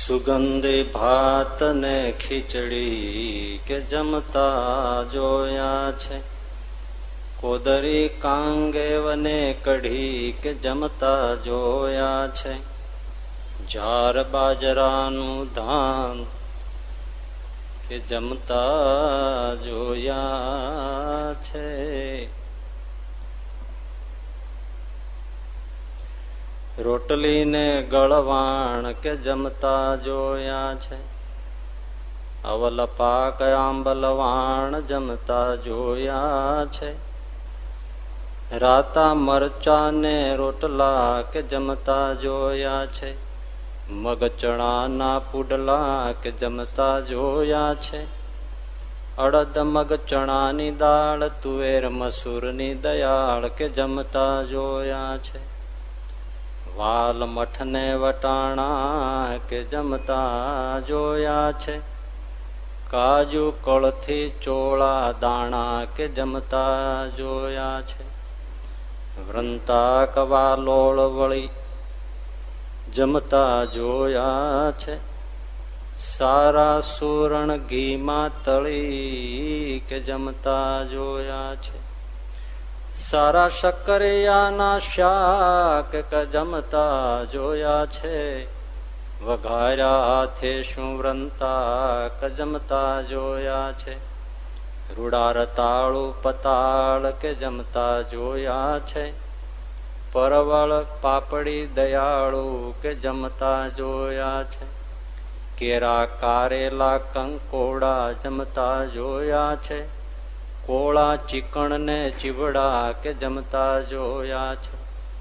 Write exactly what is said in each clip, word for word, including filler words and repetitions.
સુગંધી ભાત ને ખીચડી કે જમતા જોયા છે, કોદરી કાંગેવ ને કઢી કે જમતા જોયા છે, જાર બાજરાનું ધાન કે જમતા જોયા છે. રોટલી ને ગળવાણ કે જમતા જોયા છે, અવલ પાક આંબલવાણ જમતા જોયા છે, રાતા મરચા ને રોટલા કે જમતા જોયા છે, મગ ચણા ના પુડલા કે જમતા જોયા છે, અડદ મગ ચણાની દાળ તુવેર મસૂરની દયાળ કે જમતા જોયા છે, વાલ મઠ ને વટાણા કે જમતા જોયા છે, કાજુ કળથી ચોળા દાણા કે જમતા જોયા છે, વૃંતા કવાલોળ વળી જમતા જોયા છે, સારા સુરણ ઘીમાં તળી કે જમતા જોયા છે, સારા શક્કરિયાના શાક કે જમતા જોયા છે, વઘાર્યા હાથે શું વૃંતા કે જમતા જોયા છે, રૂડા રતાળું પતાળ કે જમતા જોયા છે, પરવળ પાપડી દયાળુ કે જમતા જોયા છે, કેરા કારેલા કંકોડા જમતા જોયા છે, કોળા ચીકણ ને ચીવડા કે જમતા જોયા છે,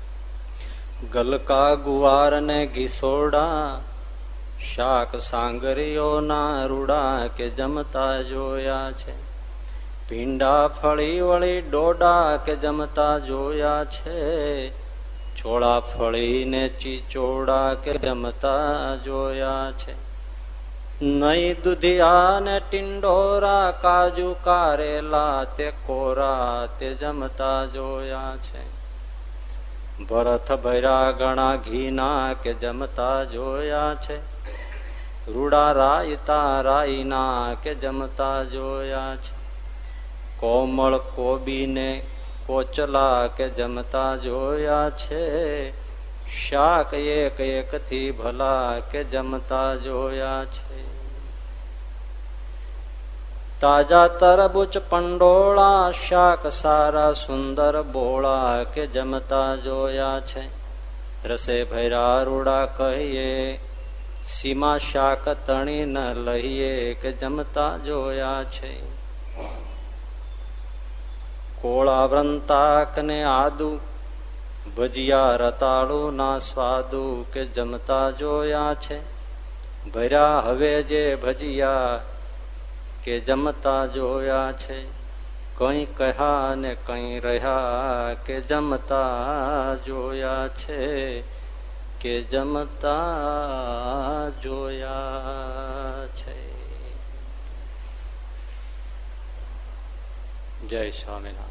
ગલકા ગુવાર ને ઘીસોડા શાક સાંગરીઓના રૂડા કે જમતા જોયા છે, ભીંડા ફળી વળી ડોડા કે જમતા જોયા છે, ચોળા ફળી ને ચીચોડા કે જમતા જોયા છે, નઈ દુધિયા ને ટિંડોરા કાજુ કારેલા તે કોરા તે જમતા જોયા છે, ભરત ભૈરા ગણા ઘીના કે જમતા જોયા છે, રૂડા રાયતા રાઈના કે જમતા જોયા છે, કોમળ કોબીને કોચલા કે જમતા જોયા છે, શાક એક એક થી ભલા કે જમતા જોયા છે, તાજા તરબૂચ પંડોળા શાક સારા સુંદર બોળા કે જમતા જોયા છે, રસે ભૈરા રૂડા કહીએ સીમા શાક તણી ન લઈએ કે જમતા જોયા છે, કોળા વૃંતાક ને આદુ ભજીયા રતાળુ ના સ્વાદુ કે જમતા જોયા છે, ભર્યા હવે જે ભજીયા કે જમતા જોયા છે, કઈ કહ્યા ને કઈ રહ્યા કે જમતા જોયા છે, કે જમતા જોયા છે. જય સ્વામિનારાયણ.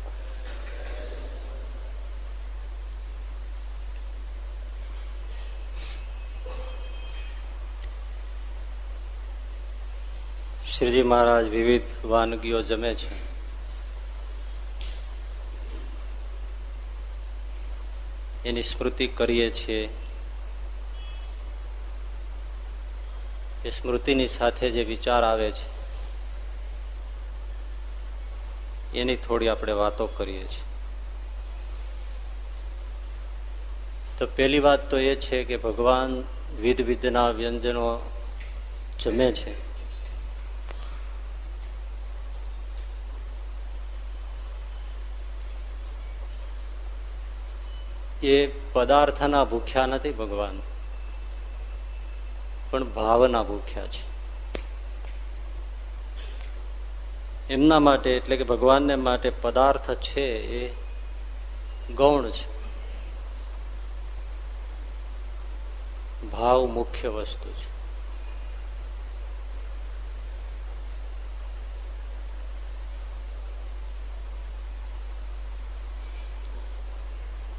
શ્રીજી મહારાજ વિવિધ વાનગીઓ જમે છે. એની સ્મૃતિ કરીએ છીએ. એ સ્મૃતિની સાથે જે વિચાર આવે છે એની થોડી આપણે વાતો કરીએ છીએ. તો પહેલી વાત તો એ છે કે ભગવાન વિધ વિધના વ્યંજનો જમે છે. એ પદાર્થના ભૂખ્યા નથી ભગવાન, પણ ભાવના ભૂખ્યા છે. એમના માટે એટલે કે ભગવાનને માટે પદાર્થ છે એ ગૌણ છે, ભાવ મુખ્ય વસ્તુ છે.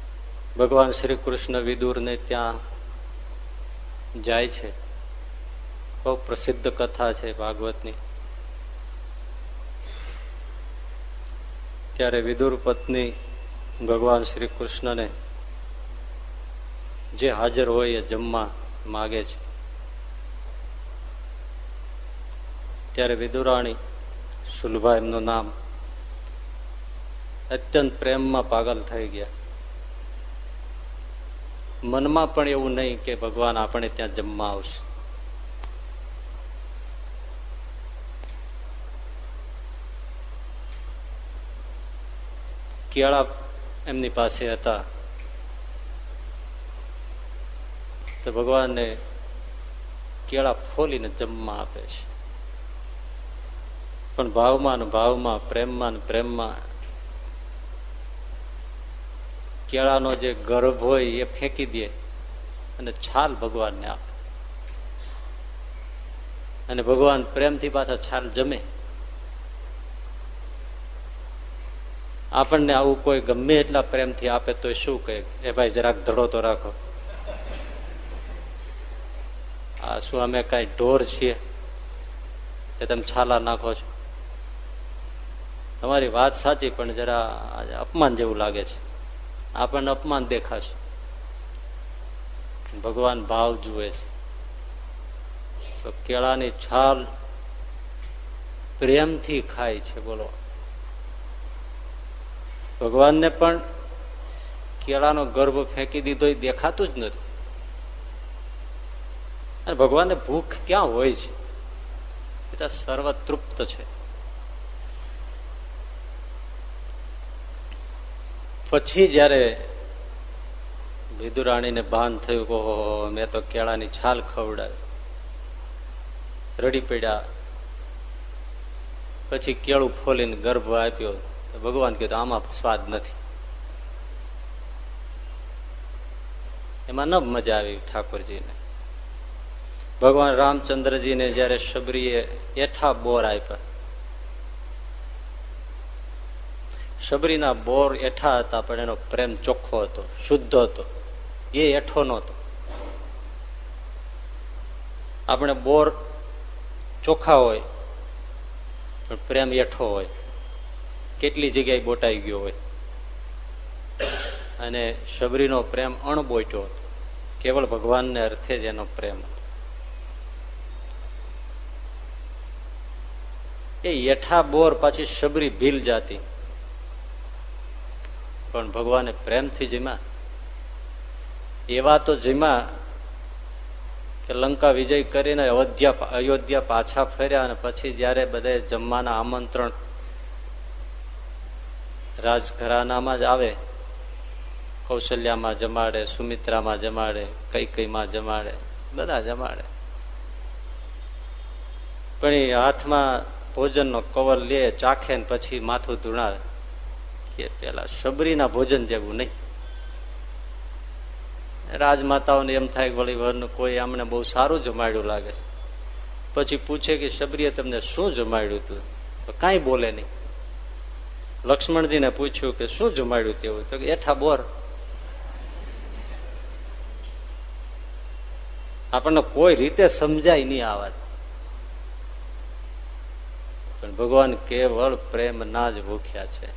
ભગવાન શ્રી કૃષ્ણ વિદુરને ત્યાં જાય છે બહુ પ્રસિદ્ધ કથા છે ભાગવતની. ત્યારે વિદુર પત્ની ભગવાન શ્રી કૃષ્ણને જે હાજર હોય એ જમવા માગે છે. ત્યારે વિદુરાણી, સુલભા એમનું નામ, અત્યંત પ્રેમમાં પાગલ થઈ ગયા. મનમાં પણ એવું નહીં કે ભગવાન આપણે ત્યાં જમવા આવશે. કેળા એમની પાસે હતા તો ભગવાનને કેળા ફોલીને જમવા આપે છે. પણ ભાવમાં ને ભાવમાં, પ્રેમમાં ને પ્રેમમાં કેળાનો જે ગર્ભ હોય એ ફેંકી દે અને છાલ ભગવાનને આપે. અને ભગવાન પ્રેમથી પાછા છાલ જમે. આપણને આવું કોઈ ગમે એટલા પ્રેમથી આપે તો શું કહે, એ ભાઈ જરાક ધડો તો રાખો. આ શું અમે કઈ ઢોર છીએ કે તમે છાલા નાખો છો? તમારી વાત સાચી, પણ જરા અપમાન જેવું લાગે છે. આપણને અપમાન દેખાશે. ભગવાન ભાવ જુએ છે. તો કેળાની છાલ પ્રેમથી ખાય છે. બોલો, ભગવાનને પણ કેળાનો ગર્ભ ફેંકી દીધો એ દેખાતું જ નથી. અને ભગવાનને ભૂખ ક્યાં હોય છે? એ તો સર્વતૃપ્ત છે. પછી જયારે વિદુરાણીને ભાન થયું કે ઓહો, મેં તો કેળાની છાલ ખવડાવી, રડી પડ્યા. પછી કેળું ફોલીને ગર્ભ આપ્યો. ભગવાન કીધું આમાં સ્વાદ નથી. એમાં ન મજા આવી ઠાકોરજીને. ભગવાન રામચંદ્રજીને જયારે શબરીએ એઠા બોર આપ્યા, શબરીના બોર એઠા હતા, પણ એનો પ્રેમ ચોખ્ખો હતો, શુદ્ધ હતો. એ એઠો નહોતો. આપણે બોર ચોખ્ખા હોય પણ પ્રેમ એઠો હોય. કેટલી જગ્યાએ બોટાઈ ગયો હોય. અને શબરીનો પ્રેમ અણબોટ્યો હતો. કેવળ ભગવાનને અર્થે જ એનો પ્રેમ હતો. એ એઠા બોર પાછી શબરી ભીલ જાતી, પણ ભગવાને પ્રેમથી જીમા. એવા તો જીમા કે લંકા વિજય કરીને અયોધ્યા અયોધ્યા પાછા ફર્યા. અને પછી જયારે બધા જમવાના આમંત્રણ રાજઘરાનામાં જ આવે, કૌશલ્યામાં જમાડે, સુમિત્રામાં જમાડે, કૈકેયીમાં જમાડે, બધા જમાડે. પણ એ હાથમાં ભોજનનો કવર લે, ચાખે ને પછી માથું ધૂણાવે કે પેલા શબરીના ભોજન જેવું નહીં. રાજમાતાઓને એમ થાય કે વળી વરનું કોઈ આમને બહુ સારું જમાડ્યું લાગે છે. પછી પૂછે કે શબરીએ તમને શું જમાડ્યું હતું? તો કાંઈ બોલે નહીં. લક્ષ્મણજીને પૂછ્યું કે શું જમાડ્યું તેવું? તો એઠા બોર. આપણને કોઈ રીતે સમજાય નહીં આ વાત. પણ ભગવાન કેવળ પ્રેમ ના જ ભૂખ્યા છે.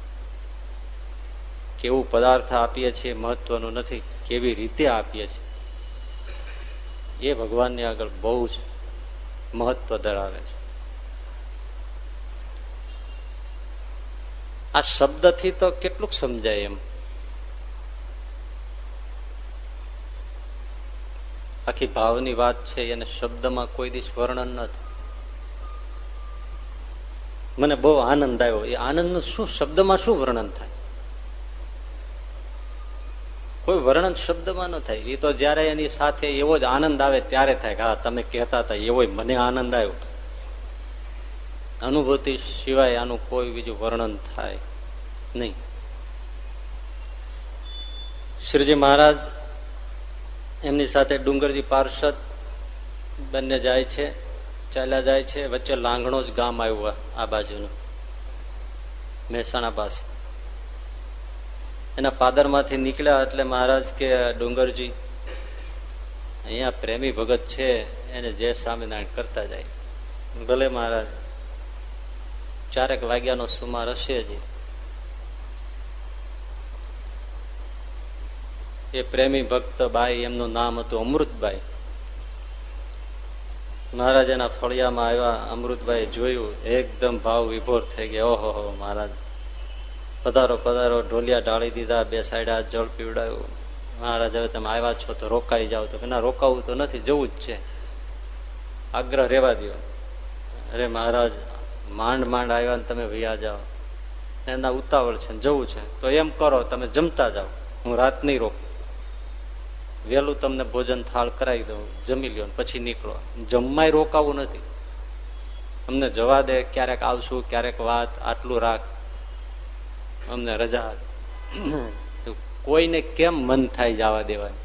કેવું પદાર્થ આપીએ છીએ મહત્વનું નથી, કેવી રીતે આપીએ છીએ એ ભગવાનની આગળ બહુ જ મહત્વ ધરાવે છે. આ શબ્દથી તો કેટલુંક સમજાય એમ. આખી ભાવની વાત છે, એને શબ્દમાં કોઈ દિવસ વર્ણન ન થાય. મને બહુ આનંદ આવ્યો. એ આનંદનું શું, શબ્દમાં શું વર્ણન થાય? કોઈ વર્ણન શબ્દમાં ન થાય. એ તો જયારે એની સાથે એવો જ આનંદ આવે ત્યારે થાય કે હા તમે કહેતા હતા એવો મને આનંદ આવ્યો. અનુભૂતિ સિવાય આનું કોઈ બીજું વર્ણન થાય નહીં. શ્રીજી મહારાજ એમની સાથે ડુંગરજી પાર્ષદ બંને જાય છે, ચાલ્યા જાય છે. વચ્ચે લાંગણો જ ગામ આવ્યું આ બાજુનું, મહેસાણા પાસે. એના પાદરમાંથી નીકળ્યા એટલે મહારાજ કે ડુંગરજી અહીંયા પ્રેમી ભગત છે એને જે સ્વામિનારાયણ કરતા જાય. ભલે મહારાજ ચારેક વાગ્યાનો સુમાર હશે જ. એ પ્રેમી ભક્ત બાઈ, એમનું નામ હતું અમૃતબાઈ. મહારાજ એના ફળિયામાં આવ્યા. અમૃતભાઈ જોયું, એકદમ ભાવ વિભોર થઈ ગયા. ઓહો હો મહારાજ, પધારો પધારો. ઢોલિયા ઢાળી દીધા, બે સાઈડ જળ પીવડાવ્યું. મહારાજ હવે તમે આવ્યા છો તો રોકાઈ જાવ. તો કે ના, રોકાવું તો નથી, જવું જ છે, આગ્રહ રેવા દો. અરે મહારાજ, માંડ માંડ આવ્યા ને તમે વૈયા જાઓ, એના ઉતાવળ છે, જવું છે. તો એમ કરો, તમે જમતા જાઓ, હું રાત નહીં રોકું. વહેલું તમને ભોજન થાળ કરાવી દઉં, જમી લ્યો પછી નીકળો. જમવાય રોકાવું નથી, અમને જવા દે, ક્યારેક આવશું, ક્યારેક વાત, આટલું રાખ, અમને રજા. કોઈને કેમ મન થાય જવા દેવાની?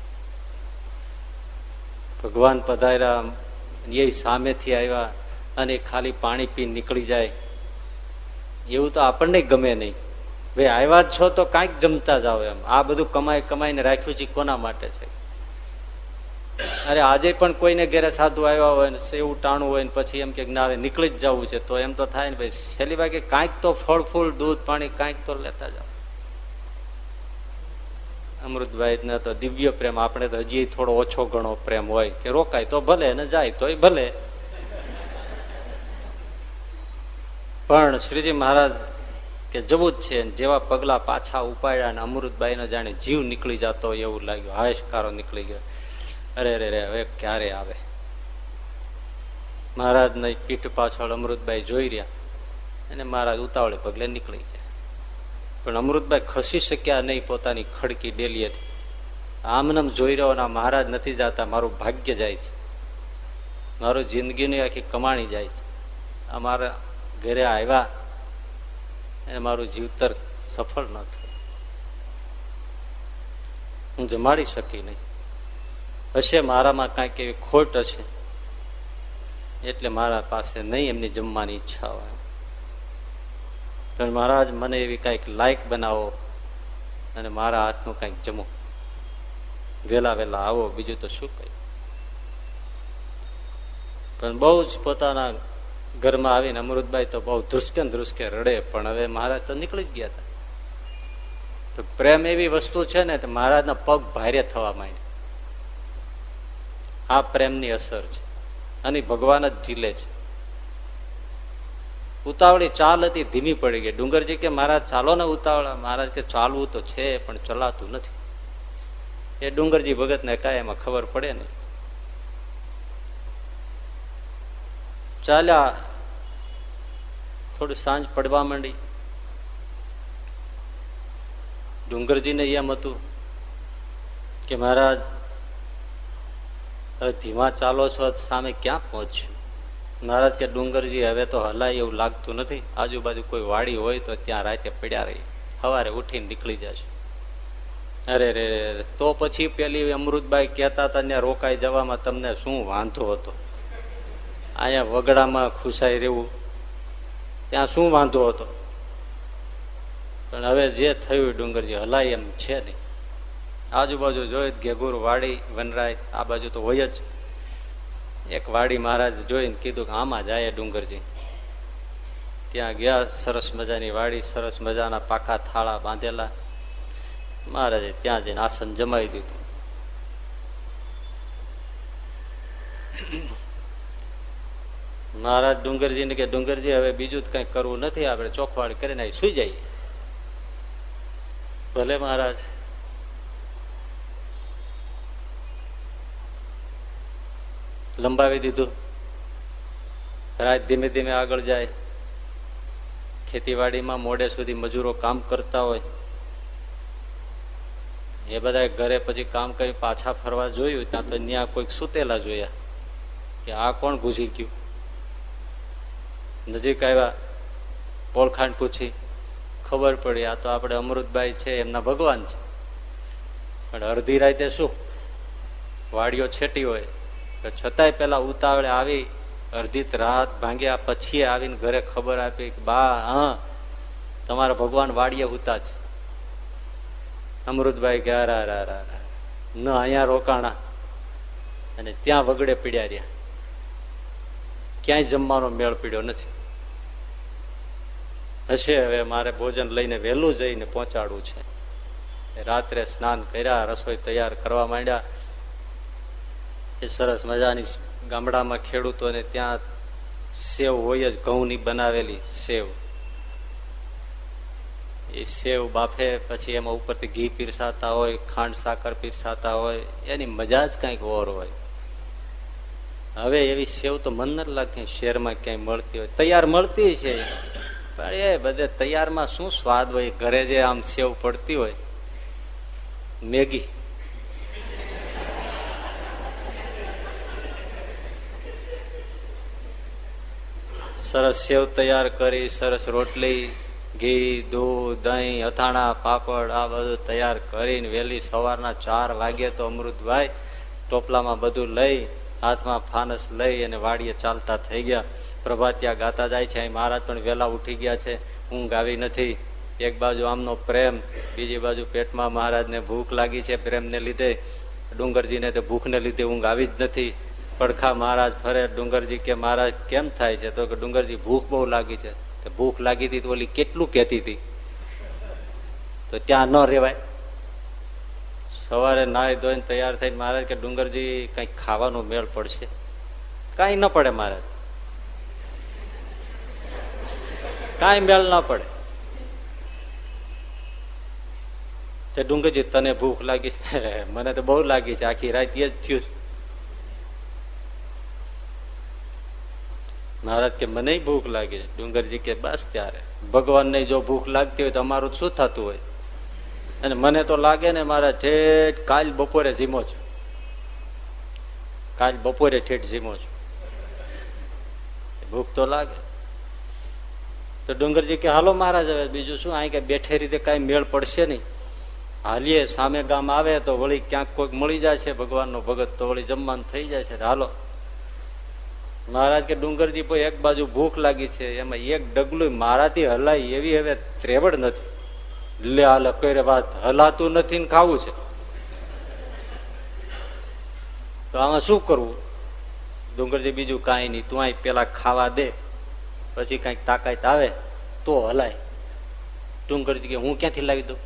ભગવાન પધાર્યા, એ સામેથી આવ્યા અને ખાલી પાણી પી નીકળી જાય, એવું તો આપણને ગમે નહીં. ભાઈ આવ્યા જ છો તો કાંઈક જમતા જાઓ. એમ આ બધું કમાઈ કમાઈને રાખ્યું છે કોના માટે છે? અરે આજે પણ કોઈને ઘરે સાધુ આવ્યા હોય ને એવું ટાણું હોય ને પછી એમ કે ના હવે નીકળી જ જવું છે, તો એમ તો થાય ને ભાઈ, છેલ્લી ભાગે કાંઈક તો ફળ ફૂલ દૂધ પાણી કાંઈક તો લેતા જાઓ. અમૃતભાઈ ને તો દિવ્ય પ્રેમ, આપણે તો હજી થોડો ઓછો ઘણો પ્રેમ હોય કે રોકાય તો ભલે ને જાય તોય ભલે. પણ શ્રીજી મહારાજ કે જવું જ છે. જેવા પગલા પાછા ઉપાડ્યા અને અમૃતબાઈ નો જાણે જીવ નીકળી જતો એવું લાગ્યું. હાશકારો નીકળી ગયો. અરે રે રે, હવે ક્યારે આવે? મહારાજ ની પીઠ પાછળ અમૃતબાઈ જોઈ રહ્યા અને મહારાજ ઉતાવળે પગલે નીકળી ગયા. પણ અમૃતબાઈ ખસી શક્યા નહીં પોતાની ખડકી ડેલીએથી. આમનામ જોઈ રહ્યો ના, મહારાજ નથી જતા, મારું ભાગ્ય જાય છે, મારું જિંદગીની આખી કમાણી જાય છે. અમારા ઘરે આવ્યા અને મારું જીવતર સફળ ન થયું, હું જમાડી શકી નહીં. હશે મારામાં કાંઈક એવી ખોટ હશે એટલે મારા પાસે નહીં એમની જમવાની ઈચ્છા હોય. પણ મહારાજ મને એવી કાંઈક લાયક બનાવો અને મારા હાથનું કાંઈક જમો, વેલા વેલા આવો, બીજું તો શું કહ્યું. પણ બહુ જ પોતાના ઘરમાં આવીને અમૃતબાઈ તો બહુ ધ્રુસકે ધ્રુસકે રડે. પણ હવે મહારાજ તો નીકળી જ ગયા હતા. તો પ્રેમ એવી વસ્તુ છે ને, મહારાજના પગ ભારે થવા માંડ્યા. આ પ્રેમની અસર છે અને ભગવાન જ ઝીલે છે. ઉતાવળી ચાલ હતી, ધીમી પડી ગઈ. ડુંગરજી કે મહારાજ ચાલો ને ઉતાવળા. મહારાજ કે ચાલવું તો છે પણ ચલાતું નથી. એ ડુંગરજી ભગત ને કાંઈ એમાં ખબર પડે નહીં. ચાલ્યા, થોડી સાંજ પડવા માંડી. ડુંગરજીને એમ હતું કે મહારાજ હવે ધીમા ચાલો છો, સામે ક્યાં પહોંચ્યું? મહારાજ કે ડુંગરજી હવે તો હલાય એવું લાગતું નથી. આજુબાજુ કોઈ વાડી હોય તો ત્યાં રાતે પડ્યા રહી, સવારે ઉઠીને નીકળી જશે. અરે રે, તો પછી પેલી અમૃતબાઈ કહેતા હતા ત્યાં રોકાઈ જવામાં તમને શું વાંધો હતો? અહીંયા વગડામાં ખુશાઈ રહેવું, ત્યાં શું વાંધો હતો? પણ હવે જે થયું ડુંગરજી હલાય એમ છે નહીં. આજુબાજુ જોઈ ઘેઘુર વાડી વનરાય આ બાજુ તો હોય જ. એક વાડી મહારાજ જોઈને કીધું કે આમાં જાય ડુંગરજી. ત્યાં ગયા, સરસ મજાની વાડી, સરસ મજાના પાકા થાળા બાંધેલા. મહારાજે ત્યાં જઈને આસન જમાવી દીધું. મહારાજ ડુંગરજીને કે ડુંગરજી હવે બીજું જ કઈ કરવું નથી, આપણે ચોખવાડી કરીને સુઈ જઈએ. ભલે મહારાજ. લંબાવી દીધું. રાત ધીમે ધીમે આગળ જાય. ખેતીવાડીમાં મોડે સુધી મજૂરો કામ કરતા હોય, એ બધા ઘરે પછી કામ કરી પાછા ફરવા જોયું ત્યાં તો ત્યાં કોઈક સુતેલા જોયા કે આ કોણ ઘૂસી ગયું. નજીક આવ્યા, ઓળખાણ પૂછી, ખબર પડી આ તો આપણે અમૃતબાઈ છે, એમના ભગવાન છે. પણ અડધી રાતે શું વાડીઓ છેટી હોય, છતાંય પેલા ઉતાવળે આવી, અડધી રાત ભાંગ્યા પછી આવીને ઘરે ખબર આપી કે બા હા તમારા ભગવાન વાડીએ ઉતા છે. અમૃતભાઈ ગયા રા રા રા ન અહીંયા રોકાણા અને ત્યાં વગડે પીડ્યા રહ્યા, ક્યાંય જમવાનો મેળ પીડ્યો નથી. હશે હવે મારે ભોજન લઈને વહેલું જઈને પહોંચાડવું છે. રાત્રે સ્નાન કર્યા, રસોઈ તૈયાર કરવા માંડ્યા. એ સરસ મજાની ગામડામાં ખેડૂતોને ત્યાં સેવ હોય જ, ઘઉંની બનાવેલી સેવ. એ સેવ બાફે, પછી એમાં ઉપરથી ઘી પીરસાતા હોય, ખાંડ સાકર પીરસાતા હોય, એની મજા જ કઈક ઓર હોય. હવે એવી સેવ તો મન નથી લાગતી શહેરમાં ક્યાંય મળતી હોય. તૈયાર મળતી છે પણ એ બધે તૈયારમાં શું સ્વાદ હોય. ઘરે જે આમ સેવ પડતી હોય, મેગી, સરસ સેવ તૈયાર કરી, સરસ રોટલી, ઘી, દૂધ, દહીં, અથાણા, પાપડ આ બધું તૈયાર કરીને વહેલી સવારના ચાર વાગે તો અમૃતભાઈ ટોપલામાં બધું લઈ, હાથમાં ફાનસ લઈ અને વાડીએ ચાલતા થઈ ગયા. પ્રભાતિયા ગાતા જાય છે. અહીં મહારાજ પણ વહેલા ઉઠી ગયા છે, ઊંઘ આવી નથી. એક બાજુ આમનો પ્રેમ, બીજી બાજુ પેટમાં મહારાજને ભૂખ લાગી છે. પ્રેમને લીધે, ડુંગરજીને તો ભૂખને લીધે ઊંઘ આવી જ નથી. પડખા મહારાજ ફરે. ડુંગરજી કે મહારાજ કેમ થાય છે? તો કે ડુંગરજી ભૂખ બહુ લાગી છે. તો ભૂખ લાગી હતી તો ઓલી કેટલું કહેતી હતી, તો ત્યાં ન રેવાય. સવારે નાહી ધોઈને તૈયાર થઈને મહારાજ કે ડુંગરજી કઈક ખાવાનો મેળ પડશે? કઈ ન પડે મહારાજ, કઈ મેળ ન પડે. તે ડુંગરજી તને ભૂખ લાગી છે? મને તો બહુ લાગી છે, આખી રાત એ જ થયું. મહારાજ કે મને ભૂખ લાગી છે. ડુંગરજી કે બસ ત્યારે ભગવાનને જો ભૂખ લાગતી હોય તો અમારું શું થતું હોય? અને મને તો લાગે ને મારા ઠેઠ કાલ બપોરે જીમો છું, કાલ બપોરે ઠેઠ જીમો છું, ભૂખ તો લાગે. તો ડુંગરજી કે હાલો મહારાજ હવે બીજું શું, અહીં કે બેઠે રીતે કઈ મેળ પડશે નહીં, હાલીએ. સામે ગામ આવે તો વળી ક્યાંક કોઈક મળી જાય છે ભગવાનનો ભગત, તો વળી જમવાનું થઈ જાય છે. હાલો મહારાજ કે ડુંગરજી કોઈ એક બાજુ ભૂખ લાગી છે, એમાં એક ડગલું મારાથી હલાય એવી હવે ત્રેવડ નથી. લે હાલ કઈ વાત, હલાતું નથી ને ખાવું છે, તો આમાં શું કરવું? ડુંગરજી બીજું કાંઈ નહીં, તું અહીં પેલા ખાવા દે, પછી કઈક તાકાત આવે તો હલાય. ડુંગરજી કે હું ક્યાંથી લાવી દઉં?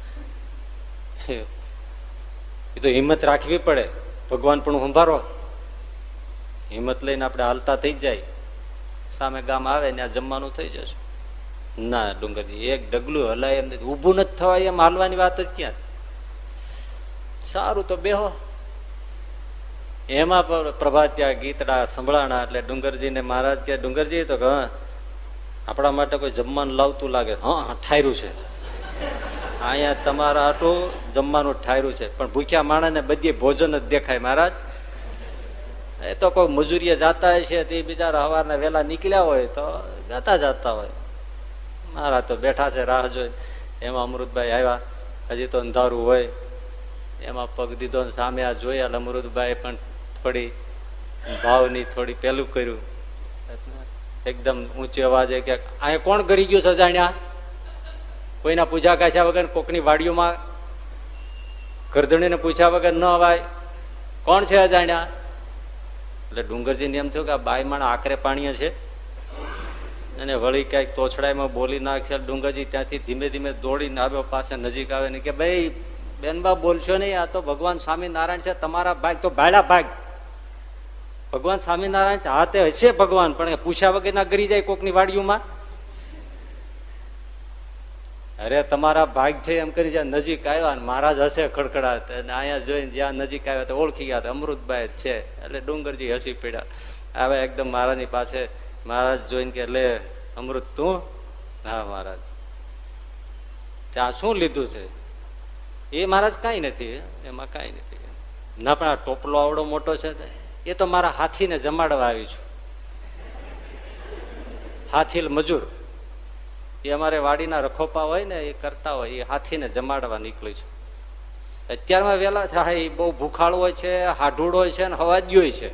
એ તો હિંમત રાખવી પડે, ભગવાન પણ સંભારો. હિંમત લઈને આપણે હાલતા થઈ જાય, સામે ગામ આવે ને આ જમવાનું થઈ જશે. ના ડુંગરજી એક ડગલું હલાય એમ ઉભું નથી થવાય, એમ હાલવાની વાત જ ક્યાં. સારું તો બેહો. એમાં પ્રભાતિયા ગીતડા સંભળાણા એટલે ડુંગરજી ને મહારાજ કે ડુંગરજી તો હા આપણા માટે કોઈ જમવાનું લાવતું લાગે. હા ઠાર્યું છે, અહીંયા તમારા આટું જમવાનું ઠાર્યું છે, પણ ભૂખ્યા માણસને બધી ભોજન જ દેખાય મહારાજ. એ તો કોઈ મજૂરીએ જતા હોય છે, તે બિચારા સવારના વેલા નીકળ્યા હોય તો જતા જતા હોય. મારા તો બેઠા છે રાહ જોઈ. એમાં અમૃતભાઈ આવ્યા, હજી તો અંધારું હોય. એમાં પગ દીધો સામે આ જોયા. અમૃતભાઈ પણ થોડી ભાવની થોડી પેલું કર્યું, એકદમ ઊંચી અવાજે કે અહીંયા કોણ કરી ગયું સજાણ્યા? કોઈના પૂજા કાછ્યા વગર કોકની વાડીઓમાં ગરદણીને પૂછ્યા વગર ન અવાય. કોણ છે અજાણ્યા? એટલે ડુંગરજીને એમ થયું કે આ બાઈ માણા આકરે પાણીએ છે અને વળી ક્યાંક તોછડાઈમાં બોલી નાખશે. ડુંગરજી ત્યાંથી ધીમે ધીમે દોડીને આવ્યો, પાસે નજીક આવે ને કે ભાઈ બેનબા બોલશો નહીં, આ તો ભગવાન સ્વામિનારાયણ છે, તમારા ભાગ તો ભાડા ભાગ. ભગવાન સ્વામિનારાયણ હાથે હશે ભગવાન, પણ પૂછ્યા વગર ના ગરી જાય કોકની વાડીઓમાં. અરે તમારા ભાગ છે એમ કરી જ્યાં નજીક આવ્યા મહારાજ હશે ખડખડાટ, અને અહીંયા જોઈને જ્યાં નજીક આવ્યા તો ઓળખી ગયા અમૃતભાઈ છે. એટલે ડુંગરજી હસી પડ્યા. આવે એકદમ મહારાજની પાસે. મહારાજ જોઈને કે લે અમૃત તું? હા મહારાજ. ત્યાં શું લીધું છે? એ મહારાજ કઈ નથી, એમાં કઈ નથી. ના પણ આ ટોપલો આવડો મોટો છે, એ તો મારા હાથીને જમાડવા આવી છું. હાથી મજૂર એ અમારે વાડીના રખોપા હોય ને એ કરતા હોય, એ હાથીને જમાડવા નીકળી છું. અત્યારમાં વેલા થાય, એ બહુ ભૂખાળ હોય છે, હાઢુડ હોય છે ને હવાજ્યો છે,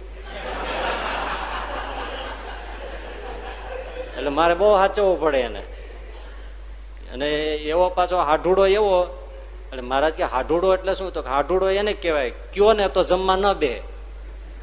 એટલે મારે બહુ સાચવવું પડે એને. અને એવો પાછો હાઢુડો એવો, એટલે મહારાજ કે હાઢુડો એટલે શું? તો હાઢુડો એને કહેવાય કયો ને તો જમવા ન બે.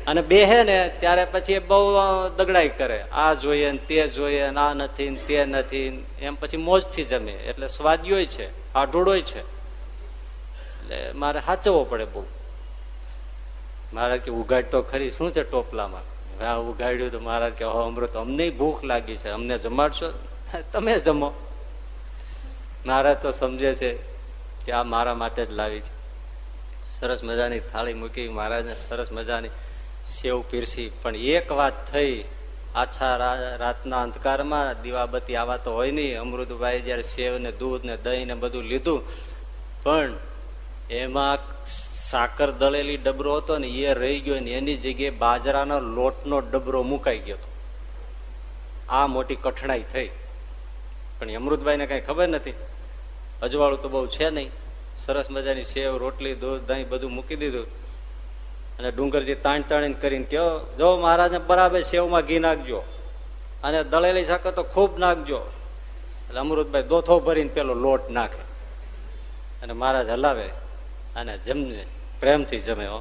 અને બેહે ને ત્યારે પછી બહુ દગડાઈ કરે, આ જોઈએ ને તે જોઈએ, આ નથી ને તે નથી, એમ પછી મોજથી જમે. એટલે સ્વાદિયોય છે, આઢોળોય છે. એટલે મારે સાચવવો પડે બહુ. મહારાજ કે ઉગાડ તો ખરી, શું છે ટોપલામાં? હા ઉગાડ્યું તો મહારાજ કે અમૃત અમને ભૂખ લાગી છે, અમને જમાડશો? તમે જમો. મહારાજ તો સમજે છે કે આ મારા માટે જ લાવી છે. સરસ મજાની થાળી મૂકી, મહારાજને સરસ મજાની સેવ પીરસી. પણ એક વાત થઈ, આછા રાતના અંધકારમાં દીવાબત્તી આવા તો હોય નહીં. અમૃતભાઈ જયારે સેવ ને દૂધ ને દહીં ને બધું લીધું, પણ એમાં સાકર દળેલી ડબરો હતો ને એ રહી ગયો ને એની જગ્યાએ બાજરાનો લોટનો ડબરો મુકાઈ ગયો હતો. આ મોટી કઠણાઈ થઈ. પણ અમૃતભાઈ ને કઈ ખબર નથી, અજવાળું તો બહુ છે નહીં. સરસ મજાની સેવ, રોટલી, દૂધ, દહીં બધું મૂકી દીધું. અને ડુંગરજી તાણ તાણીને કરીને કહો, જો મહારાજને બરાબર સેવમાં ઘી નાખજો અને દળેલી સાકર તો ખૂબ નાખજો. એટલે અમૃતભાઈ દોથો ભરીને પેલો લોટ નાખે અને મહારાજ હલાવે અને જમને પ્રેમથી જમે. હો,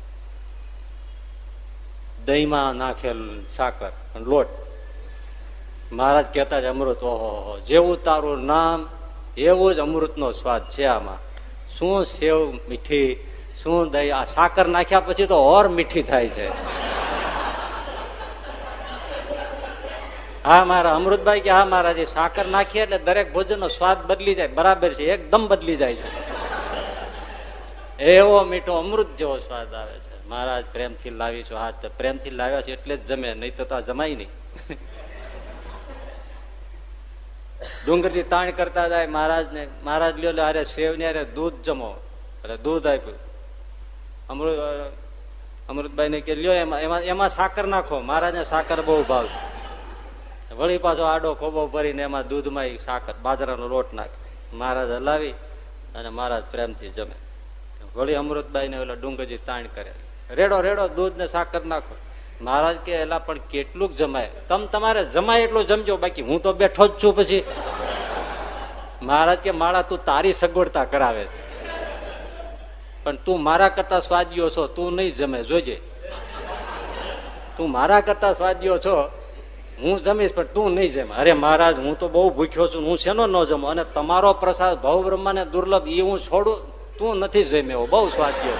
દહીંમાં નાખેલ સાકર લોટ. મહારાજ કહેતા જ અમૃત, ઓહો જેવું તારું નામ એવું જ અમૃતનો સ્વાદ છે આમાં. શું સેવ મીઠી, શું દહીં, આ સાકર નાખ્યા પછી તો ઓર મીઠી થાય છે. હા મારા અમૃતભાઈ કે હા મહારાજ, સાકર નાખીએ એટલે દરેક ભોજનનો સ્વાદ બદલી જાય. બરાબર છે, એકદમ બદલી જાય છે. એવો મીઠો અમૃત જેવો સ્વાદ આવે છે. મહારાજ પ્રેમથી લાવીશું, હાથ પ્રેમથી લાવ્યા છે એટલે જ જમે, નહીં તો આ જમાય નહીં. ડુંગરથી તાણ કરતા જાય મહારાજ ને. મહારાજ લ્યો અરે સેવ ને અરે દૂધ જમો, એટલે દૂધ આપ્યું. અમૃત અમૃતભાઈ ને કે લ્યો એમાં એમાં એમાં સાકર નાખો. મહારાજ ને સાકર બહુ ભાવ છે. વળી પાછો આડો ખોબો ભરીને એમાં દૂધમાં સાકર, બાજરાનો લોટ નાખે. મહારાજ હલાવી અને મહારાજ પ્રેમથી જમે. વળી અમૃતભાઈ ને ઓલા ડુંગરજી તાણ કરે, રેડો રેડો દૂધ ને સાકર નાખો. મહારાજ કે એલા પણ કેટલું જમાય, તમ તમારે જમાય એટલું જમજો, બાકી હું તો બેઠો જ છું. પછી મહારાજ કે માળા તું તારી સગવડતા કરાવે છે, પણ તું મારા કરતા સ્વાદીયો છો, તું નહીં જમે, જોજે. તું મારા કરતા સ્વાદીયો છો, હું જમીશ પણ તું નહીં જમે. અરે મહારાજ હું તો બહુ ભૂખ્યો છું, હું શેનો ન જમું? અને તમારો પ્રસાદ ભવ બ્રહ્માને દુર્લભ એ હું છોડું? તું નથી જમ્યો, બહુ સ્વાદીયો.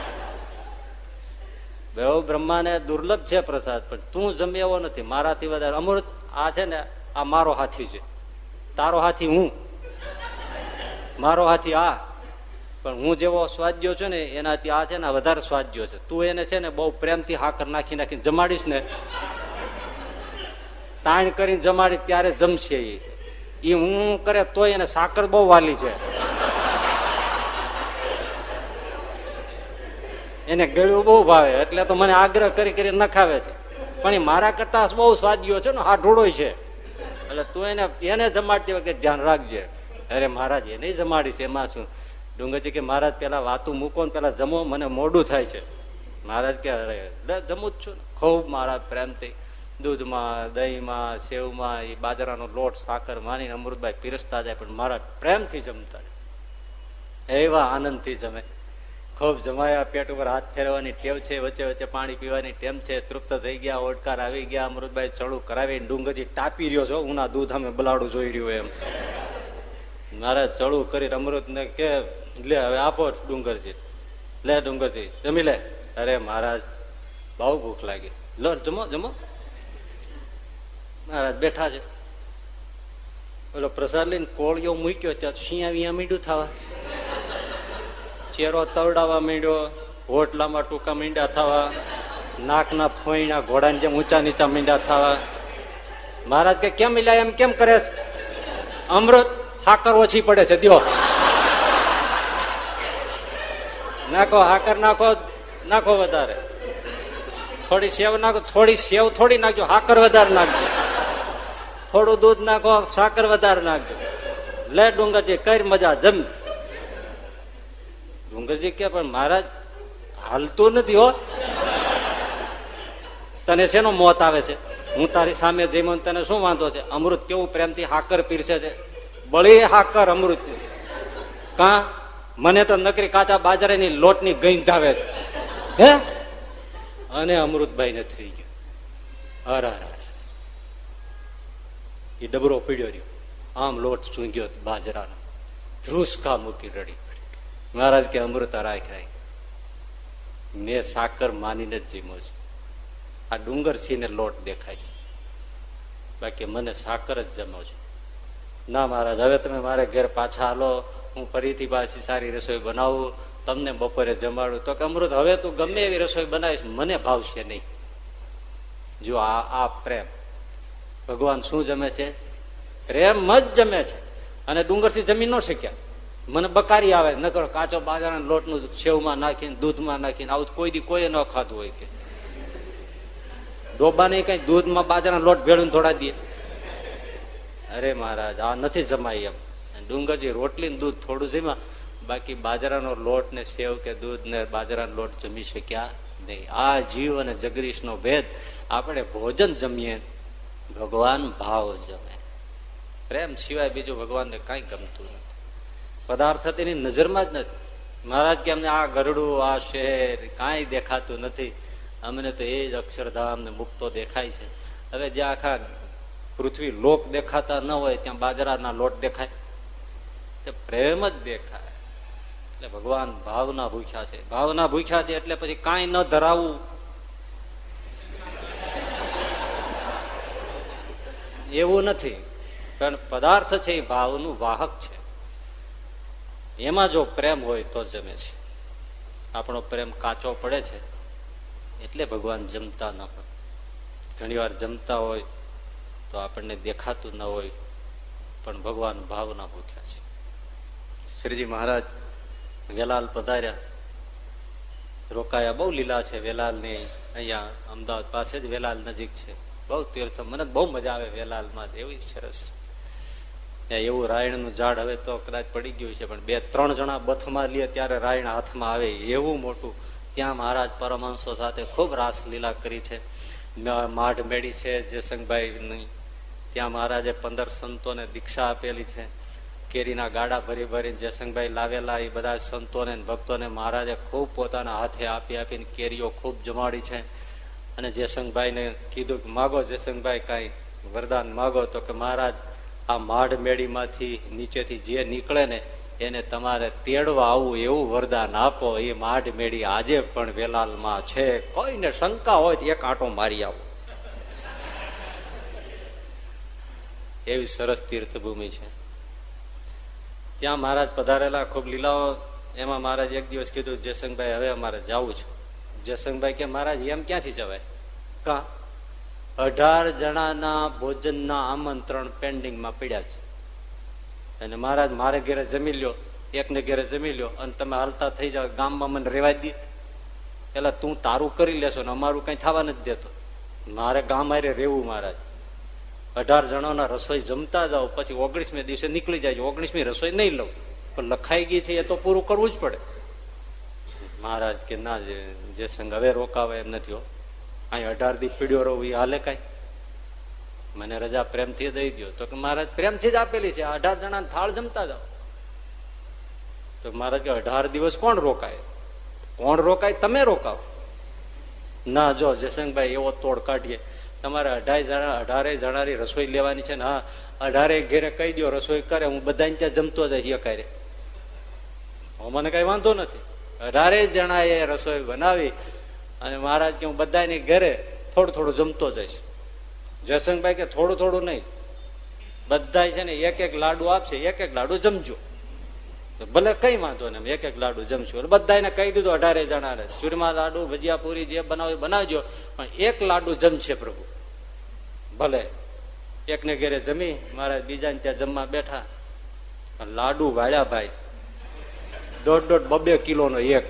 ભવ બ્રહ્માને દુર્લભ છે પ્રસાદ, પણ તું જમ્યો એવો નથી. મારાથી વધારે અમૃત આ છે ને, આ મારો હાથી છે. તારો હાથી હું, મારો હાથી આ. પણ હું જેવો સ્વાદ્યો છું ને એનાથી આ છે ને વધારે સ્વાદ્યો છે. તું એને છે ને બહુ પ્રેમથી હાકર નાખી નાખીને જમાડીશ ને, તાણ કરીને જમાડી ત્યારે જમશે. એ હું કરે તોય એને સાકર બહુ વાલી છે, એને ગળ્યું બહુ ભાવે, એટલે તો મને આગ્રહ કરી કરી નખાવે છે. પણ એ મારા કરતા બહુ સ્વાદીયો છે ને, આ ઢોળોય છે. એટલે તું એને એને જમાડતી વખતે ધ્યાન રાખજે. અરે મહારાજ એને જમાડીશ, એમાં શું? ડુંગરજી કે મહારાજ પેલા વાતું મૂકો ને પેલા જમો, મને મોડું થાય છે. મહારાજ કે અરે જમું જ છું ને. ખૂબ મહારાજ પ્રેમથી દૂધમાં, દહીંમાં, સેવમાં એ બાજરાનો લોટ, સાકર માનીને અમૃતભાઈ પીરસતા જાય, પણ મહારાજ પ્રેમથી જમતા જાય. એવા આનંદથી જમે. ખૂબ જમાયા, પેટ ઉપર હાથ ફેરવાની ટેવ છે, વચ્ચે વચ્ચે પાણી પીવાની ટેમ છે. તૃપ્ત થઈ ગયા, ઓડકાર આવી ગયા. અમૃતભાઈ ચડું કરાવી, ડુંગરજી ટાપી રહ્યો છો, ઉના દૂધ અમે બલાડું જોઈ રહ્યું એમ. મારે ચડું કરી અમૃત ને કે લે હવે આપો ડુંગરજી, લે ડુંગરજી જમી લે. અરે મહારાજ બહુ ભૂખ લાગી, લો જમો જમો. મહારાજ બેઠા છે, ઓલો પ્રસાદ લઈને કોળિયો મૂક્યો ત્યાં શિયા વિયા મીંડું થવા, ચેરો તવડાવવા માંડ્યો, હોટલામાં ટૂંકા મીંડા થવા, નાકના ફોઈના ઘોડાની જેમ ઊંચા નીચા મીંડા થવા. મહારાજ કે કેમ મિલાય એમ કેમ કરે? અમૃત હાકર ઓછી પડે છે, દ્યો નાખો, હાકર નાખો, નાખો વધારે, થોડી સેવ નાખો, થોડી સેવ થોડી નાખજો, હાકર વધારે નાખજો, થોડું દૂધ નાખો, સાકર વધારે નાખજો. લે ડુંગરજી કઈ મજા જમ. ડુંગરજી કે પણ મહારાજ હાલતું નથી હો, તને શેનો મોત આવે છે? હું તારી સામે જઈમ તને શું વાંધો છે? અમૃત કેવું પ્રેમથી હાકર પીરસે છે, બળી હાકર અમૃત. કા મને તો નકરી કાચા બાજરાની લોટની ગંધ આવે છે. હે અને અમૃતભાઈ ને થઈ ગયું. હર હર એ ડબરો પીડ્યો રહ્યો, આમ લોટ સૂંઘ્યો બાજરાનો, ધ્રુસકા મૂકી રડી પડી. મહારાજ કે અમૃત રાખ રાખ, મેં સાકર માનીને જ જીમો છું. આ ડુંગર છીને લોટ દેખાય, બાકી મને સાકર જ જમો છું. ના મહારાજ, હવે તમે મારે ઘેર પાછા હાલો, હું ફરીથી પાછી સારી રસોઈ બનાવું, તમને બપોરે જમાડું. તો કે અમૃત હવે તું ગમે એવી રસોઈ બનાવીશ, મને ભાવશે નહીં. જો આ આ પ્રેમ, ભગવાન શું જમે છે? પ્રેમ જ જમે છે. અને ડુંગર થી જમી ન શક્યા, મને બકારી આવે, નકર કાચો બાજરાના લોટનું સેવમાં નાખીને દૂધમાં નાખીને આવું કોઈ દી કોઈ ન ખાધું હોય કે ડોબા નહીં, કઈ દૂધમાં બાજરાના લોટ ભેળવીને થોડા દે. અરે મહારાજ, આ નથી જમાય એમ. ડુંગરજી રોટલી દૂધ થોડું જમ્યા, બાકી બાજરાનો લોટ ને સેવ કે દૂધ ને બાજરાનો લોટ જમી શક્યા નહીં. આ જીવ અને જગદીશ નો ભેદ. આપણે ભોજન જમીએ, ભગવાન ભાવ જમે. પ્રેમ સિવાય બીજું ભગવાનને કઈ ગમતું નથી. પદાર્થ તેની નજરમાં જ નથી. મહારાજ કે અમને આ ગરડું, આ શહેર કાંઈ દેખાતું નથી, અમને તો એ જ અક્ષરધામ ને મુક્તો દેખાય છે. હવે જ્યાં આખા પૃથ્વી લોક દેખાતા ન હોય ત્યાં બાજરાના લોટ દેખાય, તે પ્રેમ જ દેખાય. એટલે ભગવાન ભાવના ભૂખ્યા છે. ભાવના ભૂખ્યા છે એટલે પછી કાંઈ ન ધરાવવું એવું નથી. કારણ પદાર્થ છે એ ભાવનું વાહક છે. એમાં જો પ્રેમ હોય તો જમે છે. આપણો પ્રેમ કાચો પડે છે એટલે ભગવાન જમતા ન હોય. ઘણી વાર જમતા હોય તો આપણને દેખાતું ન હોય, પણ ભગવાન ભાવના ભૂખ્યા છે. શ્રીજી મહારાજ વેલાલ પધાર્યા, રોકાયા. બહુ લીલા છે વેલાલની. અહીંયા અમદાવાદ પાસે જ વેલાલ નજીક છે. બહુ તીર્થ, મને બહુ મજા આવે વેલાલમાં, એવી સરસ. એવું રાયણનું ઝાડ હવે તો કદાચ પડી ગયું છે, પણ બે ત્રણ જણા બથમાં લે ત્યારે રાયણ હાથમાં આવે એવું મોટું. ત્યાં મહારાજ પરમહંસો સાથે ખૂબ રાસ લીલા કરી છે. માઢ મેળી છે જયસંગભાઈની, ત્યાં મહારાજે પંદર સંતોને દીક્ષા આપેલી છે. કેરીના ગાડા ભરી ભરીને જયસંગભાઈ લાવેલા, એ બધા સંતોને ભક્તોને મહારાજે ખૂબ પોતાના હાથે આપી આપીને કેરીઓ ખૂબ જમાડી છે. અને જયસંગભાઈ ને કીધું કે માગો જયસંગભાઈ કઈ વરદાન માગો. તો કે મહારાજ આ માઢ મેળીમાંથી નીચેથી જે નીકળે ને એને તમારે તેડવા આવવું એવું વરદાન આપો. એ માઢ મેળી આજે પણ વેલાલમાં છે, કોઈને શંકા હોય તો એક આંટો મારી આવો. એવી સરસ તીર્થભૂમિ છે. ત્યાં મહારાજ પધારેલા, ખૂબ લીલાઓ. એમાં મહારાજ એક દિવસ કીધું જયસંગભાઈ હવે અમારે જવું છે. જયસંગભાઈ કે મહારાજ એમ ક્યાંથી જવાય? કા અઢાર જણાના ભોજનના આમંત્રણ પેન્ડિંગમાં પડ્યા છે. અને મહારાજ મારે ઘેરે જમી લ્યો, એકને ઘેરે જમી લ્યો અને તમે હાલતા થઈ જાઓ, ગામમાં મને રેવા દે. એટલે તું તારું કરી લેશો ને અમારું કઈ થવા નથી દેતો. મારે ગામ હારે રહેવું મહારાજ. અઢાર જણાના રસોઈ જમતા જાઓ, પછી ઓગણીસમી દિવસે નીકળી જાય. ઓગણીસમી રસોઈ નહીં લઉં, પણ લખાઈ ગઈ છે એ તો પૂરું કરવું જ પડે. મહારાજ કે ના જે સંઘ હવે રોકાવે એમ નથી હો, અહીં અઢાર દી પીડ્યો રહું એ હાલે કઈ, મને રજા પ્રેમથી દઈ દો. તો કે મહારાજ પ્રેમથી જ આપેલી છે, અઢાર જણા થાળ જમતા જાઓ. તો મહારાજ કે અઢાર દિવસ કોણ રોકાય? કોણ રોકાય? તમે રોકાવો. ના જો જયસંગભાઈ એવો તોડ કાઢીએ, તમારે અઢાર જણા અઢારે જણાની રસોઈ લેવાની છે ને, હા અઢારે ઘેરે કહી દો રસોઈ કરે, હું બધાને ત્યાં જમતો જાય એ કરે, મને કઈ વાંધો નથી. અઢારે જણા એ રસોઈ બનાવી અને મહારાજ કે હું બધાની ઘરે થોડું થોડું જમતો જઈશ. જયસંગભાઈ કે થોડું થોડું નહીં, બધા છે ને એક એક લાડુ આપશે, એક એક લાડુ જમજો. ભલે કઈ વાંધો ને એક એક લાડુ જમશું. બધાને કહી દીધું અઢારે જણા ચૂરમા લાડુ ભજીયા પૂરી જે બનાવે બનાવજો, પણ એક લાડુ જમશે પ્રભુ. ભલે એકને ઘેરે જમી મહારાજ બીજાને ત્યાં જમવા બેઠા. લાડુ વાળ્યા ભાઈ દોઢ દોઢ બબે કિલો નો એક,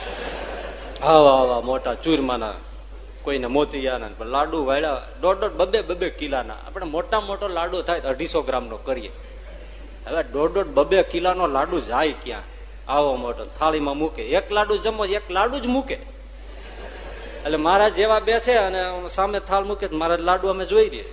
આવા આવા મોટા ચૂરમાના, કોઈને મોતિયાના, પણ લાડુ વાળ્યા દોઢ દોઢ બબે બબે કિલાના. આપણે મોટા મોટો લાડુ થાય અઢીસો ગ્રામ નો કરીએ, હવે દોઢ દોઢ બબે કિલાનો લાડુ જાય ક્યાં? આવો મોટો થાળીમાં મૂકે, એક લાડુ જમો એક લાડુ જ મૂકે. એટલે મહારાજ જેવા બેસે અને સામે થાળ મૂકે, મહારાજ લાડુ અમે જોઈ રહીએ.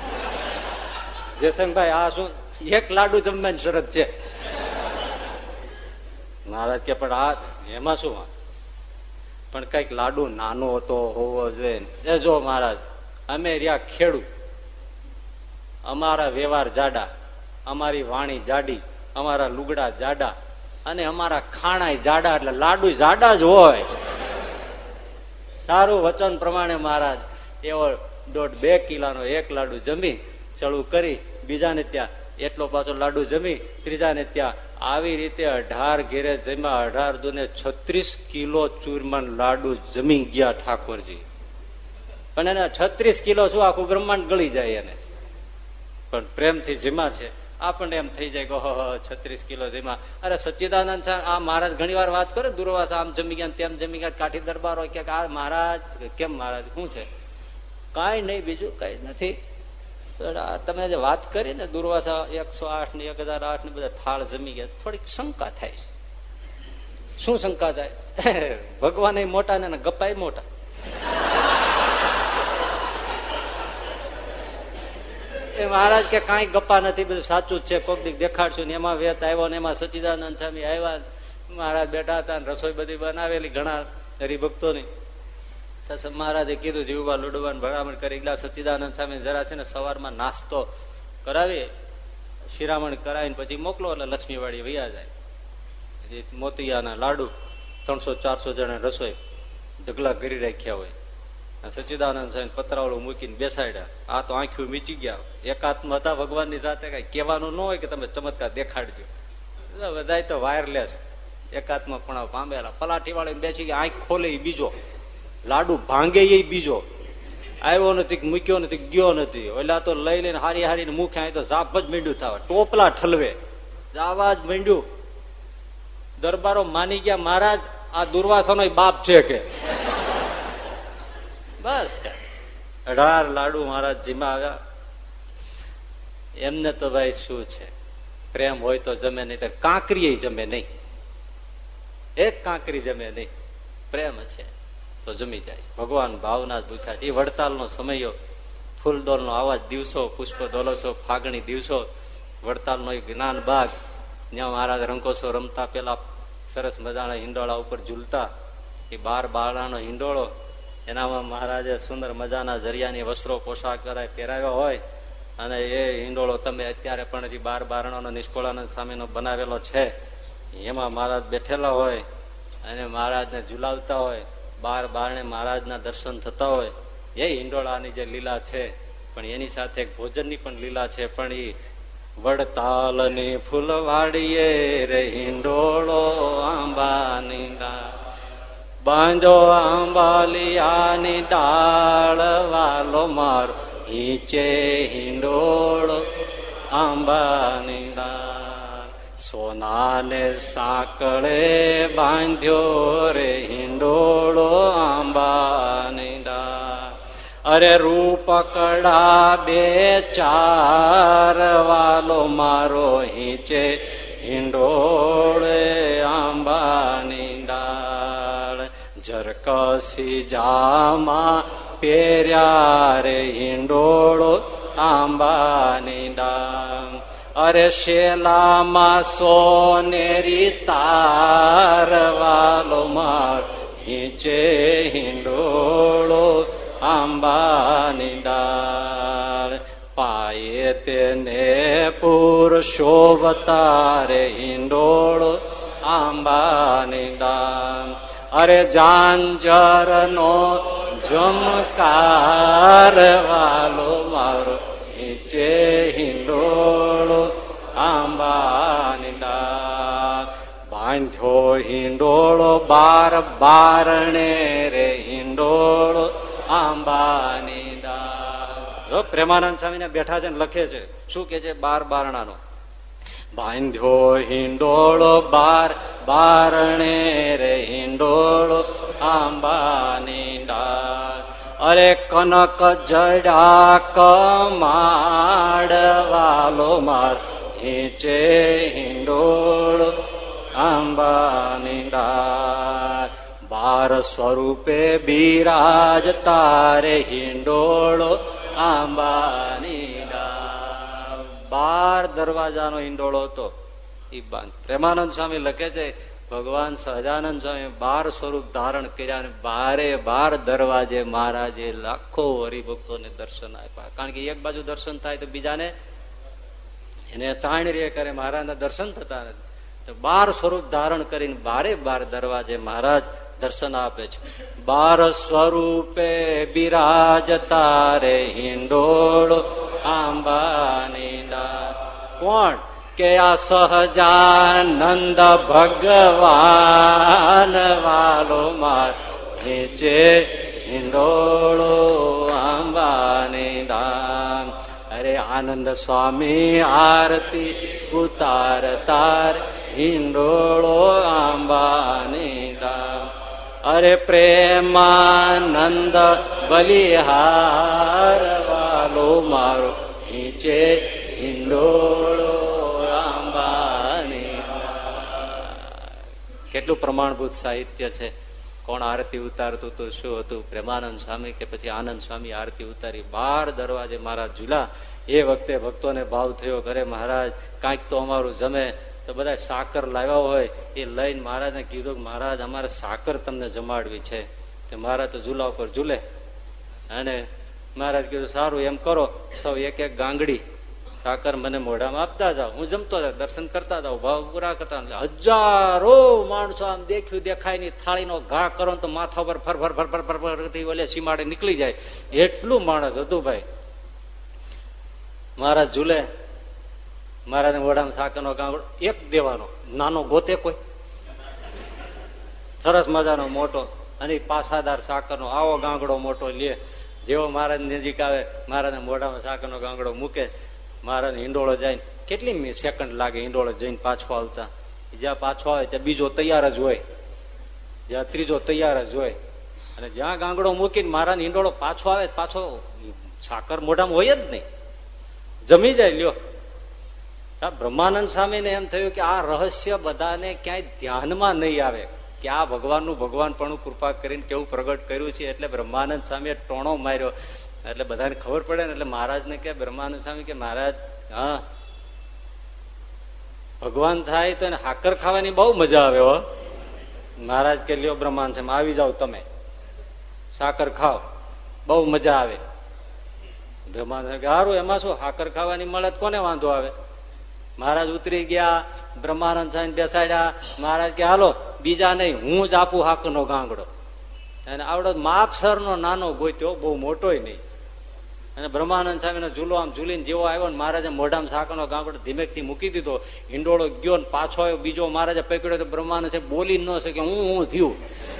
જયસંગભાઈ આ શું એક લાડુ જમવાની શરત છે? મહારાજ કે પણ આ એમાં શું વાત? પણ કઈક લાડુ નાનો હતો હોવો જોઈએ. એ જો મહારાજ, અમે રહ્યા ખેડૂત, અમારા વ્યવહાર જાડા, અમારી વાણી જાડી, અમારા લુગડા જાડા અને અમારા ખાણા જાડા, એટલે લાડુ જાડા જ હોય. સારું વચન પ્રમાણે મહારાજ એવો દોઢ બે કિલાનો એક લાડુ જમી ચડું કરી, બીજાને ત્યાં એટલો પાછો લાડુ જમી, ત્રીજાને ત્યાં, આવી રીતે અઢાર ઘેરે જમ્યા. અઢાર દુને છત્રીસ કિલો ચૂરમાન લાડુ જમી ગયા ઠાકોરજી. પણ એને છત્રીસ કિલો શું આખું બ્રહ્માંડ ગળી જાય એને, પણ પ્રેમથી જીમા છે. આપણને એમ થઈ જાય કે હો છત્રીસ કિલો જીમા. અરે સચ્ચિદાનંદ આ મહારાજ ઘણી વાર વાત કરે, દુર્વાસા આમ જમી ગયા તેમ જમી ગયા, કાઠી દરબારો કે આ મહારાજ કેમ મહારાજ શું છે? કાંઈ નહીં, બીજું કઈ નથી. તમે જે વાત કરી ને દુર્વાસા એકસો આઠ ને એક હજાર આઠ ને બધા થાળ જમી ગયા, થોડીક શંકા થાય. શું શંકા થાય? ભગવાન મોટા ને ગપ્પા મોટા. એ મહારાજ કે કાંઈ ગપ્પા નથી, બધું સાચું જ છે, કોક દીક દેખાડશું ને. એમાં વેત આવ્યો ને એમાં સચ્ચિદાનંદ સ્વામી આવ્યા, મહારાજ બેઠા હતા, રસોઈ બધી બનાવેલી ઘણા હરિભક્તોની. મહારાજે કીધું જીવબા લુડવાન ભલામણ કરી ગયા. સચ્ચિદાનંદ સ્વામી જરા છે ને સવારમાં નાસ્તો કરાવી, શિરામણ કરાવીને પછી મોકલો એટલે લક્ષ્મીવાડી વૈયા જાય. મોતિયાના લાડુ ત્રણસો ચારસો જણા રસોઈ ઢગલા કરી રાખ્યા હોય. સચ્ચિદાનંદ સ્વામી પતરાવળું મૂકીને બેસાડ્યા. આ તો આંખ્યું મીચી ગયા, એકાત્મ હતા ભગવાનની સાથે. કઈ કહેવાનું ન હોય કે તમે ચમત્કાર દેખાડજો, બધા તો વાયરલેસ એકાત્મ પણ પામેલા. પલાઠી વાળી બેસી ગયા, આંખ ખોલે એ બીજો, લાડુ ભાંગે એ બીજો, આવ્યો નથી, મૂક્યો નથી, ગયો નથી. ઓલા તો લઈ લઈને હારી હારીને મુખે તો ઝાપ જ માંડ્યું થવા, ટોપલા ઠલવે, આવા જ માંડ્યું. દરબારો માની ગયા મહારાજ આ દુર્વાસાનો બાપ છે કે બસ. અઢાર લાડુ મહારાજ જીમાં આવ્યા. એમને તો ભાઈ શું છે, પ્રેમ હોય તો જમે નહીં, તો કાંકરી જમે નહીં, એક કાંકરી જમે નહીં. પ્રેમ છે તો જમી જાય. ભગવાન ભાવના જ ભૂખ્યા છે. એ વડતાલનો સમયો, ફૂલદોલનો આવા દિવસો, પુષ્પ દોલોત્સવ, ફાગણી દિવસો, વડતાલનો એક જ્ઞાન બાગ, જ્યાં મહારાજ રંકોસો રમતા, પેલા સરસ મજાના હિંડોળા ઉપર ઝૂલતા. એ બાર બારણાનો હિંડોળો, એનામાં મહારાજે સુંદર મજાના જરિયાની વસ્ત્રો પોશાક કરાય પહેરાવ્યો હોય, અને એ હિંડોળો તમે અત્યારે પણ હજી બાર બારણાનો નિષ્કોળાનંદ સ્વામીનો બનાવેલો છે, એમાં મહારાજ બેઠેલા હોય અને મહારાજને ઝુલાવતા હોય. બાર બારણે મહારાજના દર્શન થતા હોય. એ હિંડોળાની જે લીલા છે, પણ એની સાથે ભોજનની પણ લીલા છે. પણ એ વડતાલની ફૂલવાડીએ રે હિંડોળો આંબાની બાંધો આંબાલિયાની ડાળ વાલો મારો હિંચે હિંડોળો આંબાની ડાળ. સોનાને સાંકળે બાંધ્યો રે હિંડોળો આંબાની ડાળ. અરે રૂપકડા બે ચાર વાલો મારો હિંચે હિંડોળે આંબાની ડાળ. જરકસી જામા પહેર્યા રે હિંડોળો આંબાની ડાળ. અરે શેલામાં સોનેરી તાર વાલો માર હિંચે હિંડોળો આંબાની ડાળ. પાયે તેને પુરુષોવતા રે હિંડોળો આંબાની ડાળ. અરે જાંજર નો જમકાર વાલો મારો હિંચે હિંડોળો આંબાની ડાળ. બાંધ્યો હિંડોળો બાર બારણે રે હિંડોળો આંબાની ડાળ. પ્રેમાનંદ સ્વામી ને બેઠા છે ને લખે છે, શું કે છે? બાર બારણાનો બાંધ્યો હિંડોળો બાર બારણે રે હિંડોળો આંબાની ડાળ. અરે કનક જડા કમાડ વાલો માર હિંચે હિંડોળો આંબાની ડાળ. બાર સ્વરૂપે બિરાજ તારે હિંડોળો આંબાની ડાળ. બાર દરવાજાનો હિંડોળો હતો. એ પ્રેમાનંદ સ્વામી લખે છે, ભગવાન સહજાનંદ સ્વામી બાર સ્વરૂપ ધારણ કર્યા અને બારે બાર દરવાજે મહારાજે લાખો હરિભક્તોને દર્શન આપ્યા. કારણ કે એક બાજુ દર્શન થાય તો બીજાને એને તાણ રે કરે, મહારાજના દર્શન થતા નથી. તો બાર સ્વરૂપ ધારણ કરીને બારે બાર દરવાજે મહારાજ દર્શન આપે છે. બાર સ્વરૂપે બિરાજતા રે હિંડોળો આંબાની ડાળ. કોણ કે આ સહજાનંદ ભગવાન વાલો માર નીચે હિંડોળો આંબાની ડાળ. અરે આનંદ સ્વામી આરતી ઉતાર તાર હિંડોળો આંબાની ડાળ. અરે પ્રેમાનંદ બલિહાર વાલો મારો નીચે હિંડોળો આંબાની ડાળ. કેટલું પ્રમાણભૂત સાહિત્ય છે. કોણ આરતી ઉતારતું તો શું હતું? પ્રેમાનંદ સ્વામી કે પછી આનંદ સ્વામી આરતી ઉતારી. બાર દરવાજે મહારાજ ઝૂલા. એ વખતે ભક્તોને ભાવ થયો, ઘરે મહારાજ કાંઈક તો અમારું જમે. તો બધા સાકર લાવ્યા હોય એ લઈને મહારાજને કીધું કે મહારાજ અમારે સાકર તમને જમાડવી છે. તો મહારાજ તો ઝૂલા ઉપર ઝૂલે. અને મહારાજ કીધું સારું એમ કરો, સૌ એક એક ગાંગડી સાકર મને મોઢામાં આપતા જાઓ, હું જમતો જાઉં, દર્શન કરતા જાઉં, ભાવ પૂરા કરતા. હજારો માણસો આમ દેખ્યું દેખાય ની થાળીનો ઘા કરો તો માથા પર ફર ફર ફર ફર ફર ફરથી ઓલે સીમાડે નીકળી જાય એટલું માણસ હતું ભાઈ. મહારાજ ઝૂલે. મહારાજ મોઢામાં સાકર નો ગાંગડો એક દેવાનો, નાનો ગોતે કોઈ, સરસ મજાનો મોટો અને પાસાદાર સાકર નો આવો ગાંગડો મોટો લે. જેવો મહારાજ નજીક આવે મહારાજના મોઢામાં સાકર નો ગાંગડો મૂકે. મહારાજ હિંડોળો જાય. કેટલી સેકન્ડ લાગે હિંડોળો જઈને પાછો આવતા? જ્યાં પાછો આવે ત્યાં બીજો તૈયાર જ હોય, જ્યાં ત્રીજો તૈયાર જ હોય. અને જ્યાં ગાંગડો મૂકીને મહારાજ હિંડોળો પાછો આવે પાછો સાકર મોઢામાં હોય જ નહીં, જમી જાય. લ્યો બ્રહ્માનંદ સ્વામીને એમ થયું કે આ રહસ્ય બધાને ક્યાંય ધ્યાનમાં નહીં આવે કે આ ભગવાનનું ભગવાન પણ કૃપા કરીને કેવું પ્રગટ કર્યું છે. એટલે બ્રહ્માનંદ સ્વામીએ ટોણો માર્યો. એટલે બધાને ખબર પડે ને એટલે મહારાજને કે બ્રહ્માનંદ સ્વામી કે મહારાજ હા ભગવાન થાય તો એને હાકર ખાવાની બહુ મજા આવે હો. મહારાજ કે લ્યો બ્રહ્માનંદ સ્વામી આવી જાઓ, તમે સાકર ખાઓ, બહુ મજા આવે. બ્રહ્માનંદ સ્વામી હારું એમાં શું, હાકર ખાવાની મળે કોને વાંધો આવે? મહારાજ ઉતરી ગયા, બ્રહ્માનંદ સ્વામી બેસાડ્યા. મહારાજ કે હાલો બીજા નહીં, હું જ આપું હાકર નો ગાંગડો. અને આવડો માપસર નો નાનો ગોત્યો, બહુ મોટોય નહીં. અને બ્રહ્માનંદ સ્વામી નો ઝૂલો આમ ઝૂલીને જેવો આવ્યો ને મહારાજે મોઢામાં સાકર નો ગાંગડો ધીમેકથી મૂકી દીધો. હિંડોળો ગયો ને પાછો આવ્યો, બીજો મહારાજે પકડ્યો તો બ્રહ્માનંદ સાહેબ બોલી ન શકે, હું હું થયું.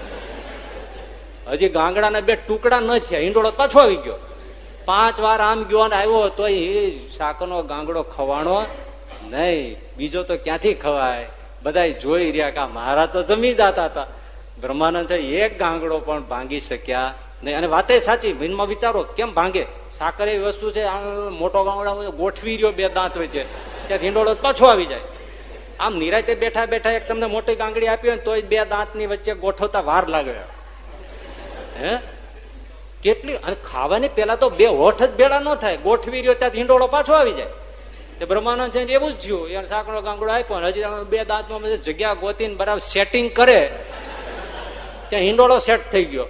હજી ગાંગડાના બે ટુકડા ન થયા, હિંડોળો પાછો આવી ગયો. પાંચ વાર આમ ગયો ને આવ્યો તો એ સાકર નો ગાંગડો ખવાણો નહીં. બીજો તો ક્યાંથી ખવાય? બધા જોઈ રહ્યા કે મહારાજ તો જમી જતા હતા. બ્રહ્માનંદ એક ગાંગડો પણ ભાંગી શક્યા નહીં. અને વાતે સાચી, મનમાં વિચારો કેમ ભાંગે? સાકર એવી વસ્તુ છે, મોટો ગાંગડા ગોઠવી રહ્યો બે દાંત હોય છે, ત્યાં હિંડોળો પાછો આવી જાય. આમ નિરાતે બેઠા બેઠા એક તમને મોટી ગાંગડી આપી હોય તો બે દાંત ની વચ્ચે ગોઠવતા વાર લાગે. હે કેટલી? અને ખાવાની પેલા તો બે હોઠ જ ભેળા ન થાય, ગોઠવી રહ્યો ત્યાં હિંડોળો પાછો આવી જાય. બ્રહ્માનંદ છે એવું જ થયું. એને સાકરનો ગાંગડો આપ્યો, હજી બે દાંતમાં જગ્યા ગોતીને બરાબર સેટિંગ કરે ત્યાં હિંડોળો સેટ થઈ ગયો.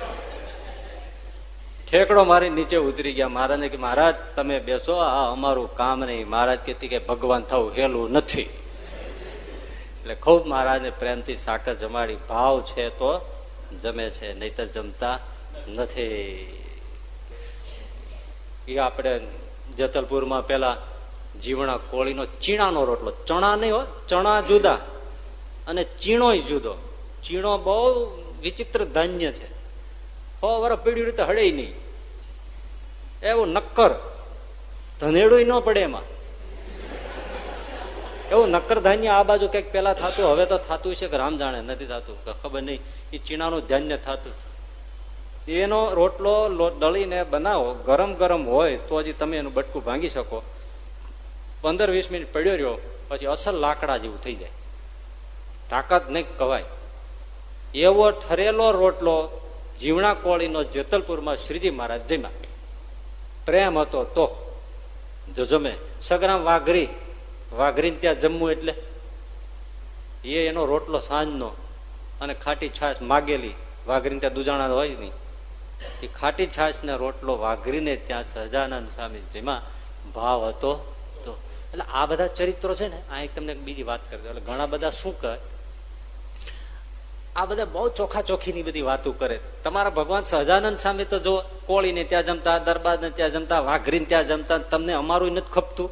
ઠેકડો મારી નીચે ઉતરી ગયા. મહારાજને કે મહારાજ તમે બેસો, આ અમારું કામ નહીં. મહારાજ કહેતી કે ભગવાન થવું હેલું નથી. એટલે ખૂબ મહારાજને પ્રેમથી સાકર જમાડી. ભાવ છે તો જમે છે, નહીતર જમતા નથી. એ આપણે જેતલપુરમાં પેલા જીવણા કોળીનો ચીણાનો રોટલો, ચણા નહીં હો, ચણા જુદા અને ચીણોય જુદો. ચીણો બહુ વિચિત્ર ધાન્ય છે, હો વરસ પીડ્યું રીતે હળે નહીં, એવું નક્કર ધનેડું ન પડે એમાં. એવું નક્કર ધાન્ય આ બાજુ કઈક પેલા થતું, હવે તો થતું છે કે રામ જાણે, નથી થતું ખબર નહીં. એ ચીણાનું ધાન્ય થતું. એનો રોટલો દળીને બનાવો, ગરમ ગરમ હોય તો હજી તમે એનું બટકું ભાંગી શકો. પંદર વીસ મિનિટ પડ્યો રહ્યો પછી અસલ લાકડા જેવું થઈ જાય, તાકાત નહીં કવાય. એવો ઠરેલો રોટલો જીવણા કોળીનો જેતલપુરમાં શ્રીજી મહારાજ જમ્યા. પ્રેમ હતો તો જો જમે. સગરામ વાઘરી, વાઘરી ત્યાં જમવું એટલે એ એનો રોટલો સાંજનો અને ખાટી છાશ માગેલી, વાઘરીને ત્યાં દુજાણા હોય નહીં, એ ખાટી છાશ ને રોટલો વાઘરીને ત્યાં સહજાનંદ સ્વામી જેમાં ભાવ હતો. તો એટલે આ બધા ચરિત્રો છે ને, આ તમને બીજી વાત કરી દઉં. એટલે ઘણા બધા શું કરે, આ બધા બહુ ચોખા ચોખીની બધી વાતો કરે. તમારા ભગવાન સહજાનંદ સ્વામી તો જો કોળીને ત્યાં જમતા, દરબારને ત્યાં જમતા, વાઘરીને ત્યાં જમતા, તમને અમારું નથી ખપતું?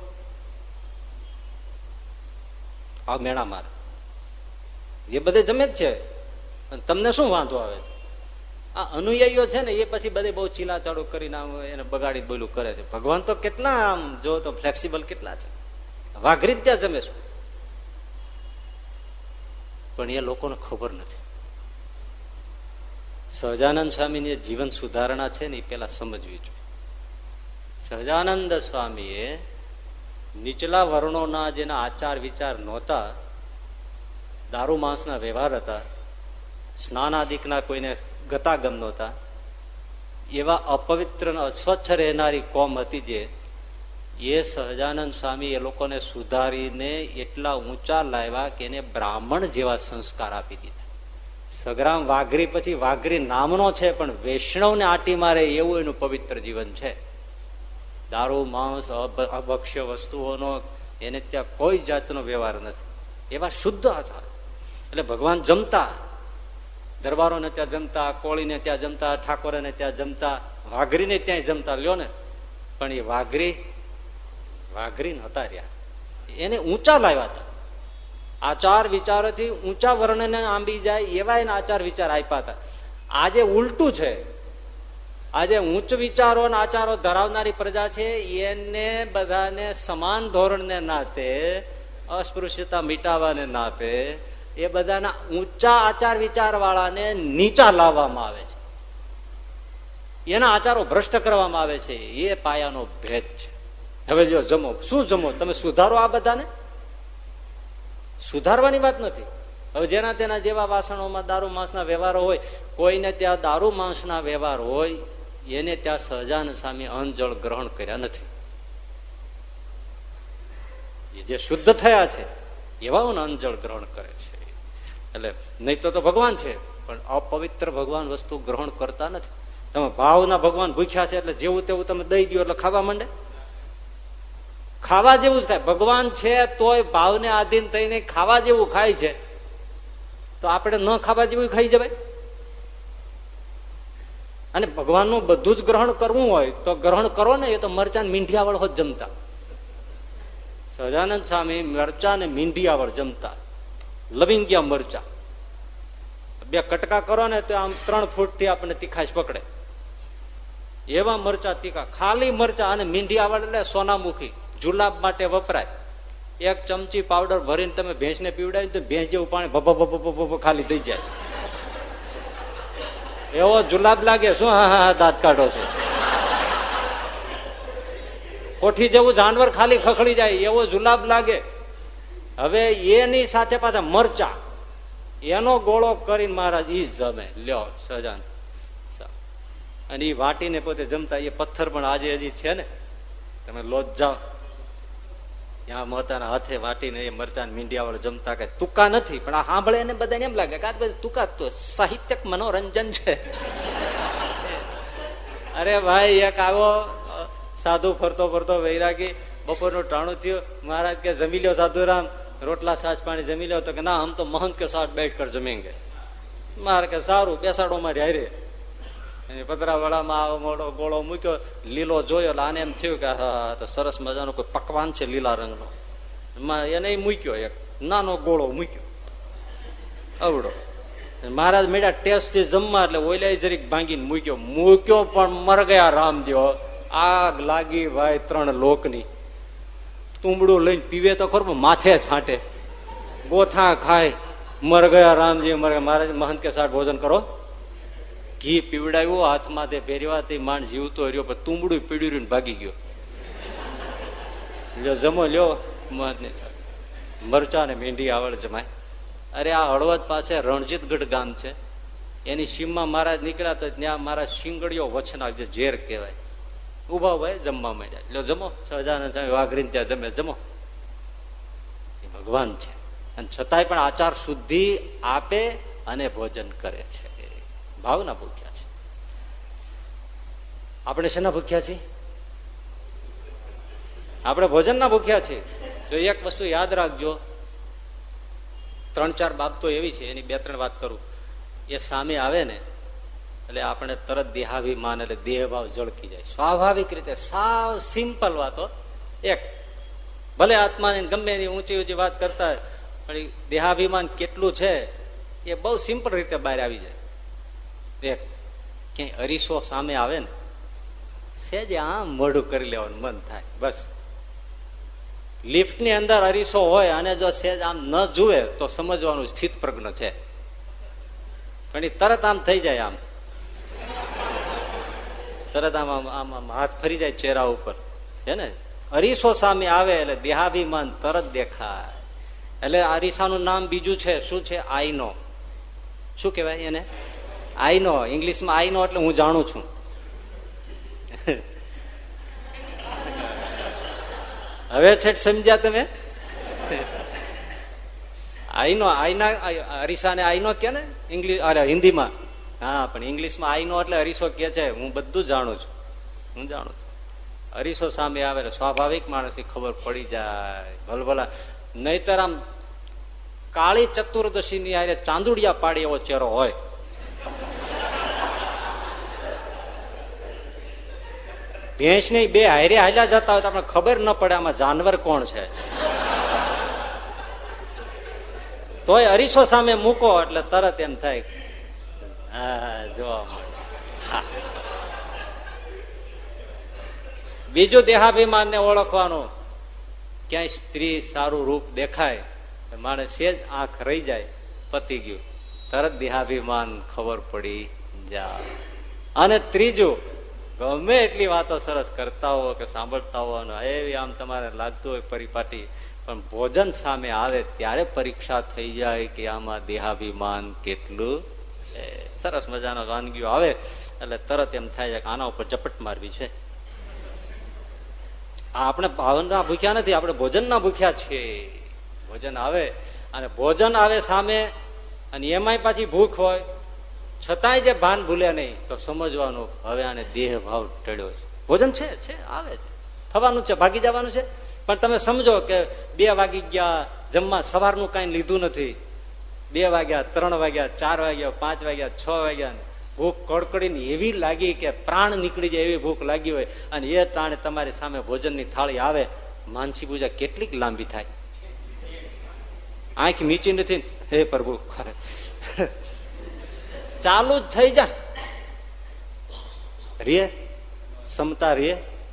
આ મેણા મારે એ બધે જમે જ છે, તમને શું વાંધો આવે છે? આ અનુયાયીઓ છે ને એ પછી બધે બહુ ચીલાચાડુ કરીને એને બગાડી બોલું કરે છે. ભગવાન તો કેટલા આમ જો તો ફ્લેક્સિબલ કેટલા છે, વાઘરી ત્યાં જમે છે. પણ એ લોકોને ખબર નથી. સહજાનંદ સ્વામીની જીવન સુધારણા છે ને એ પેલા સમજવી જોઈએ. સહજાનંદ સ્વામીએ નીચલા વર્ણોના જેના આચાર વિચાર નહોતા, દારૂ માંસના વ્યવહાર હતા, સ્નાનાદિકના કોઈને ગતાગમ નહોતા, એવા અપવિત્ર અસ્વચ્છ રહેનારી કોમ હતી જે એ સહજાનંદ સ્વામી એ લોકોને સુધારીને એટલા ઊંચા લાવ્યા કે એને બ્રાહ્મણ જેવા સંસ્કાર આપી દીધા. સગ્રામ વાઘરી પછી વાઘરી નામનો છે પણ વૈષ્ણવને આટી મારે એવું એનું પવિત્ર જીવન છે. દારૂ માંસ અભક્ષ્ય વસ્તુઓનો એને ત્યાં કોઈ જાતનો વ્યવહાર નથી, એવા શુદ્ધ આચાર. એટલે ભગવાન જમતા, દરબારોને ત્યાં જમતા, કોળીને ત્યાં જમતા, ઠાકોરને ત્યાં જમતા, વાઘરીને ત્યાં જમતા. લ્યો ને, પણ એ વાઘરી વાઘરી નતા રહ્યા, એને ઊંચા લાવ્યા હતા. આચાર વિચારોથી ઊંચા વર્ણને આંબી જાય એવા એના આચાર વિચાર આપ્યા હતા. આજે ઉલટું છે. આજે ઉચ્ચ વિચારો અને આચારો ધરાવનારી પ્રજા છે, એને બધાને સમાન ધોરણને નાતે, અસ્પૃશ્યતા મિટાવાને નાતે એ બધાના ઊંચા આચાર વિચાર વાળાને નીચા લાવવામાં આવે છે, એના આચારો ભ્રષ્ટ કરવામાં આવે છે. એ પાયાનો ભેદ છે. હવે જો જમો, શું જમો? તમે સુધારો આ બધાને? સુધારવાની વાત નથી. હવે જેના તેના જેવા વાસણોમાં દારૂ માંસના વ્યવહારો હોય, કોઈને ત્યાં દારૂ માંસના વ્યવહાર હોય, એને ત્યાં સહજાનંદ સ્વામી અન્ન જળ ગ્રહણ કર્યા નથી. એ જે શુદ્ધ થયા છે એવાઓને અન્ન જળ ગ્રહણ કરે છે. એટલે નહીં તો તો ભગવાન છે, પણ અપવિત્ર ભગવાન વસ્તુ ગ્રહણ કરતા નથી. તમે ભાવના ભગવાન ભૂખ્યા છે એટલે જેવું તેવું તમે દઈ દો એટલે ખાવા માંડે. ખાવા જેવું જ ખાય. ભગવાન છે તોય ભાવને આધીન થઈને ખાવા જેવું ખાય છે, તો આપણે ન ખાવા જેવું ખાઈ જવાય? અને ભગવાનનું બધું જ ગ્રહણ કરવું હોય તો ગ્રહણ કરો ને. એ તો મરચાં મીંઢિયાવળ હોત જમતા. સહજાનંદ સ્વામી મરચા ને મીંઢિયાવળ જમતા, લવિંગિયા મરચા. બે કટકા કરો ને તો આમ ત્રણ ફૂટ થી આપણને તીખાશ પકડે એવા મરચા તીખા. ખાલી મરચા અને મીંઢિયાવળ એટલે સોનામુખી જુલાબ માટે વપરાય. એક ચમચી પાવડર ભરીને તમે ભેંસને પીવડાવી તો ભેંસ જેવું પાણી ભભ ભભ ભભ ખાલી થઈ જાય. એવો જુલાબ લાગે. શું હા હા દાંત કાઢો છો? કોઠી જેવું જાનવર ખાલી ખખડી જાય એવો જુલાબ લાગે. હવે એની સાથે પાછા મરચા, એનો ગોળો કરીને મહારાજ ઈ જમે. લ્યો સજાન. અને એ વાટીને પોતે જમતા. એ પથ્થર પણ આજે હજી છે ને, તમે લોજ જાઓ ત્યાં મોતાના હાથે વાટીને એ મરચાં મીંડિયાવાળા જમતા. કે તુકા નથી, પણ આ સાંભળે એને બધાને એમ લાગે કે આ તુકા તો સાહિત્યક મનોરંજન છે. અરે ભાઈ, એક આવો સાધુ ફરતો ફરતો વૈરાગી, બપોરનું ટાણું થયું, મહારાજ કે જમી લ્યો સાધુરામ, રોટલા સાજ પાણી જમી લ્યો. તો કે ના, હમ તો મહંત કે સાથ બેઠ કર જમેંગે. મારે કે સારું, બેસાડો મારી હારે. પતરા વડામાં આવો મોટો ગોળો મૂક્યો, લીલો જોયો એટલે આને એમ થયું કે હા તો સરસ મજાનો કોઈ પકવાન છે લીલા રંગનો. એને મૂક્યો, એક નાનો ગોળો મૂક્યો અવડો. મહારાજ મેળા ટેસ્ટ થી જમવા એટલે ઓઈલા જરીક ભાંગીને મૂક્યો મૂક્યો પણ મર ગયા રામદેવ. આગ લાગી ભાઈ ત્રણ લોકની. તુંબડું લઈને પીવે તો ખરું, માથે છાંટે, ગોથા ખાય. મર ગયા રામજી, મર ગયા. મહારાજ મહંત કે સાથ ભોજન કરો. ઘી પીવડાવ્યું, હાથમાં તે ભેરવાથી માંડ જીવતો રહ્યો, પણ તુંબડું પીડ્યું રહ્યું ભાગી ગયો. લ્યો જમો લ્યો મહંત ની સાથે. મરચા ને મીંઢી આવડ જમાય. અરે આ હળવદ પાસે રણજીતગઢ ગામ છે, એની સીમમાં મહારાજ નીકળ્યા તો ત્યાં મારા શિંગડીઓ વચના જે ઝેર કહેવાય. ઉભા ભાઈ જમવા માંડ્યા. લ્યો જમો. સહજાનંદ સ્વામી વાઘરીને ત્યાં જમે. જમો. એ ભગવાન છે. અને છતાંય પણ આચાર શુદ્ધિ આપે અને ભોજન કરે છે. ભાવના ભૂખ્યા છે. આપણે શેના ભૂખ્યા છીએ? આપણે ભોજનના ભૂખ્યા છીએ. જો એક વસ્તુ યાદ રાખજો, ત્રણ ચાર બાબતો એવી છે, એની બે ત્રણ વાત કરું. એ સામે આવે ને એટલે આપણે તરત દેહાભિમાન એટલે દેહભાવ ઝળકી જાય સ્વાભાવિક રીતે. સાવ સિમ્પલ વાતો. એક ભલે આત્માને ગમે એની ઊંચી ઊંચી વાત કરતા હોય પણ દેહાભિમાન કેટલું છે એ બહુ સિમ્પલ રીતે બહાર આવી જાય. એક ક્યાંય અરીસો સામે આવે ને સેજ આમ મોઢું કરી લેવાનું મન થાય. બસ લિફ્ટ ની અંદર અરીસો હોય અને જો સેજ આમ ન જુએ તો સમજવાનું સ્થિત પ્રજ્ઞ છે. પણ એ તરત આમ થઈ જાય, આમ તરત આમ આમ આમ હાથ ફરી જાય ચહેરા ઉપર છે ને. અરીસો સામે આવે એટલે દેહાભિમાન તરત દેખાય. એટલે અરીસાનું નામ બીજું છે. શું છે? આઈનો. શું કહેવાય એને? આઈનો. ઇંગ્લિશમાં આઈનો એટલે હું જાણું છું. હવે ઠેઠ સમજ્યા તમે? આઈનો. આઈના અરીસાને આઈનો કે ને ઇંગ્લિશ અરે હિન્દીમાં. હા, પણ ઇંગ્લિશમાં આઈનો એટલે અરીસો કે છે. હું બધું જાણું છું, હું જાણું છું. અરીસો સામે આવે એટલે સ્વાભાવિક માણસની ખબર પડી જાય. ભલભલા નહીતર આમ કાળી ચતુર્દશી ની આરે ચાંદુડિયા પાડી એવો ચહેરો હોય. ભેંસ ની બે હારે હાલ્યા જતા હોય તો આપણે ખબર ન પડે આમાં જાનવર કોણ છે. તોય અરીસો સામે મૂકો એટલે તરત એમ થાય હા જોવા મળે. બીજું દેહાભિમાન ને ઓળખવાનું. ક્યાંય સ્ત્રી સારું રૂપ દેખાય માણસ સેજ આંખ રહી જાય, પતી ગયું. તરત દેહાભિમાન ખબર પડી જાય. અને ત્રીજું, ગમે એટલી વાતો સરસ કરતા હો કે સાંભળતા હો એવી આમ તમારે લાગતું હોય પરિપાટી, પણ ભોજન સામે આવે ત્યારે પરીક્ષા થઈ જાય કે આમાં દેહાભિમાન કેટલું છે. સરસ મજાનો વાનગીઓ આવે એટલે તરત એમ થાય છે કે આના ઉપર ઝપટ મારવી છે. આપણે ભાવના ભૂખ્યા નથી, આપણે ભોજનના ભૂખ્યા છીએ. ભોજન આવે અને ભોજન આવે સામે અને એમાંય પાછી ભૂખ હોય છતાંય જે ભાન ભૂલે નહીં તો સમજવાનું હવે આને દેહ ભાવ ટળ્યો છે. ભોજન છે છે આવે છે, થવાનું છે, ભાગી જવાનું છે. પણ તમે સમજો કે બે વાગી ગયા, જમવા સવારનું કઈ લીધું નથી, બે વાગ્યા, ત્રણ વાગ્યા, ચાર વાગ્યા, પાંચ વાગ્યા, છ વાગ્યા, ભૂખ કડકડીને એવી લાગી કે પ્રાણ નીકળી જાય એવી ભૂખ લાગી હોય અને એ તાણે તમારી સામે ભોજનની થાળી આવે, માનસી પૂજા કેટલીક લાંબી થાય. આંખ મીચી નથી, હે પ્રભુ ખરે ચાલુ જ થઈ જાય. રે ક્ષમતા રે.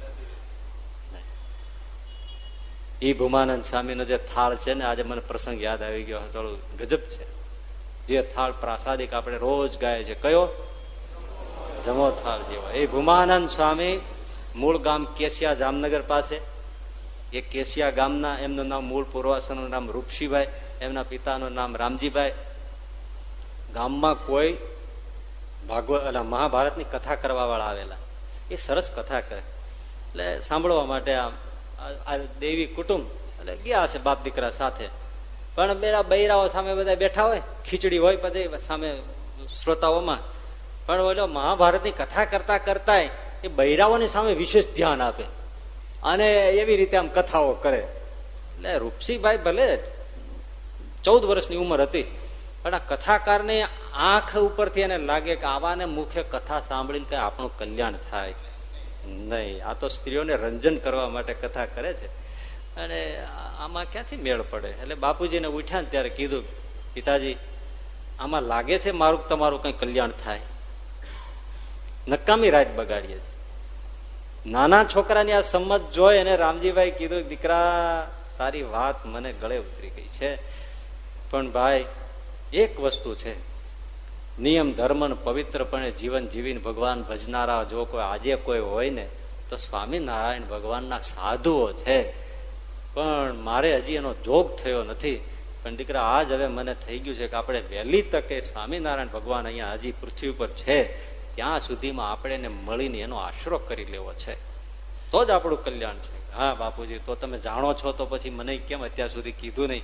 એ ભૂમાનંદ સ્વામીનો જે થાળ છે ને, આજે મને પ્રસંગ યાદ આવી ગયો, ચાલો ગજબ છે. જે થાળ પ્રાસાદિક આપણે રોજ ગાય છે, કયો? જમો થાળ જેવો. એ ભૂમાનંદ સ્વામી મૂળ ગામ કેશિયા, જામનગર પાસે. એ કેશિયા ગામના, એમનું નામ મૂળ પૂર્વાસનું નામ રૂપસીભાઈ, એમના પિતાનું નામ રામજીભાઈ. ગામમાં કોઈ ભાગવત એટલે મહાભારતની કથા કરવા વાળા આવેલા. એ સરસ કથા કરે એટલે સાંભળવા માટે આ દેવી કુટુંબ એટલે ગયા છે બાપ દીકરા સાથે. પણ બેરા બૈરાઓ સામે બધા બેઠા હોય, ખીચડી હોય પછી સામે શ્રોતાઓમાં. પણ ઓલો મહાભારતની કથા કરતા કરતા એ બૈરાઓની સામે વિશેષ ધ્યાન આપે અને એવી રીતે આમ કથાઓ કરે. એટલે રૂપસીભાઈ ભલે ચૌદ વર્ષની ઉંમર હતી, પણ આ કથાકારની આંખ ઉપરથી એને લાગે કે આવાને મુખ્ય કથા સાંભળીને કઈ આપણું કલ્યાણ થાય નહીં. આ તો સ્ત્રીઓને રંજન કરવા માટે કથા કરે છે અને આમાં ક્યાંથી મેળ પડે. એટલે બાપુજીને ઉઠ્યા ને ત્યારે કીધું, પિતાજી આમાં લાગે છે મારું તમારું કઈ કલ્યાણ થાય? નકામી રાત બગાડીએ છે. નાના છોકરાની આ સમજ જોઈ અને રામજીભાઈ કીધું, દીકરા તારી વાત મને ગળે ઉતરી ગઈ છે, પણ ભાઈ એક વસ્તુ છે, નિયમ ધર્મ પવિત્રપણે જીવન જીવીને ભગવાન ભજનારા જો કોઈ આજે કોઈ હોય ને તો સ્વામિનારાયણ ભગવાનના સાધુઓ છે. પણ મારે હજી એનો જોગ થયો નથી. પણ દીકરા આજ હવે મને થઈ ગયું છે કે આપણે વહેલી તકે સ્વામિનારાયણ ભગવાન અહીંયા હજી પૃથ્વી ઉપર છે ત્યાં સુધીમાં આપણે એને મળીને એનો આશરો કરી લેવો છે, તો જ આપણું કલ્યાણ છે. હા બાપુજી, તો તમે જાણો છો તો પછી મને કેમ અત્યાર સુધી કીધું નહીં?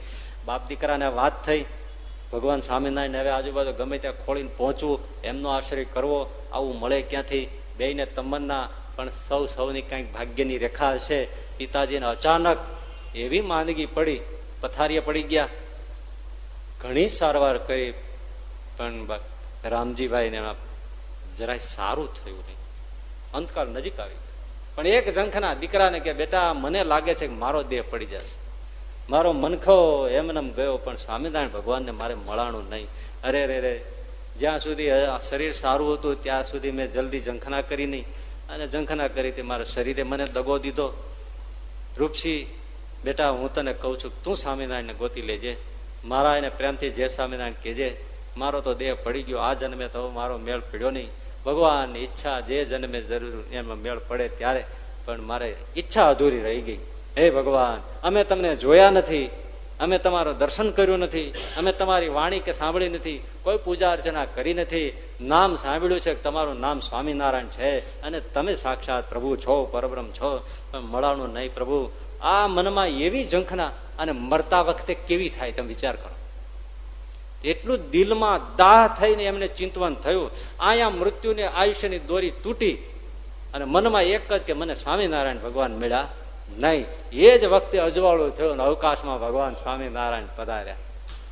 બાપ દીકરાને વાત થઈ, ભગવાન સ્વામિનારાયણ હવે આજુબાજુ ગમે ત્યાં ખોળીને પહોંચવું, એમનો આશ્રય કરવો, આવું મળે ક્યાંથી? બેયને તમન્ના, પણ સૌ સૌની કંઈક ભાગ્યની રેખા હશે. પિતાજીને અચાનક એવી માંદગી પડી, પથારીએ પડી ગયા. ઘણી સારવાર કરી, પણ રામજીભાઈને જરાય સારું થયું નહીં. અંતકાળ નજીક આવી. પણ એક ઝંખના દીકરાને કે બેટા મને લાગે છે કે મારો દેહ પડી જશે, મારો મનખો એમને ગયો, પણ સ્વામિનારાયણ ભગવાનને મારે મળાણું નહીં. અરે રે રે, જ્યાં સુધી શરીર સારું હતું ત્યાં સુધી મેં જલ્દી ઝંખના કરી નહીં, અને ઝંખના કરી તે મારા શરીરે મને દગો દીધો. રૂપસી બેટા હું તને કઉ છું, તું સ્વામિનારાયણને ગોતી લેજે, મારા એને પ્રેમથી જય સ્વામિનારાયણ કહેજે. મારો તો દેહ પડી ગયો, આ જન્મે તો મારો મેળ પડ્યો નહીં. ભગવાનની ઈચ્છા જે જન્મે જરૂર એમાં મેળ પડે ત્યારે, પણ મારે ઈચ્છા અધૂરી રહી ગઈ. હે ભગવાન, અમે તમને જોયા નથી, અમે તમારું દર્શન કર્યું નથી, અમે તમારી વાણી કે સાંભળી નથી, કોઈ પૂજા અર્ચના કરી નથી. નામ સાંભળ્યું છે કે તમારું નામ સ્વામિનારાયણ છે અને તમે સાક્ષાત પ્રભુ છો, પરબ્રહ્મ છો, પણ મળાણું નહીં પ્રભુ. આ મનમાં એવી ઝંખના, અને મરતા વખતે કેવી થાય તમે વિચાર કરો. એટલું દિલમાં દાહ થઈને એમને ચિંતવન થયું. આયા મૃત્યુને આયુષ્યની દોરી તૂટી, અને મનમાં એક જ કે મને સ્વામિનારાયણ ભગવાન મળ્યા નહીં. એ જ વખતે અજવાળું થયું અને અવકાશમાં ભગવાન સ્વામિનારાયણ પધાર્યા.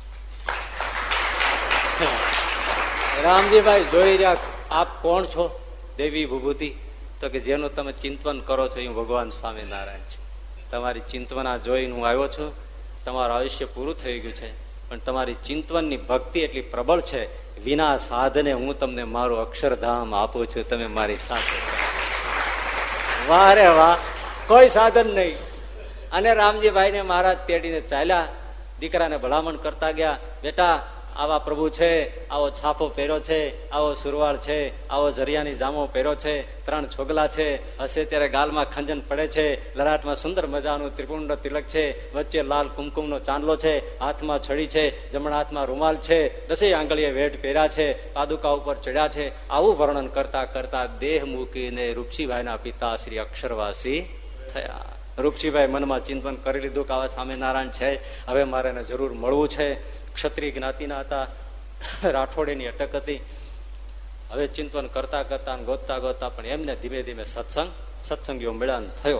રામજીભાઈ જોઈ રહ્યા, આપ કોણ છો? દેવી વિભૂતિ. તો કે જેનું તમે ચિંતન કરો છો એ ભગવાન સ્વામિનારાયણ છે. તમારી ચિંતવના જોઈને હું આવ્યો છું. તમારું આયુષ્ય પૂરું થઈ ગયું છે, પણ તમારી ચિંતવનની ભક્તિ એટલી પ્રબળ છે, વિના સાધને હું તમને મારું અક્ષરધામ આપું છું, તમે મારી સાથે. વાહ રે વાહ, કોઈ સાધન નહીં. અને રામજીભાઈ ને મહારાજ તેડીને ચાલ્યા. દીકરાને ભલામણ કરતા ગયા, બેટા આવા પ્રભુ છે, આવો છાપો પહેર્યો છે, આવો સુરવાળ છે, આવો જરિયાની જામો પહેર્યો છે, ત્રણ છોગલા છે, હશે ત્યારે ગાલમાં ખંજન પડે છે, લલાટમાં સુંદર મજાનું ત્રિપુંડ તિલક છે, વચ્ચે લાલ કુમકુમનો ચાંદલો છે, હાથમાં છડી છે, જમણા હાથમાં રૂમાલ છે, દસે આંગળીએ વેઢ પહેર્યા છે, પાદુકા ઉપર ચડ્યા છે. આવું વર્ણન કરતા કરતા દેહ મૂકીને રૂપસીભાઈના પિતા શ્રી અક્ષરવાસી થયા. રૂપસીભાઈ મનમાં ચિંતન કરી લીધું કે આવા સ્વામિનારાયણ છે, હવે મારે એને જરૂર મળવું છે. ક્ષત્રિય જ્ઞાતિના હતા, રાઠોડેની અટક હતી. હવે ચિંતન કરતા કરતા ગોતતા ગોતતા પણ એમને ધીમે ધીમે સત્સંગ સત્સંગીઓ મેળાન થયો.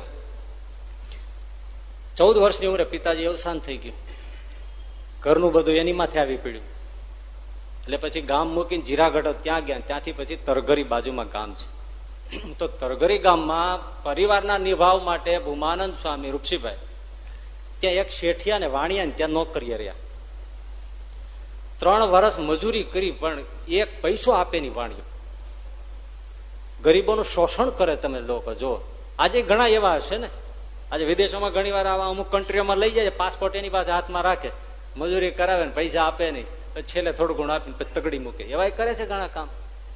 ચૌદ વર્ષની ઉંમરે પિતાજી અવસાન થઈ ગયું. ઘરનું બધું એની માથે આવી પડ્યું. એટલે પછી ગામ મૂકીને જીરાગઢ ત્યાં ગયા. ત્યાંથી પછી તરઘરી બાજુમાં ગામ છે. તો તરઘરી ગામમાં પરિવારના નિભાવ માટે ભૂમાનંદ સ્વામી રૂપસીભાઈ ત્યાં એક શેઠિયા ને વાણિયા ત્યાં નોકરીએ રહ્યા. ત્રણ વર્ષ મજૂરી કરી પણ એક પૈસો આપે નહીં વાણીઓ. ગરીબોનું શોષણ કરે. તમે લોકો જો આજે ઘણા એવા હશે ને, આજે વિદેશોમાં ઘણી વાર આવા અમુક કન્ટ્રીઓમાં લઈ જાય, પાસપોર્ટ એની પાસે હાથમાં રાખે, મજૂરી કરાવે ને પૈસા આપે નહીં, છેલ્લે થોડું ઘણું આપીને તગડી મૂકે. એવા કરે છે ઘણા કામ.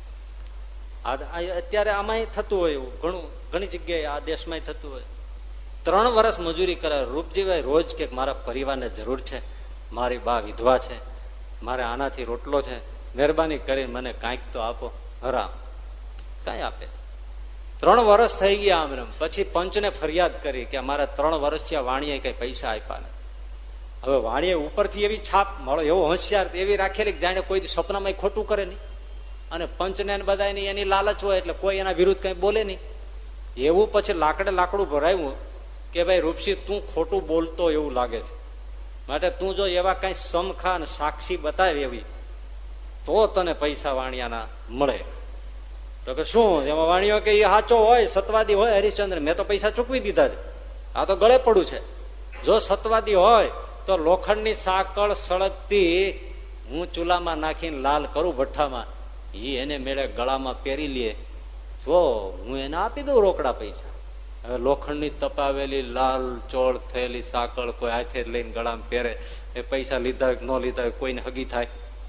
અત્યારે આમાં થતું હોય એવું ઘણું, ઘણી જગ્યાએ આ દેશમાં થતું હોય. ત્રણ વર્ષ મજૂરી કરે. રૂપજીભાઈ રોજ કે મારા પરિવારને જરૂર છે, મારી બા વિધવા છે, મારે આનાથી રોટલો છે, મહેરબાની કરીને મને કાંઈક તો આપો. હરામ કઈ આપે. ત્રણ વર્ષ થઈ ગયા આમ. પછી પંચને ફરિયાદ કરી કે અમારા ત્રણ વર્ષથી આ વાણીએ કઈ પૈસા આપ્યા નથી. હવે વાણીએ ઉપરથી એવી છાપ મળો, એવો હોશિયાર એવી રાખેલી જાણે કોઈ સપનામાં ખોટું કરે નહીં, અને પંચને બધા એની લાલચ હોય એટલે કોઈ એના વિરુદ્ધ કઈ બોલે નહીં. એવું પછી લાકડે લાકડું ભરાયું કે ભાઈ રૂપસી તું ખોટું બોલતો એવું લાગે છે, માટે તું જો એવા કઈ સમખા અને સાક્ષી બતાવે એવી તો તને પૈસા વાણિયાના મળે. તો કે શું એમાં વાણિયો કે એ સાચો હોય, સતવાદી હોય હરિશ્ચંદ્ર, મેં તો પૈસા ચૂકવી દીધા છે, આ તો ગળે પડું છે. જો સતવાદી હોય તો લોખંડની સાંકળ સળગતી હું ચૂલામાં નાખીને લાલ કરું ભઠ્ઠામાં, એ એને મેળે ગળામાં પહેરી લે તો હું એને આપી દઉં રોકડા પૈસા. હવે લોખંડની તપાવેલી લાલ ચોળ થયેલી સાંકળ કોઈ હાથે લઈને ગળામાં પહેરે, એ પૈસા લીધા ન લીધા કોઈને હગી થાય.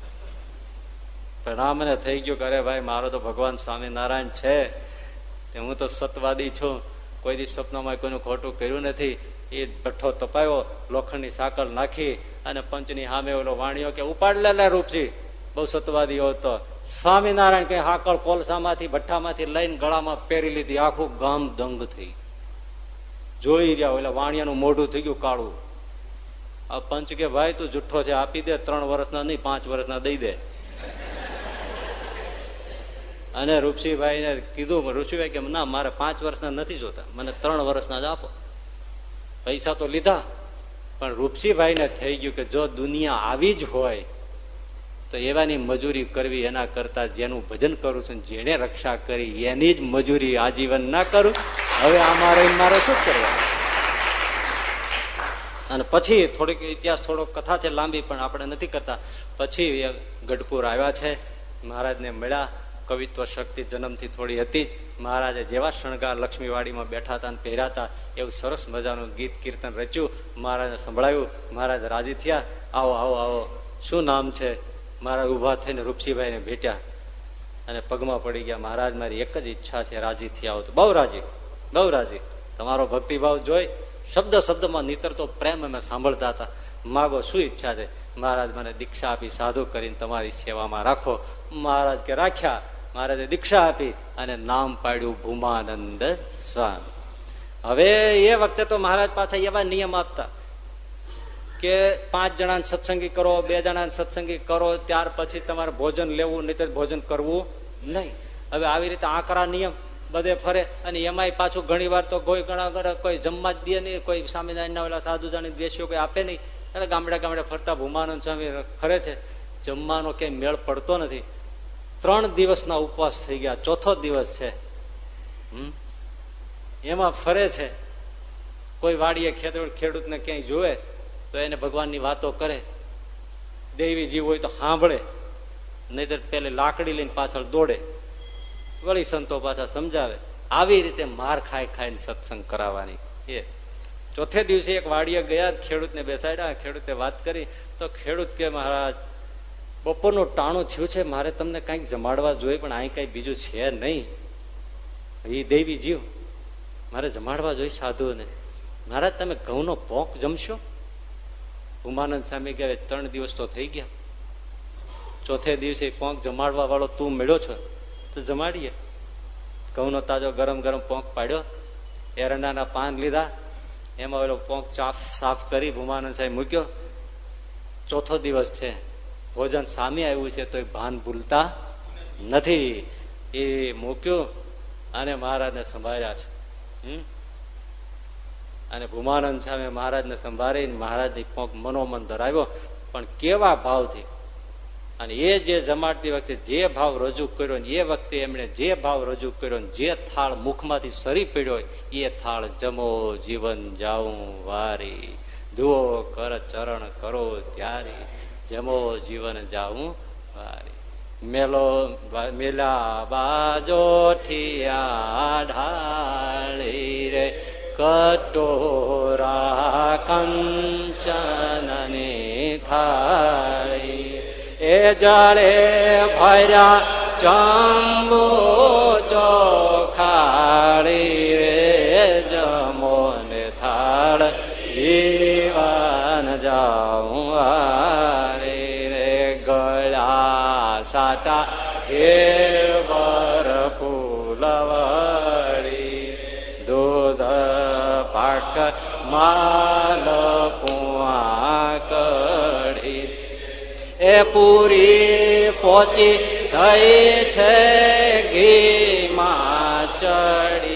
પણ આ મને થઈ ગયું કે અરે ભાઈ મારો તો ભગવાન સ્વામિનારાયણ છે, હું તો સતવાદી છું, કોઈ દિવસ સપનામાં કોઈનું ખોટું કર્યું નથી. એ ભઠ્ઠો તપાયો, લોખંડની સાંકળ નાખી અને પંચની સામે ઓલો વાણીઓ કે ઉપાડ લે રૂપજી, બહુ સતવાદી હતો. સ્વામિનારાયણ કઈ હાકળ કોલસામાંથી ભઠ્ઠામાંથી લઈને ગળામાં પહેરી લીધી. આખું ગામ દંગ થઈ જોઈ રહ્યા. એટલે વાણિયાનું મોઢું થઈ ગયું કાળું. આ પંચ કે ભાઈ તું જુઠ્ઠો છે, આપી દે, ત્રણ વર્ષના નહીં પાંચ વર્ષના દઈ દે. અને રૂપસિંહભાઈ ને કીધું, ઋષિભાઈ કે ના મારે પાંચ વર્ષના નથી જોતા, મને ત્રણ વર્ષના જ આપો. પૈસા તો લીધા, પણ રૂપસિંહભાઈ ને થઈ ગયું કે જો દુનિયા આવી જ હોય તો એવાની મજૂરી કરવી એના કરતા જેનું ભજન કરું છું, જેને રક્ષા કરી એની જ મજૂરી આજીવન ના કરું, હવે અમારે મારે શું કરવાનું. અને પછી થોડીક ઇતિહાસ થોડો કથા છે લાંબી, પણ આપણે નથી કરતા. પછી ગઢપુર આવ્યા છે, મહારાજને મળ્યા. કવિત્વ શક્તિ જન્મથી થોડી હતી. મહારાજે જેવા શણગાર લક્ષ્મીવાડીમાં બેઠા હતા અને પહેર્યા હતા એવું સરસ મજાનું ગીત કીર્તન રચ્યું. મહારાજને સંભળાયું. મહારાજ રાજી થયા. આવો આવો આવો, શું નામ છે? મહારાજ ઉભા થઈને રૂપસિંહભાઈને ભેટ્યા અને પગમાં પડી ગયા. મહારાજ મારી એક જ ઈચ્છા છે, રાજી થયા આવો તો. બહુ રાજી, બહુ રાજી. તમારો ભક્તિભાવ જોઈ શબ્દ શબ્દમાં નીતરતો પ્રેમ અમે સાંભળતા હતા. માગો, શું ઈચ્છા છે? મહારાજ મને દીક્ષા આપી સાધુ કરીને તમારી સેવામાં રાખો. મહારાજ કે રાખ્યા. મહારાજે દીક્ષા આપી અને નામ પાડ્યું ભૂમાનંદ સ્વામી. હવે એ વખતે તો મહારાજ પાછા એવા નિયમ આપતા કે પાંચ જણાને સત્સંગી કરો, બે જણાને સત્સંગી કરો, ત્યાર પછી તમારે ભોજન લેવું, નહીં તો ભોજન કરવું નહીં. હવે આવી રીતે આકરા નિયમ બધે ફરે. અને એમાંય પાછું ઘણી વાર તો કોઈ ઘણા કોઈ જમવા જ દે નહીં, કોઈ સ્વામિનારાયણના ઓલા સાધુ જાણી દ્વેષીઓ કોઈ આપે નહીં. એટલે ગામડે ગામડે ફરતા ભૂમાનંદ સ્વામી ફરે છે. જમવાનો ક્યાંય મેળ પડતો નથી. ત્રણ દિવસના ઉપવાસ થઈ ગયા, ચોથો દિવસ છે. હમ એમાં ફરે છે. કોઈ વાડીએ ખેડૂત ખેડૂતને ક્યાંય જોવે તો એને ભગવાનની વાતો કરે. દેવી જીવ હોય તો સાંભળે, નહીતર પેલે લાકડી લઈને પાછળ દોડે. વળી સંતો પાછા સમજાવે. આવી રીતે માર ખાઈ ખાઈને સત્સંગ કરાવવાની. એ ચોથે દિવસે એક વાડીએ ગયા, ખેડૂતને બેસાડ્યા. ખેડૂતે વાત કરી તો ખેડૂત કે મહારાજ બપોરનું ટાણું થયું છે, મારે તમને કઈક જમાડવા જોઈએ, પણ અહીં કઈ બીજું છે નહીં. એ દેવી જીવ મારે જમાડવા જોઈએ સાધુને. મહારાજ તમે ઘઉંનો પોંક જમશો? ઉમાનંદ સ્વામી કહે ત્રણ દિવસ તો થઈ ગયા, ચોથે દિવસે પોંક જમાડવા વાળો તું મળ્યો છો તો જમાડીએ. ઘઉંનો તાજો ગરમ ગરમ પોંક પાડ્યો, એરંડાના પાન લીધા, એમાં ઓલો પોંક ચાફ સાફ કરી ભૂમાનંદ સાહેબ મૂક્યો. ચોથો દિવસ છે, ભોજન સામે આવ્યું છે તો એ ભાન ભૂલતા નથી. એ મૂક્યું અને મહારાજને સંભાળ્યા છે. હમ અને ભૂમાનંદ સામે મહારાજને સંભાળીને મહારાજની પોંક મનોમન ધરાવ્યો, પણ કેવા ભાવથી. અને એ જે જમાડતી વખતે જે ભાવ રજૂ કર્યો ને એ વખતે એમણે જે ભાવ રજૂ કર્યો ને જે થાળ મુખમાંથી સરી પડ્યો એ થાળ જમો જીવન જાઉં વારી, ધુઓ કર ચરણ કરો ત્યારી, જમો જીવન જાઉં વારી. મેલો મેલા બાજો ઠિયા ઢાળી રે, કટોરા કંચનની થાળી, એ જળે ભર્યા ચંબુ ચોખાળી રે, જમો ને થાળ જીવન જાઉં વારી રે. ગળા સાટા ઘેર ફૂલવડી, દૂધ પાક માલ પુઆ કઢી, એ પૂરી પહોંચી થઈ છે ઘીમાં ચડી.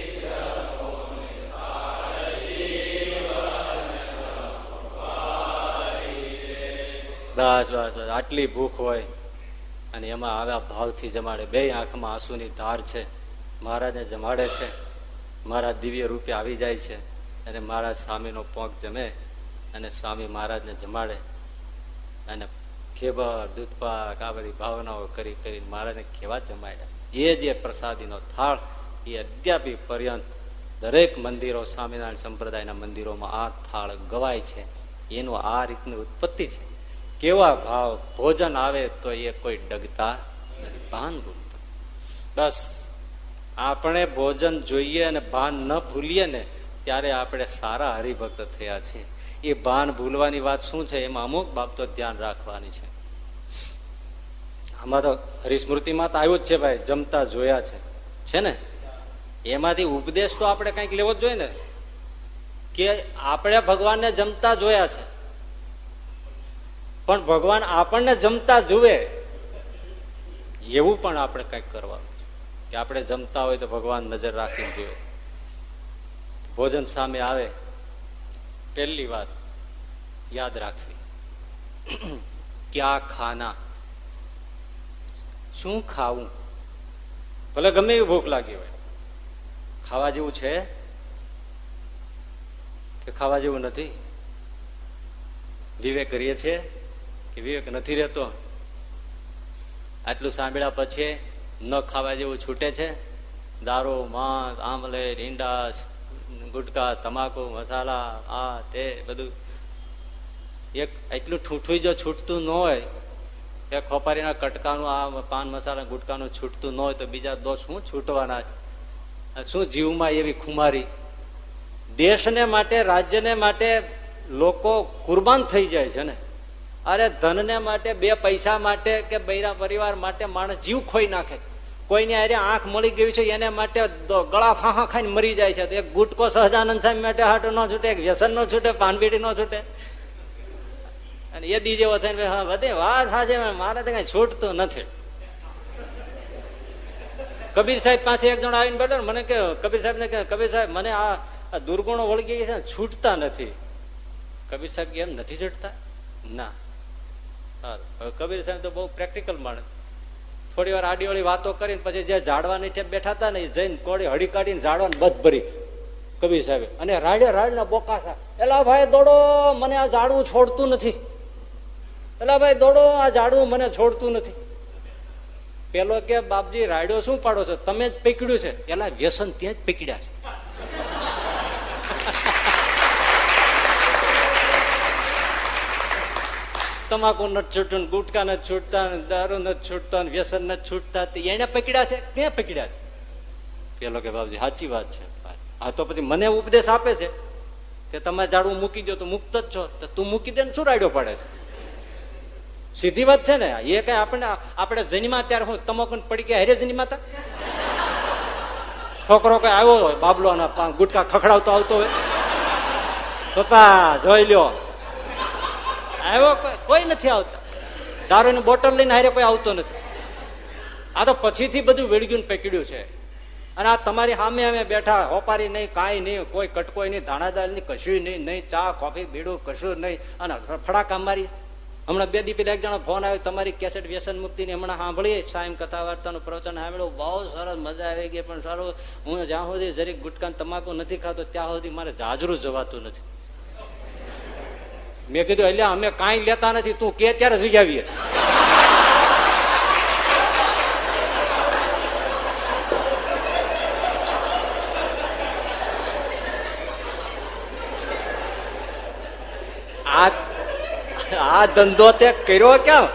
બસ બસ બસ આટલી ભૂખ હોય અને એમાં આવ્યા ભાવથી જમાડે. બે આંખમાં આંસુની ધાર છે. મહારાજને જમાડે છે. મહારાજ દિવ્ય રૂપે આવી જાય છે અને મહારાજ સ્વામીનો પોંક જમે અને સ્વામી મહારાજને જમાડે. અને ખેબર દૂધપાક આ બધી ભાવનાઓ કરી કરીને મહારાજને કેવા જમાડ્યા. એ જે પ્રસાદીનો થાળ એ અદ્યાપી પર્યંત દરેક મંદિરો, સ્વામિનારાયણ સંપ્રદાયના મંદિરોમાં આ થાળ ગવાય છે. એનું આ રીતની ઉત્પત્તિ છે. કેવા ભાવ. ભોજન આવે તો એ કોઈ ડગતા ભાન ભૂલતા. બસ આપણે ભોજન જોઈએ અને ભાન ન ભૂલીએ ને ત્યારે આપણે સારા હરિભક્ત થયા છીએ. એ ભાન ભૂલવાની વાત શું છે એમાં અમુક બાબતો ધ્યાન રાખવાની છે. આમાં તો હરિસ્મૃતિમાં તો આવ્યું જ છે ભાઈ, જમતા જોયા છે છે ને. એમાંથી ઉપદેશ તો આપણે કઈક લેવો જ જોઈએ ને, કે આપણે ભગવાનને જમતા જોયા છે પણ ભગવાન આપણને જમતા જુએ એવું પણ આપણે કંઈક કરવાનું કે આપણે જમતા હોય તો ભગવાન નજર રાખીને જુએ. ભોજન સામે આવે, પહેલી વાત યાદ રાખવી, ક્યાં ખાના, શું ખાવું. ભલે ગમે એવી ભૂખ લાગી હોય, ખાવા જેવું છે કે ખાવા જેવું નથી? વિવેક કરીએ છે કે વિવેક નથી રહેતો? આટલું સાંભળ્યા પછી ન ખાવા જેવું છૂટે છે? દારૂ, માંસ, આમલેટ, ઈંડા, ગુટકા, તમાકુ, મસાલા, આ તે બધું એક એટલું ઠૂઠું જો છૂટતું ન હોય, એક ખોપારીના કટકાનું આ પાન મસાલા ગુટકાનું છૂટતું ન હોય તો બીજા દોષ શું છૂટવાના છે? શું જીવમાં એવી ખુમારી? દેશને માટે, રાજ્યને માટે લોકો કુરબાન થઈ જાય છે ને. અરે ધનને માટે, બે પૈસા માટે કે બૈરા પરિવાર માટે માણસ જીવ ખોઈ નાખે છે. કોઈને અરે આંખ મળી ગયું છે એને માટે ગળા ફાંફા ખાઈને મરી જાય છે. તો એક ગુટકો સહજાનંદ સાહેબ માટે હાટો ન છૂટે, એક વ્યસન ન છૂટે, પાનબીડી ન છૂટે. અને એ દી જેવો થઈને બધી વાત સાચે, મારે તો કઈ છૂટતું નથી. કબીર સાહેબ પાસે એક જણ આવીને બેઠો, મને કે કબીર સાહેબ ને કે કબીર સાહેબ મને આ દુર્ગુણો વળગી છે, છૂટતા નથી. કબીર સાહેબ કે એમ નથી છૂટતા? ના. કબીર સાહેબ તો બહુ પ્રેક્ટિકલ માણસ. થોડી વાર આડી ઓળી વાતો કરીને પછી જે ઝાડવાની ઠેપ બેઠા હતા ને એ જઈને કોળી હળી કાઢીને ઝાડવાની બધ ભરી કબીર સાહેબ. અને રાડે રાડ ના બોકાસા, એલા ભાઈ દોડો, મને આ ઝાડવું છોડતું નથી. એલા ભાઈ દોડો, આ ઝાડવું મને છોડતું નથી. પેલો કે બાપજી રાડ્યો શું પાડો છો? તમે જ પકડ્યું છે. એલા વ્યસન ત્યાં જ પકડ્યા છે. તમાકુ નથી છૂટતું, ગુટકા નથી છૂટતા, દારૂ નથી છૂટતા, વ્યસન નથી છૂટતા, એને પકડ્યા છે. ક્યાં પકડ્યા છે? પેલો કે બાપજી સાચી વાત છે. હા તો પછી મને ઉપદેશ આપે છે કે તમે ઝાડવું મૂકી દો તો મુક્ત જ છો, તો તું મૂકી દે ને શું રાડ્યો પાડે છે? સીધી વાત છે ને. એ કઈ આપણે આપણે જન્મા ત્યારે હું તમાકુ પડી ગયા હેરે જન્માતા? છોકરો કઈ આવ્યો હોય બાબલો ના ગુટકા ખખડાવતો આવતો હોય તો જોઈ લ્યો આવ્યો, કોઈ નથી આવતા. દારૂની બોટલ લઈને હારે કોઈ આવતો નથી. આ તો પછીથી બધું વેળગ્યું પકડ્યું છે. અને આ તમારી સામે અમે બેઠા, હોપારી નહીં, કાંઈ નહીં, કોઈ કટકોઈ નહીં, ધાણાદાળ નહીં, કશું નહીં, નહીં ચા કોફી બીડું કશું નહીં. અને ફડાકા મારી. હમણાં બે દી પેલા એક જણા ફોન આવ્યો, તમારી કેસેટ વ્યસન મુક્તિની હમણાં સાંભળી, સાયમ કથા વાર્તાનું પ્રવચન સાંભળ્યું, બહુ સરસ મજા આવી ગઈ. પણ સારું, હું જ્યાં સુધી જરીક ગુટકા તમાકુ નથી ખાતો ત્યાં સુધી મારે જાજરું જવાતું નથી. મેં કીધું એટલે અમે કાંઈ લેતા નથી, તું કે ત્યારે જઈ આવીએ. આ આ ધંધો તે કર્યો ક્યાં?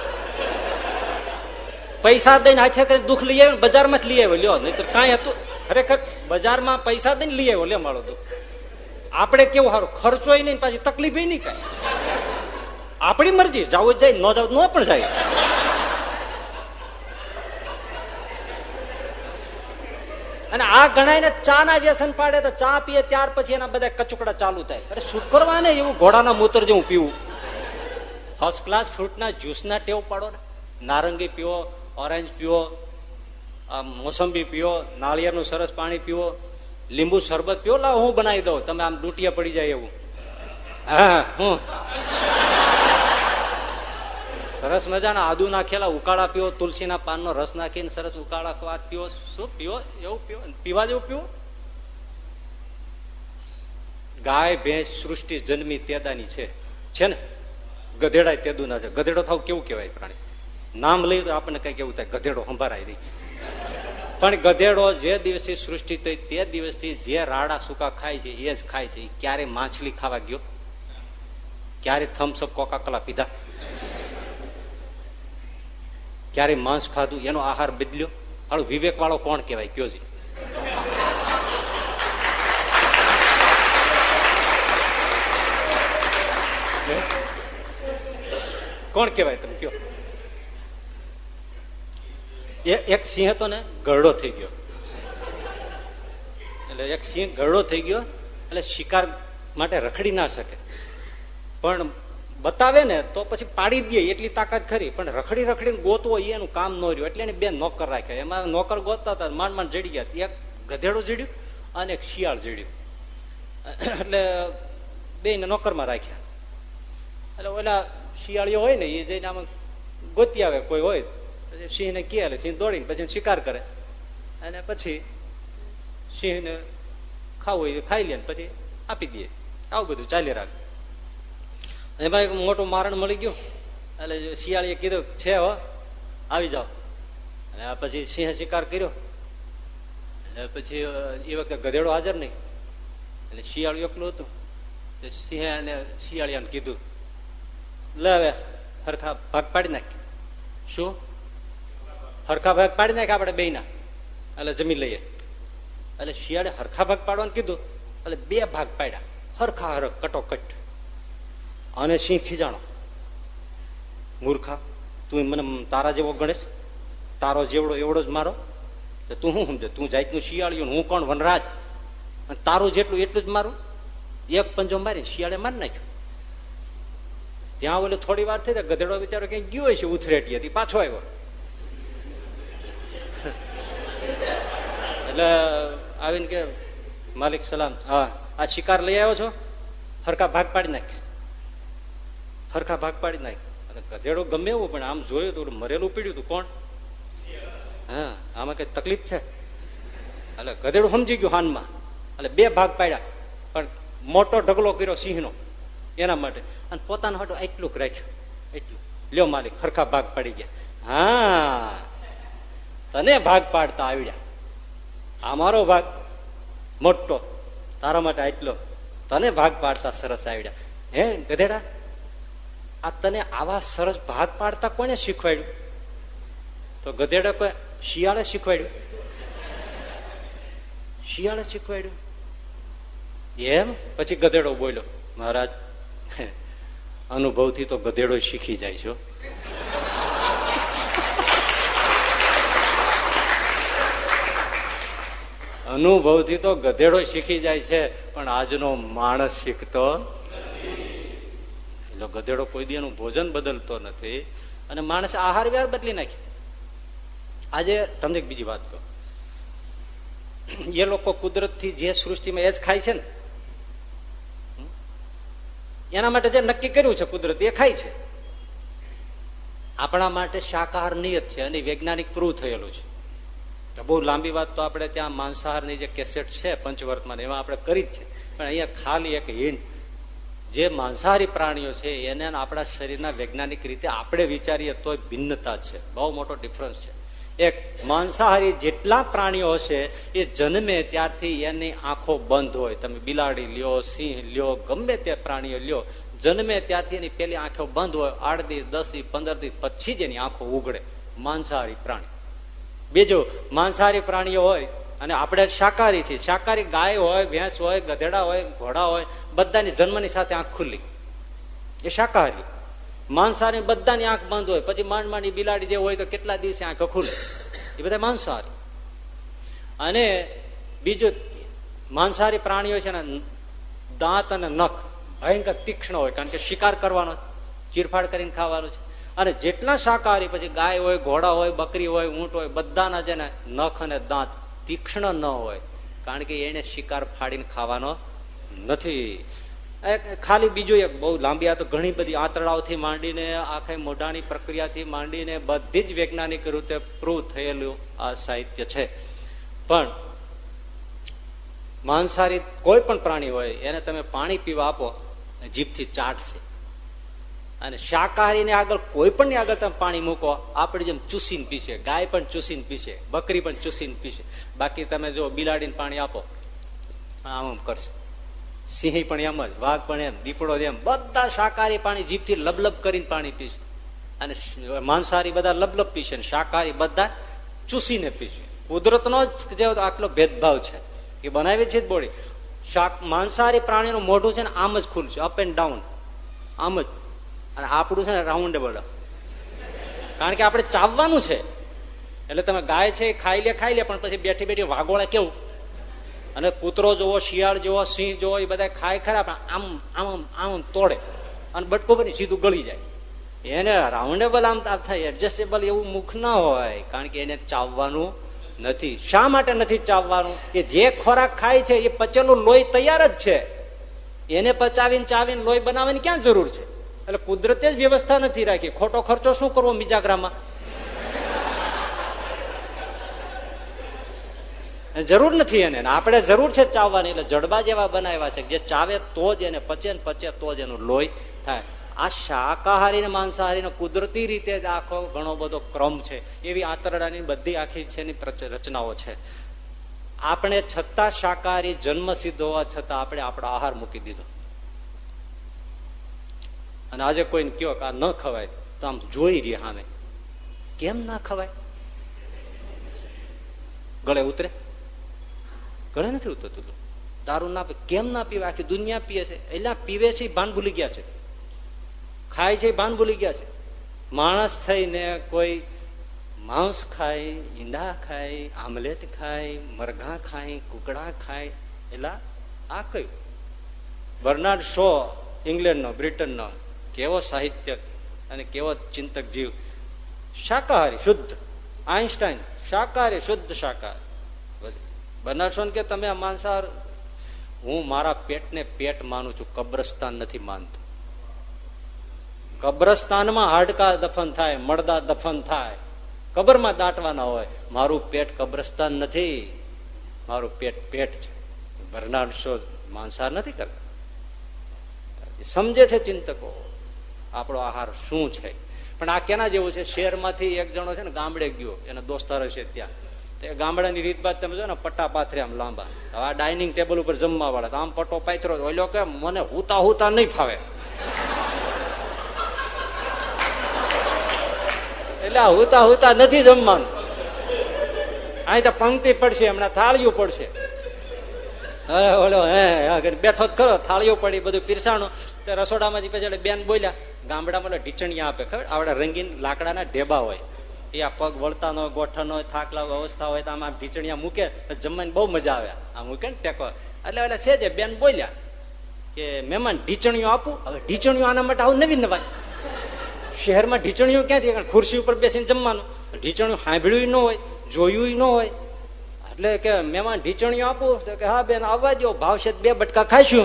પૈસા દઈને હાથે કરી દુઃખ લઈ આવ્યો, બજારમાં જ લઈ આવ્યો. લ્યો, નહીં તો કાંઈ હતું ખરેખર બજારમાં પૈસા દઈને લઈ આવ્યો. લે મારો દુઃખ. આપણે કેવું સારું, ખર્ચો નહીં, પાછી તકલીફ નહીં કઈ. આપણી મરજી, જવું જાય, ન જવું ન પણ જાય. અને આ ગણાય ને ચા ના વ્યસન પાડે તો ચા પીએ ત્યાર પછી એના બધા કચુકડા ચાલુ થાય. અરે શું કરવા ને એવું ઘોડાના મૂત્ર જેવું પીવું? ફર્સ્ટ ક્લાસ ફ્રૂટના જ્યુસના ટેવ પાડો ને. નારંગી પીવો, ઓરેન્જ પીવો, મોસંબી પીવો, નાળિયેરનું સરસ પાણી પીવો, લીંબુ શરબત પીવો. લાવ હું બનાવી દઉં, તમે આમ ડૂટિયા પડી જાય એવું. હા, હું સરસ મજાના આદુ નાખેલા ઉકાળા પીવો, તુલસીના પાનનો રસ નાખીને સરસ ઉકાળા વાત પીવો. શું પીવો? એવું પીવો, પીવા જેવું પીવો. ગાય ભેંસ સૃષ્ટિ જન્મી તેદાની છે છે ને. ગધેડા તેદુ ના છે. ગધેડો થાવ કેવું કેવાય પ્રાણી? નામ લઈ તો આપણને કઈ કેવું થાય, ગધેડો સંભારાય નહીં. પણ ગધેડો જે દિવસથી સૃષ્ટિ થઈ તે દિવસથી જે રાડા સૂકા ખાય છે એ જ ખાય છે. ક્યારે માછલી ખાવા ગયો? ક્યારે થમ્સઅપ કોકા કોલા પીધા? ક્યારે માંસ ખાધું? એનો આહાર બદલ્યો? હાલો વિવેક વાળો કોણ કેવાય કયો છે? કોણ કેવાય તમે કયો? એક સિંહ હતો ને, ગરડો થઈ ગયો. એટલે એક સિંહ ગરડો થઈ ગયો એટલે શિકાર માટે રખડી ના શકે, પણ બતાવે ને તો પછી પાડી દે એટલી તાકાત ખરી, પણ રખડી રખડીને ગોતવો એનું કામ ન રહ્યું. એટલે એને બે નોકર રાખ્યા. એમાં નોકર ગોતતા હતા, માંડ માંડ જડી ગયા. એક ગધેડું જડ્યું અને એક શિયાળ જડ્યું. એટલે બે ને નોકરમાં રાખ્યા. એટલે ઓલા શિયાળીઓ હોય ને એ જઈને આમાં ગોતી આવે કોઈ હોય, પછી સિંહ ને કહે, એટલે સિંહ દોડીને પછી શિકાર કરે અને પછી સિંહ ને ખાવું હોય ખાઈ લે પછી આપી દે. આવું બધું ચાલી રાખે. એમાં એક મોટું મારણ મળી ગયું. એટલે શિયાળીએ કીધું છે હો આવી જાઓ. અને પછી સિંહે શિકાર કર્યો. પછી એ વખતે ગધેડો હાજર નહીં, એટલે શિયાળું એકલું હતું. સિંહે અને શિયાળિયાને કીધું લે હવે હરખા ભાગ પાડી નાખ. શું હરખા ભાગ પાડી નાખ આપણે બે ના, એટલે જમી લઈએ. એટલે શિયાળે હરખા ભાગ પાડવાનું કીધું, એટલે બે ભાગ પાડ્યા હરખા હરખ કટોકટ. અને સિંહ ખીજાણો, મૂર્ખા તું મને તારા જેવો ગણેશ, તારો જેવડો એવડો જ મારો, તું શું સમજે? તું જાતનું શિયાળિયું, હું કોણ વનરાજ, અને તારું જેટલું એટલું જ મારું. એક પંજો મારી શિયાળે મારી નાખ્યો. ત્યાં ઓલે થોડી વાર થઈ, ગધેડો બિચારો ક્યાંક ગયો હોય છે ઉથરેટી હતી, પાછો આવ્યો. એટલે આવીને કે માલિક સલામ, હા આ શિકાર લઈ આવ્યો છો, હરખા ભાગ પાડી નાખ, હરખા ભાગ પાડી નાખ. અને ગધેડો ગમે એવું પણ આમ જોયું તો મરેલું પીડ્યું હતું. કોણ? હા આમાં કઈ તકલીફ છે? એટલે ગધેડું સમજી ગયું હાનમાં. એટલે બે ભાગ પાડ્યા, પણ મોટો ઢગલો કર્યો સિંહનો એના માટે, અને પોતાના હાટું એટલું રાખ્યું. એટલું લ્યો માલિક હરખા ભાગ પાડી ગયા. હા તને ભાગ પાડતા આવડ્યા, આ મારો ભાગ મોટો, તારા માટે આટલો, તને ભાગ પાડતા સરસ આવડ્યા. હે ગધેડા, આ તને આવા સરસ ભાગ પાડતા કોને શીખવાડ્યું? તો ગધેડા કોઈ શિયાળે શીખવાડ્યું. શિયાળે શીખવાડ્યું એમ? પછી ગધેડો બોલ્યો, મહારાજ અનુભવથી તો ગધેડો શીખી જાય છે. અનુભવથી તો ગધેડો શીખી જાય છે, પણ આજનો માણસ શીખતો એટલે ગધેડો કોઈ દી એનું ભોજન બદલતો નથી, અને માણસ આહાર વિહાર બદલી નાખે. આજે તમને બીજી વાત કહો, એ લોકો કુદરત થી જે સૃષ્ટિમાં એ જ ખાય છે ને, એના માટે જે નક્કી કર્યું છે કુદરત એ ખાય છે. આપણા માટે શાકાહાર નિયત છે અને વૈજ્ઞાનિક પ્રૂવ થયેલું છે. બહુ લાંબી વાત તો આપણે ત્યાં માંસાહારની જે કેસેટ છે પંચવર્તમાન એમાં આપણે કરી જ છે, પણ અહીંયા ખાલી એક હિન્ટ, જે માંસાહારી પ્રાણીઓ છે એને આપણા શરીરના વૈજ્ઞાનિક રીતે આપણે વિચારીએ તો ભિન્નતા છે, બહુ મોટો ડિફરન્સ છે. એક માંસાહારી જેટલા પ્રાણીઓ હશે એ જન્મે ત્યારથી એની આંખો બંધ હોય. તમે બિલાડી લ્યો, સિંહ લ્યો, ગમે તે પ્રાણીઓ લ્યો, જન્મે ત્યારથી એની પેલી આંખો બંધ હોય. આઠ દી દસ દી પંદર દી પછી જ એની આંખો ઉઘડે. માંસાહારી પ્રાણી. બીજું માંસાહારી પ્રાણીઓ હોય, અને આપણે શાકાહારી છીએ. શાકાહારી ગાય હોય, ભેંસ હોય, ગધેડા હોય, ઘોડા હોય, બધાની જન્મની સાથે આંખ ખુલ્લી, એ શાકાહારી. માંસાહારી બધાની આંખ બંધ હોય, પછી માંડ માંડી બિલાડી જે હોય તો કેટલા દિવસે આંખ ખુલે, એ બધા માંસાહારી. અને બીજું માંસાહારી પ્રાણીઓ છે ને, દાંત અને નખ ભયંકર તીક્ષ્ણ હોય, કારણ કે શિકાર કરવાનો, ચીરફાડ કરીને ખાવાનું છે. અને જેટલા શાકાહારી, પછી ગાય હોય, ઘોડા હોય, બકરી હોય, ઊંટ હોય, બધાના છે ને નખ અને દાંત તીક્ષ્ણ ન હોય, કારણ કે એને શિકાર ફાડીને ખાવાનો નથી. ખાલી બીજું એક બહુ લાંબી, આ તો ઘણી બધી આંતરડાઓથી માંડીને આખે મોઢાની પ્રક્રિયાથી માંડીને બધી જ વૈજ્ઞાનિક રીતે પ્રૂવ થયેલું આ સાહિત્ય છે. પણ માંસાહારી કોઈ પણ પ્રાણી હોય એને તમે પાણી પીવા આપો, જીભથી ચાટશે. અને શાકાહારીને આગળ કોઈ પણ આગળ તમે પાણી મૂકો, આપણે જેમ ચૂસીને પીશે. ગાય પણ ચૂસીને પીશે, બકરી પણ ચૂસીને પીશે. બાકી તમે જો બિલાડીને પાણી આપો આમ કરશે, સિંહ પણ એમ જ, વાઘ પણ એમ, દીપડો એમ, બધા શાકાહારી પાણી જીભથી લબલબ કરીને પાણી પીશે. અને માંસાહારી બધા લબલબ પીશે, શાકાહારી બધા ચૂસીને પીશે. કુદરતનો જ જે આટલો ભેદભાવ છે એ બનાવી છે જ બોડી. શાક માંસાહારી પ્રાણીનું મોઢું છે ને આમ જ ખુલશે, અપ એન્ડ ડાઉન, આમ જ. અને આપણું છે ને રાઉન્ડ બોલો, કારણ કે આપણે ચાવવાનું છે. એટલે તમે ગાય છે ખાઈ લે ખાઈ લે પણ પછી બેઠી બેઠી વાગોળે કેવું. અને કૂતરો જોવો, શિયાળ જોવો, સિંહ જોવો, એ બધા ખાય ખરા પણ આમ આમ આમ તોડે. અને બટકો બની સીધું ગળી જાય. એને રાઉન્ડેબલ આમ થાય એડજસ્ટેબલ એવું મુખ ના હોય, કારણ કે એને ચાવવાનું નથી. શા માટે નથી ચાવવાનું? એ જે ખોરાક ખાય છે એ પચેલું લોહી તૈયાર જ છે, એને પચાવીને ચાવીને લોહી બનાવવાની ક્યાં જરૂર છે? એટલે કુદરતે જ વ્યવસ્થા નથી રાખી. ખોટો ખર્ચો શું કરવો મિજાગરામાં? જરૂર નથી એને. આપણે જરૂર છે ચાવવાની. એટલે જડબા જેવા બનાવ્યા છે જે ચાવે તો જ એને પચે ને પચે તો જ એનું લોહી થાય. આ શાકાહારી ને માંસાહારી ને કુદરતી રીતે જ આખો ઘણો બધો ક્રમ છે. એવી આંતરડાની બધી આખી છે ની રચનાઓ છે. આપણે છતાં શાકાહારી જન્મ સિદ્ધ હોવા છતાં આપણે આપણો આહાર મૂકી દીધો. અને આજે કોઈને કયો કે આ ન ખવાય તો આમ જોઈ રહી સામે, કેમ ના ખવાય? ગળે ઉતરે? ગળે નથી ઉતરતું. દારૂ ના પીવે, કેમ ના પીવે? આખી દુનિયા પીએ છે. એટલે પીવે છે ભાન ભૂલી ગયા છે, ખાય છે ભાન ભૂલી ગયા છે. માણસ થઈને કોઈ માંસ ખાય, ઈંડા ખાય, આમલેટ ખાય, મરઘા ખાય, કુકડા ખાય. એટલે આ કયું? બર્નાર્ડ શો ઇંગ્લેન્ડનો, બ્રિટનનો, કેવો સાહિત્યક અને કેવો ચિંતક જીવ. શાકાહારી શુદ્ધ. આઈન્સ્ટાઈન શાકાહારી શુદ્ધ શાકાહારી. બર્નાર્ડ શો કે તમે આ માંસાહાર, હું મારા પેટને પેટ માનું છું, કબ્રસ્તાન નથી માનતો. કબ્રસ્તાનમાં હાડકા દફન થાય, મળદા દફન થાય, કબરમાં દાટવાના હોય. મારું પેટ કબ્રસ્તાન નથી, મારું પેટ પેટ છે. બર્નાર્ડ શો માંસાહાર નથી કરતા. સમજે છે ચિંતકો આપણો આહાર શું છે. પણ આ કેના જેવું છે? શહેરમાંથી એક જણો છે ને ગામડે ગયો, એના દોસ્તારો છે ત્યાં. ગામડાની રીત બાદ તમે જો ને, પટ્ટા પાથરે આમ લાંબા. હવે આ ડાઇનિંગ ટેબલ ઉપર જમવા વાળા આમ પટ્ટો પાથરો, ઓલો કે મને હુતા હુતા નહીં ફાવે. એટલે હુતા હુતા નથી જમવાનું. અહીં તો પંક્તિ પડશે, હમણાં થાળીઓ પડશે. ઓલો હે બેઠો જ ખરો, થાળીઓ પડી, બધું પીરસાણું. તો રસોડામાંથી પછી બેન બોલ્યા, ગામડામાં ઢીચણિયા આપે ખબર, આવડા રંગીન લાકડાના ઢેબા હોય, એ આ પગ વળતા હોય, ગોઠણ હોય, થાકલા અવસ્થા હોય તો આમ ઢીચણિયા મૂકે, જમવાની બહુ મજા આવે. આ મૂકે ને ટેકો. એટલે એટલે છે જે બેન બોલ્યા કે મહેમાન ઢીચણીઓ આપું. હવે ઢીચણીઓ આના માટે આવું નવીન નવાય. શહેરમાં ઢીચણીઓ ક્યાંથી? કારણ ખુરશી ઉપર બેસીને જમવાનું. ઢીચણીઓ સાંભળ્યું ન હોય, જોયું ન હોય. એટલે કે મહેમાન ઢીચણીઓ આપું તો કે હા બેન આવવા દો, ભાવશે બે બટકા ખાઈશું.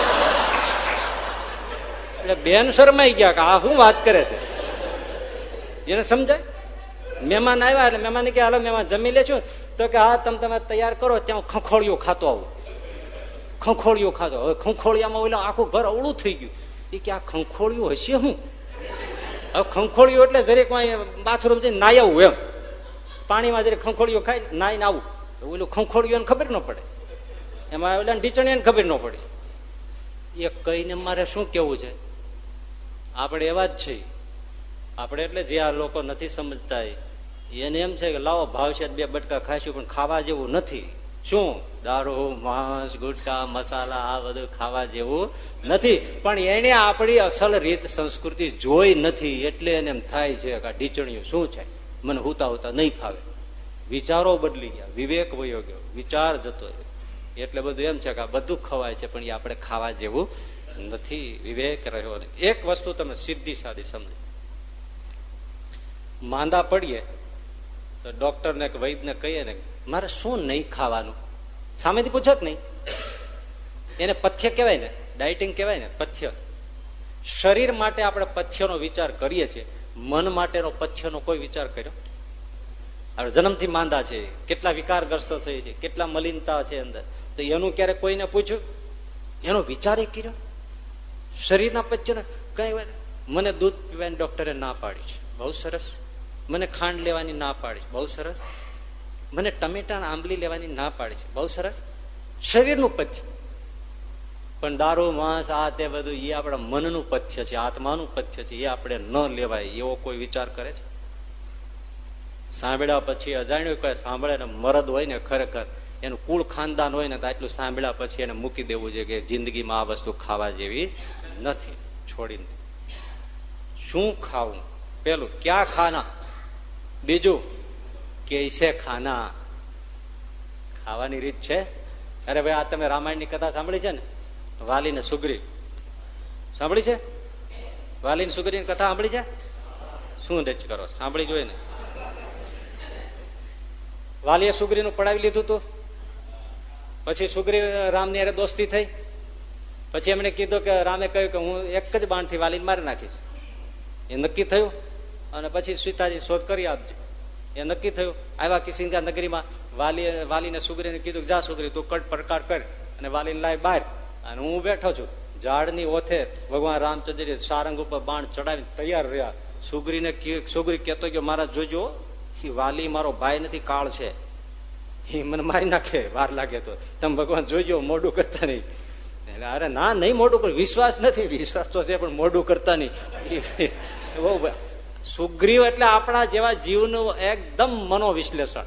એટલે બેન શરમાઈ ગયા કે આ શું વાત કરે છે, એને સમજાય. મહેમાન આવ્યા એટલે મહેમાન કે હાલો મહેમાન જમી લે છું. તો કે હા તમે તમે તૈયાર કરો, ત્યાં ખંખોળીઓ ખાતો આવું. ખંખોળીઓ ખાતો. હવે ખંખોળિયામાં ઓલા આખું ઘર અવળું થઈ ગયું. એ કે આ ખંખોળિયું હશે હું? હવે ખંખોળિયું એટલે જરીક બાથરૂમ જઈને નાઈ આવું, એમ પાણીમાં જરીક ખંખોળિયું ખાઈ નાઈને આવું. ઓલું ખંખોળિયું ખબર ન પડે, એમાં ઓલા ઢીચણીયાને ખબર ન પડે. એ કહીને મારે શું કેવું છે? આપણે એવા જ છીએ. આપણે એટલે જે આ લોકો નથી સમજતા એને એમ છે કે લાવો ભાવશે બે બટકા ખાઈશું, પણ ખાવા જેવું નથી. શું? દારૂ, માંસ, ગુટકા, મસાલા, આ બધું ખાવા જેવું નથી. પણ એને આપણી અસલ રીત સંસ્કૃતિ જોઈ નથી, એટલે એને એમ થાય છે કે આ ઢીચણીયું શું છે, મને હુતા હુતા નહીં ફાવે. વિચારો બદલી ગયા, વિવેક વયો ગયો, વિચાર જતો રહ્યો. એટલે બધું એમ છે કે આ બધું ખવાય છે, પણ એ આપણે ખાવા જેવું નથી. વિવેક રહ્યો નહીં. એક વસ્તુ તમે સીધી સાદી સમજો. માંદા પડીએ તો ડોક્ટરને કે વૈદ્યને કહીએ ને મારે શું નહીં ખાવાનું, સામેથી પૂછો જ નહીં. એને પથ્ય કહેવાય ને, ડાયટિંગ કહેવાય ને, પથ્ય. શરીર માટે આપણે પથ્યનો વિચાર કરીએ છીએ, મન માટેનો પથ્યનો કોઈ વિચાર કર્યો? આપણે જન્મથી માંદા છે, કેટલા વિકારગ્રસ્તો થઈ છે, કેટલા મલિનતા છે અંદર, તો એનું ક્યારે કોઈને પૂછ્યું? એનો વિચાર એ કર્યો? શરીરના પથ્યનો કઈ વાત. મને દૂધ પીવાની ડોક્ટરે ના પાડી છે, બહુ સરસ. મને ખાંડ લેવાની ના પાડી છે, બહુ સરસ. મને ટમેટા આંબલી લેવાની ના પાડી છે, બહુ સરસ. શરીરનું પથ્ય. પણ દારૂ, માંસ, આ તે બધું એ આપણા મનનું પથ્ય છે, આત્માનું પથ્ય છે, એ આપણે ન લેવાય એવો કોઈ વિચાર કરે છે? સાંભળ્યા પછી અજાણ્યું કહે, સાંભળે ને મરદ હોય ને ખરેખર એનું કુળ ખાનદાન હોય ને તો આટલું સાંભળ્યા પછી એને મૂકી દેવું જોઈએ કે જિંદગીમાં આ વસ્તુ ખાવા જેવી નથી. છોડીને શું ખાવું? પેલું ક્યાં ખાના, બીજું કેસે ખાના. ખાવાની રીત છે. અરે ભાઈ આ તમે રામાયણની કથા સાંભળી છે ને, વાલી ને સુગ્રીવ સાંભળી છે? વાલીની સુગ્રીવની કથા સાંભળી છે? શું ડચ કરો, સાંભળી જોઈએ ને. વાલીએ સુગ્રીવનું પડાવી લીધું હતું. પછી સુગ્રીવ રામની હારે દોસ્તી થઈ. પછી એમણે કીધું કે રામે કહ્યું કે હું એક જ બાણથી વાલીને મારી નાખીશ. એ નક્કી થયું. અને પછી સીતાજી શોધ કરી આપજો એ નક્કી થયું. આવ્યા કિશિંગા નગરીમાં. વાલી વાલીને સુગ્રીવને કીધું જા સુગ્રીવ તું કટ પ્રકાર કર અને વાલીને લાય બહાર. અને હું બેઠો છું ઝાડની ઓથે. ભગવાન રામચંદ્ર સારંગ ઉપર બાણ ચડાવીને તૈયાર રહ્યા. સુગ્રીને સુગ્રીવ કહેતો ગયો મારા જોજો વાલી મારો ભાઈ નથી, કાળ છે, એ મને મારી નાખે વાર લાગે તો. તમે ભગવાન જોઈજો મોઢું કરતા નહીં. અરે ના નહીં મોઢું કર, વિશ્વાસ નથી. વિશ્વાસ તો છે પણ મોઢું કરતા નહીં. બહુ સુગ્રીવ એટલે આપણા જેવા જીવનું એકદમ મનોવિશ્લેષણ,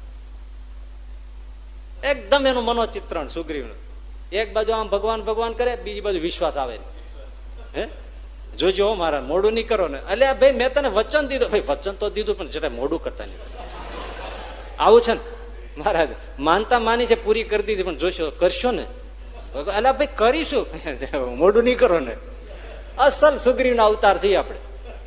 એકદમ એનું મનોચિત્રણ સુગ્રીવનું. એક બાજુ આમ ભગવાન ભગવાન કરે, બીજી બાજુ વિશ્વાસ આવે. હે જોજો મારા મોઢું નહીં કરો ને. એટલે ભાઈ મેં તને વચન દીધું. ભાઈ વચન તો દીધું પણ જરા મોઢું કરતા નહીં. આવું છે ને મહારાજ, માનતા માની છે, પૂરી કરી દીધી પણ જોશો કરશો ને. એટલે ભાઈ કરીશું, મોઢું નહીં કરો ને. અસલ સુગ્રીવના અવતાર છીએ આપણે.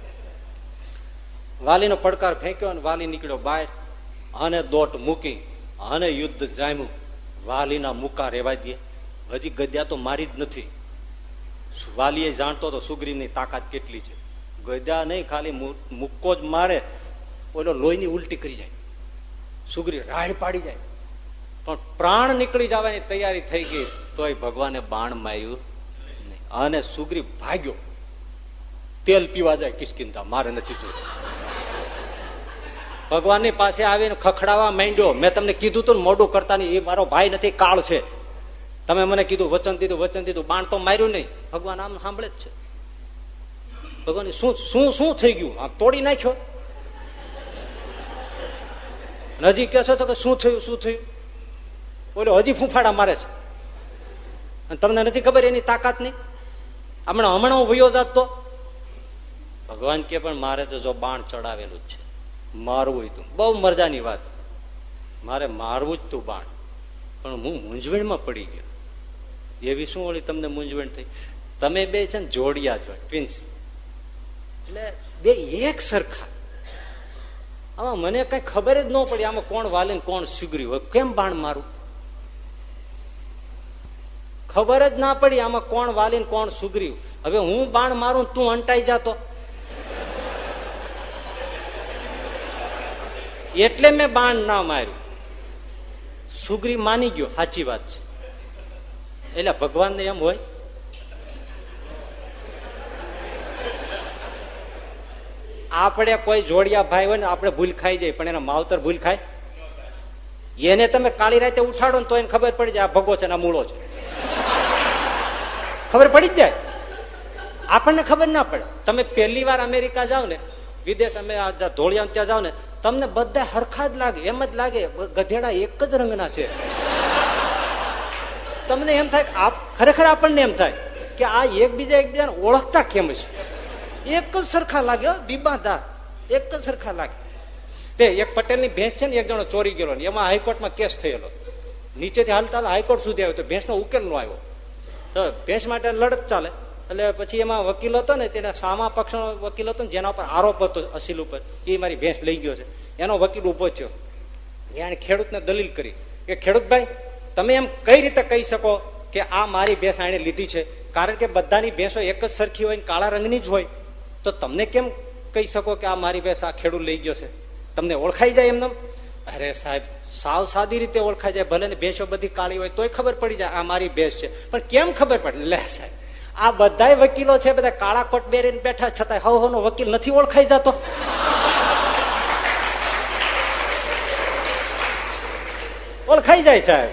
વાલીનો પડકાર ફેંક્યો અને વાલી નીકળ્યો બહાર. અને દોટ મૂકી અને યુદ્ધ જામ્યું. વાલીના મુકા રેવા દે, હજી ગદ્યા તો મારી જ નથી. વાલીએ જાણતો હતો સુગ્રીવની તાકાત કેટલી છે. ગદ્યા નહીં, ખાલી મુક્કો જ મારે, ઓલો લોહીની ઉલટી કરી જાય. સુગ્રીવ રાડ પાડી જાય. પણ પ્રાણ નીકળી જવાની તૈયારી થઈ ગઈ તોય ભગવાને બાણ માર્યું નહીં. અને સુગ્રીવ ભાગ્યો. તેલ પીવા જાય કિષ્કિંધા, મારે નથી જોયું. ભગવાનની પાસે આવીને ખખડાવા માંડ્યો. મેં તમને કીધું તું મોઢું કરતા નહીં, એ મારો ભાઈ નથી, કાળ છે. તમે મને કીધું વચન દીધું વચન દીધું બાણ તો માર્યું નહીં. ભગવાન આમ સાંભળે જ છે. ભગવાન શું શું શું થઈ ગયું? આમ તોડી નાખ્યો. હજી કહે છો કે શું થયું શું થયું? બોલો હજી ફૂંફાડા મારે છે. અને તમને નથી ખબર એની તાકાત નહીં? હમણાં હમણાં હું વયો જાત તો. ભગવાન કે પણ મારે તો જો બાણ ચડાવેલું જ છે, મારવું તું. બહુ મરજાની વાત, મારે મારવું જ તું બાણ. પણ હું મૂંઝવણમાં પડી ગયો. એવી શું ઓળી તમને મૂંઝવણ થઈ? તમે બે છે ને જોડિયા છો, ટ્વિન્સ. એટલે બે એક સરખા. આમાં મને કઈ ખબર જ ન પડી આમાં કોણ વાલે કોણ સુગ્રીવ હોય. કેમ બાણ મારું ખબર જ ના પડી. આમાં કોણ વાલી કોણ સુગ્રીવ. હવે હું બાણ મારું તું અંટાઈ જાતો એટલે મેં બાણ ના માર્યું. સુગ્રીવ માની ગયો, સાચી વાત છે. એટલે ભગવાનને એમ હોય આપણે કોઈ જોડિયા ભાઈ હોય ને આપણે ભૂલ ખાઈ જાય, પણ એના માવતર ભૂલ ખાય? એને તમે કાળી રાતે ઉઠાડો ને તો એને ખબર પડી જાય આ ભગો છે ને આ મૂળો છે. ખબર પડી જ જાય. આપણને ખબર ના પડે. તમે પહેલી વાર અમેરિકા જાઓ ને, વિદેશ અમે ધોળિયા ત્યાં જાઓ ને, તમને બધા હરખા જ લાગે. એમ જ લાગે ગધેડા એક જ રંગના છે. તમને એમ થાય આપ ખરેખર આપણને એમ થાય કે આ એકબીજા એકબીજાને ઓળખતા કેમ છે? એક જ સરખા લાગે, બીબાદાર એક જ સરખા લાગે. તે એક પટેલની ભેંસ છે ને, એક જણો ચોરી ગયેલો ને એમાં હાઈકોર્ટમાં કેસ થયેલો. નીચેથી હાલતા હાઈકોર્ટ સુધી આવ્યો તો ભેંસનો ઉકેલ નો આવ્યો. તો ભેંસ માટે લડત ચાલે. એટલે પછી એમાં વકીલ હતો ને, તેના સામા પક્ષનો વકીલ હતો ને, જેના ઉપર આરોપ હતો અસીલ ઉપર, એ મારી ભેંસ લઈ ગયો છે. એનો વકીલ ઉભો થયો. એને ખેડૂતને દલીલ કરી કે ખેડૂતભાઈ તમે એમ કઈ રીતે કહી શકો કે આ મારી ભેંસ આને લીધી છે? કારણ કે બધાની ભેંસો એક જ સરખી હોય, કાળા રંગની જ હોય. તો તમને કેમ કહી શકો કે આ મારી ભેંસ આ ખેડૂત લઈ ગયો છે? તમને ઓળખાઈ જાય એમને? અરે સાહેબ સાવ સાદી રીતે ઓળખાઈ જાય. ભલે ને ભેંસો બધી કાળી હોય તોય ખબર પડી જાય આ મારી ભેંસ છે. પણ કેમ ખબર પડે? લે સાહેબ આ બધા વકીલો છે, બધા કાળા કોટ પહેરીને બેઠા, છતાં હવ હવનો વકીલ નથી ઓળખાઈ જતો. ઓળખાઈ જાય સાહેબ.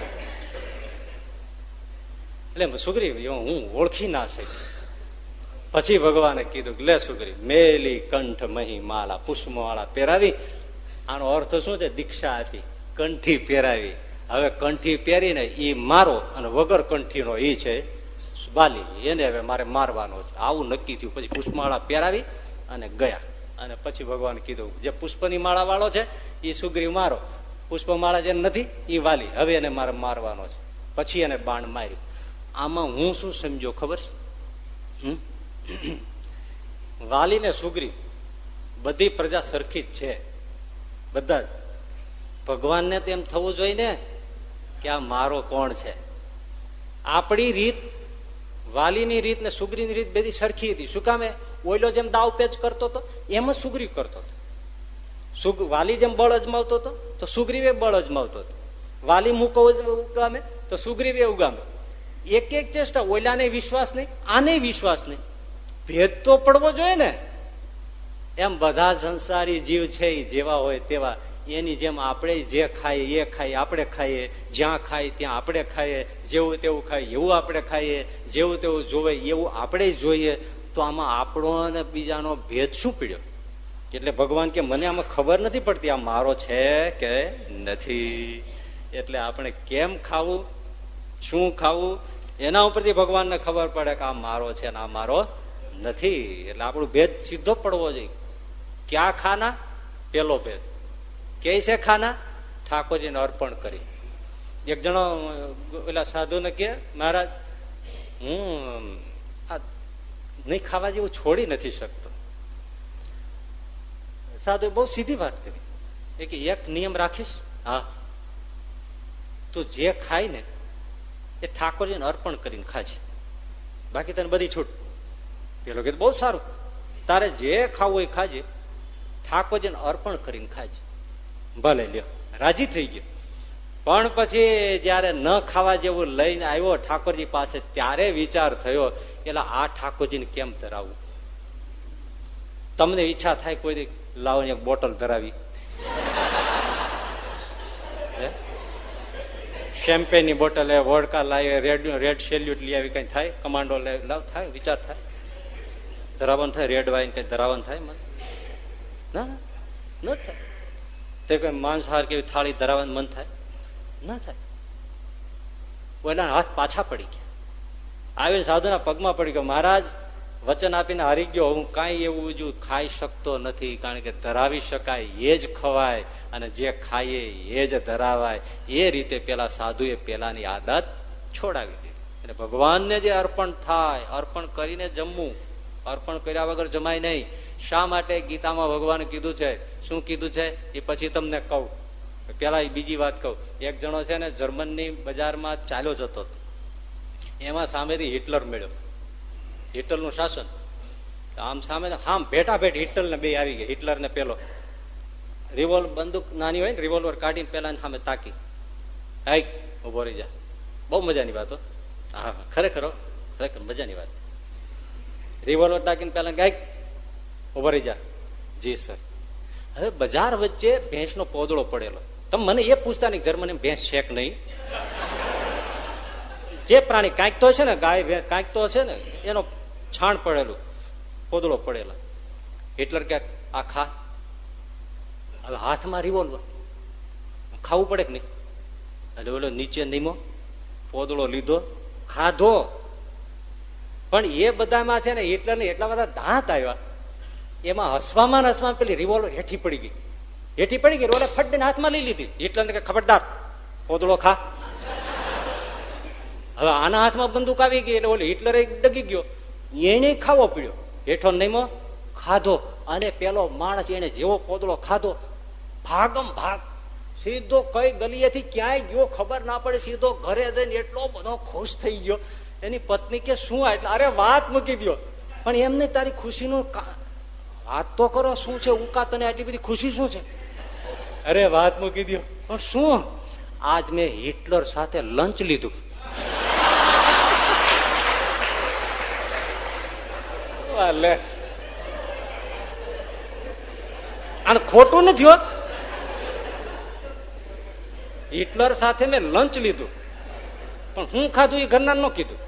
એટલે સુગ્રીવ હું ઓળખી ના શકી. પછી ભગવાને કીધું લે સુગ્રીવ મેલી કંઠ મહી માલા પુષ્પમાળા પહેરાવી. આનો અર્થ શું છે? દીક્ષા હતી, કંઠી પહેરાવી. હવે કંઠી પહેરીને ઈ મારો અને વગર કંઠીનો ઈ છે બાલી, એને હવે મારે મારવાનો છે. આવું નક્કી થયું. પછી પુષ્પમાળા પહેરાવી અને ગયા. અને પછી ભગવાન કીધું જે પુષ્પની માળા વાળો છે એ સુગ્રીવ મારો, પુષ્પમાળા જે નથી એ વાલી, હવે એને મારે મારવાનો છે. પછી એને બાણ માર્યું. આમાં હું શું સમજો ખબર છે? વાલી ને સુગ્રીવ બધી પ્રજા સરખી જ છે, બધા જ. ભગવાનને તો એમ થવું જોઈએ ને કે આ મારો કોણ છે. આપણી રીત, વાલીની રીત ને સુગ્રીવની રીત બધી સરખી હતી. શું કામે? ઓઈલો જેમ દાવ પેચ કરતો હતો એમ જ સુગ્રીવ કરતો હતો. વાલી જેમ બળ અજમાવતો હતો તો સુગ્રીવે બળ અજમાવતો હતો. વાલી મૂકો ઉગામે તો સુગ્રીવે ઉગામે. એક એક ચેષ્ટા. ઓઈલાને વિશ્વાસ નહીં, આને વિશ્વાસ નહીં. ભેદ તો પડવો જોઈએ ને. એમ બધા સંસારી જીવ છે એ જેવા હોય તેવા, એની જેમ આપણે જે ખાઈએ એ ખાઈએ, આપણે ખાઈએ, જ્યાં ખાઈએ ત્યાં આપણે ખાઈએ, જેવું તેવું ખાઈએ એવું આપણે ખાઈએ, જેવું તેવું જોવે એવું આપણે જોઈએ. તો આમાં આપણો અને બીજાનો ભેદ શું પડ્યો? એટલે ભગવાન કે મને આમાં ખબર નથી પડતી આ મારો છે કે નથી. એટલે આપણે કેમ ખાવું, શું ખાવું, એના ઉપરથી ભગવાનને ખબર પડે કે આ મારો છે ને આ મારો નથી. એટલે આપણો ભેદ સીધો પડવો જોઈએ. ક્યાં ખાના? પેલો ભેદ. કે છે ખાના? ઠાકોરજીને અર્પણ કરી. એક જણો પેલા સાધુને કે મહારાજ હું આ નહીં ખાવા જેવું છોડી નથી શકતો. સાધુ બહુ સીધી વાત કરી. એ કે એક નિયમ રાખીશ, હા, તું જે ખાય ને એ ઠાકોરજીને અર્પણ કરીને ખાજે, બાકી તને બધી છૂટ. પેલો કે બહુ સારું, તારે જે ખાવું એ ખાજે, ઠાકોરજીને અર્પણ કરીને ખાજે. ભલે લ્યો, રાજી થઈ ગયો. પણ પછી જયારે ન ખાવા જેવું લઈને આવ્યો ઠાકોરજી પાસે, ત્યારે વિચાર થયો એટલે આ ઠાકોરજીને કેમ ધરાવવું. તમને ઈચ્છા થાય કોઈ લાવો એક બોટલ ધરાવી, શેમ્પેન ની બોટલ, વોડકા લાવી, રેડ રેડ સેલ્યુટ લઈ આવી, કઈ થાય, કમાન્ડો લાવ, થાય, વિચાર થાય, ધરાવવાનું થાય, રેડ વાઈન કઈ ધરાવવાનું થાય? મને ના ન થાય. તે કઈ માંસાહાર કેવી થાળી ધરાવવાનું મન થાય? ના થાય. ઓલા હાથ પાછા પડી ગયા. આવીને સાધુના પગમાં પડી ગયો, મહારાજ વચન આપીને હારી ગયો, હું કાંઈ એવું જો ખાઈ શકતો નથી, કારણ કે ધરાવી શકાય એ જ ખવાય અને જે ખાઈએ એ જ ધરાવાય. એ રીતે પેલા સાધુએ પેલાની આદત છોડાવી દીધી. અને ભગવાનને જે અર્પણ થાય, અર્પણ કરીને જમવું, અર્પણ કર્યા વગર જમાય નહીં. શા માટે? ગીતામાં ભગવાને કીધું છે. શું કીધું છે એ પછી તમને કહું. પેલા બીજી વાત કહું. એક જણો છે ને જર્મનની બજારમાં ચાલ્યો જતો હતો, એમાં સામેથી હિટલર મળ્યો. હિટલનું શાસન આમ સામે આમ ભેટા ભેટ હિટલર ને બે આવી ગયા. હિટલર ને પેલો રિવોલ્વર, બંદૂક નાની હોય ને, રિવોલ્વર કાઢીને પેલા સામે તાકી, હાઈ ઉભો રહી જા. બહુ મજાની વાત હો. હા ખરેખર ખરેખર મજાની વાત. રિવોલ્વર તાકીને પેલા ગાય ઉભો રહી જા. જી સર. હવે બજાર વચ્ચે ભેંસનો પોદળો પડેલો. તમે મને એ પૂછતા નહીં જર્મની ભેંસ છે કે નહીં. જે પ્રાણી કાંઈક તો છે ને, ગાય ભેંસ કાંઈક તો છે ને, એનો છાણ પડેલું, પોદળો પડેલો. હિટલર કે આ ખા. હવે હાથમાં રિવોલ્વર, ખાવું પડે કે નહીં? એટલે બોલો નીચે નીમો, પોદળો લીધો, ખાધો. પણ એ બધામાં છે ને હિટલરને એટલા બધા દાંત આવ્યા, એમાં હસવામાં હસવામાં પેલી રિવોલ્વર હેઠી પડી ગઈ. હેઠી પડી ગઈ, ઓલે ફટ હાથમાં લઈ લીધી. હિટલરને કે ખબરદાર પોદળો ખા. હવે આના હાથમાં બંદૂક આવી ગઈ એટલે ઓલે હિટલરે ડગી ગયો, એને ખાવો પડ્યો. હેઠો નહીમો ખાધો, અને પેલો માણસ એને જેવો પોદળો ખાધો, ભાગમ ભાગ સીધો કઈ ગલીએથી ક્યાંય ગયો ખબર ના પડે, સીધો ઘરે જઈને એટલો બધો ખુશ થઈ ગયો. એની પત્ની કે શું? એટલે અરે વાત મૂકી દો, પણ એમને તારી ખુશીનું વાત તો કરો, શું છે ઉકા તને આટલી બધી ખુશી શું છે? અરે વાત મૂકી દો, પણ શું? આજ મેં હિટલર સાથે લંચ લીધું. અને ખોટું નથી હોત, હિટલર સાથે મેં લંચ લીધું, પણ હું ખાધું એ ઘરના ન કીધું.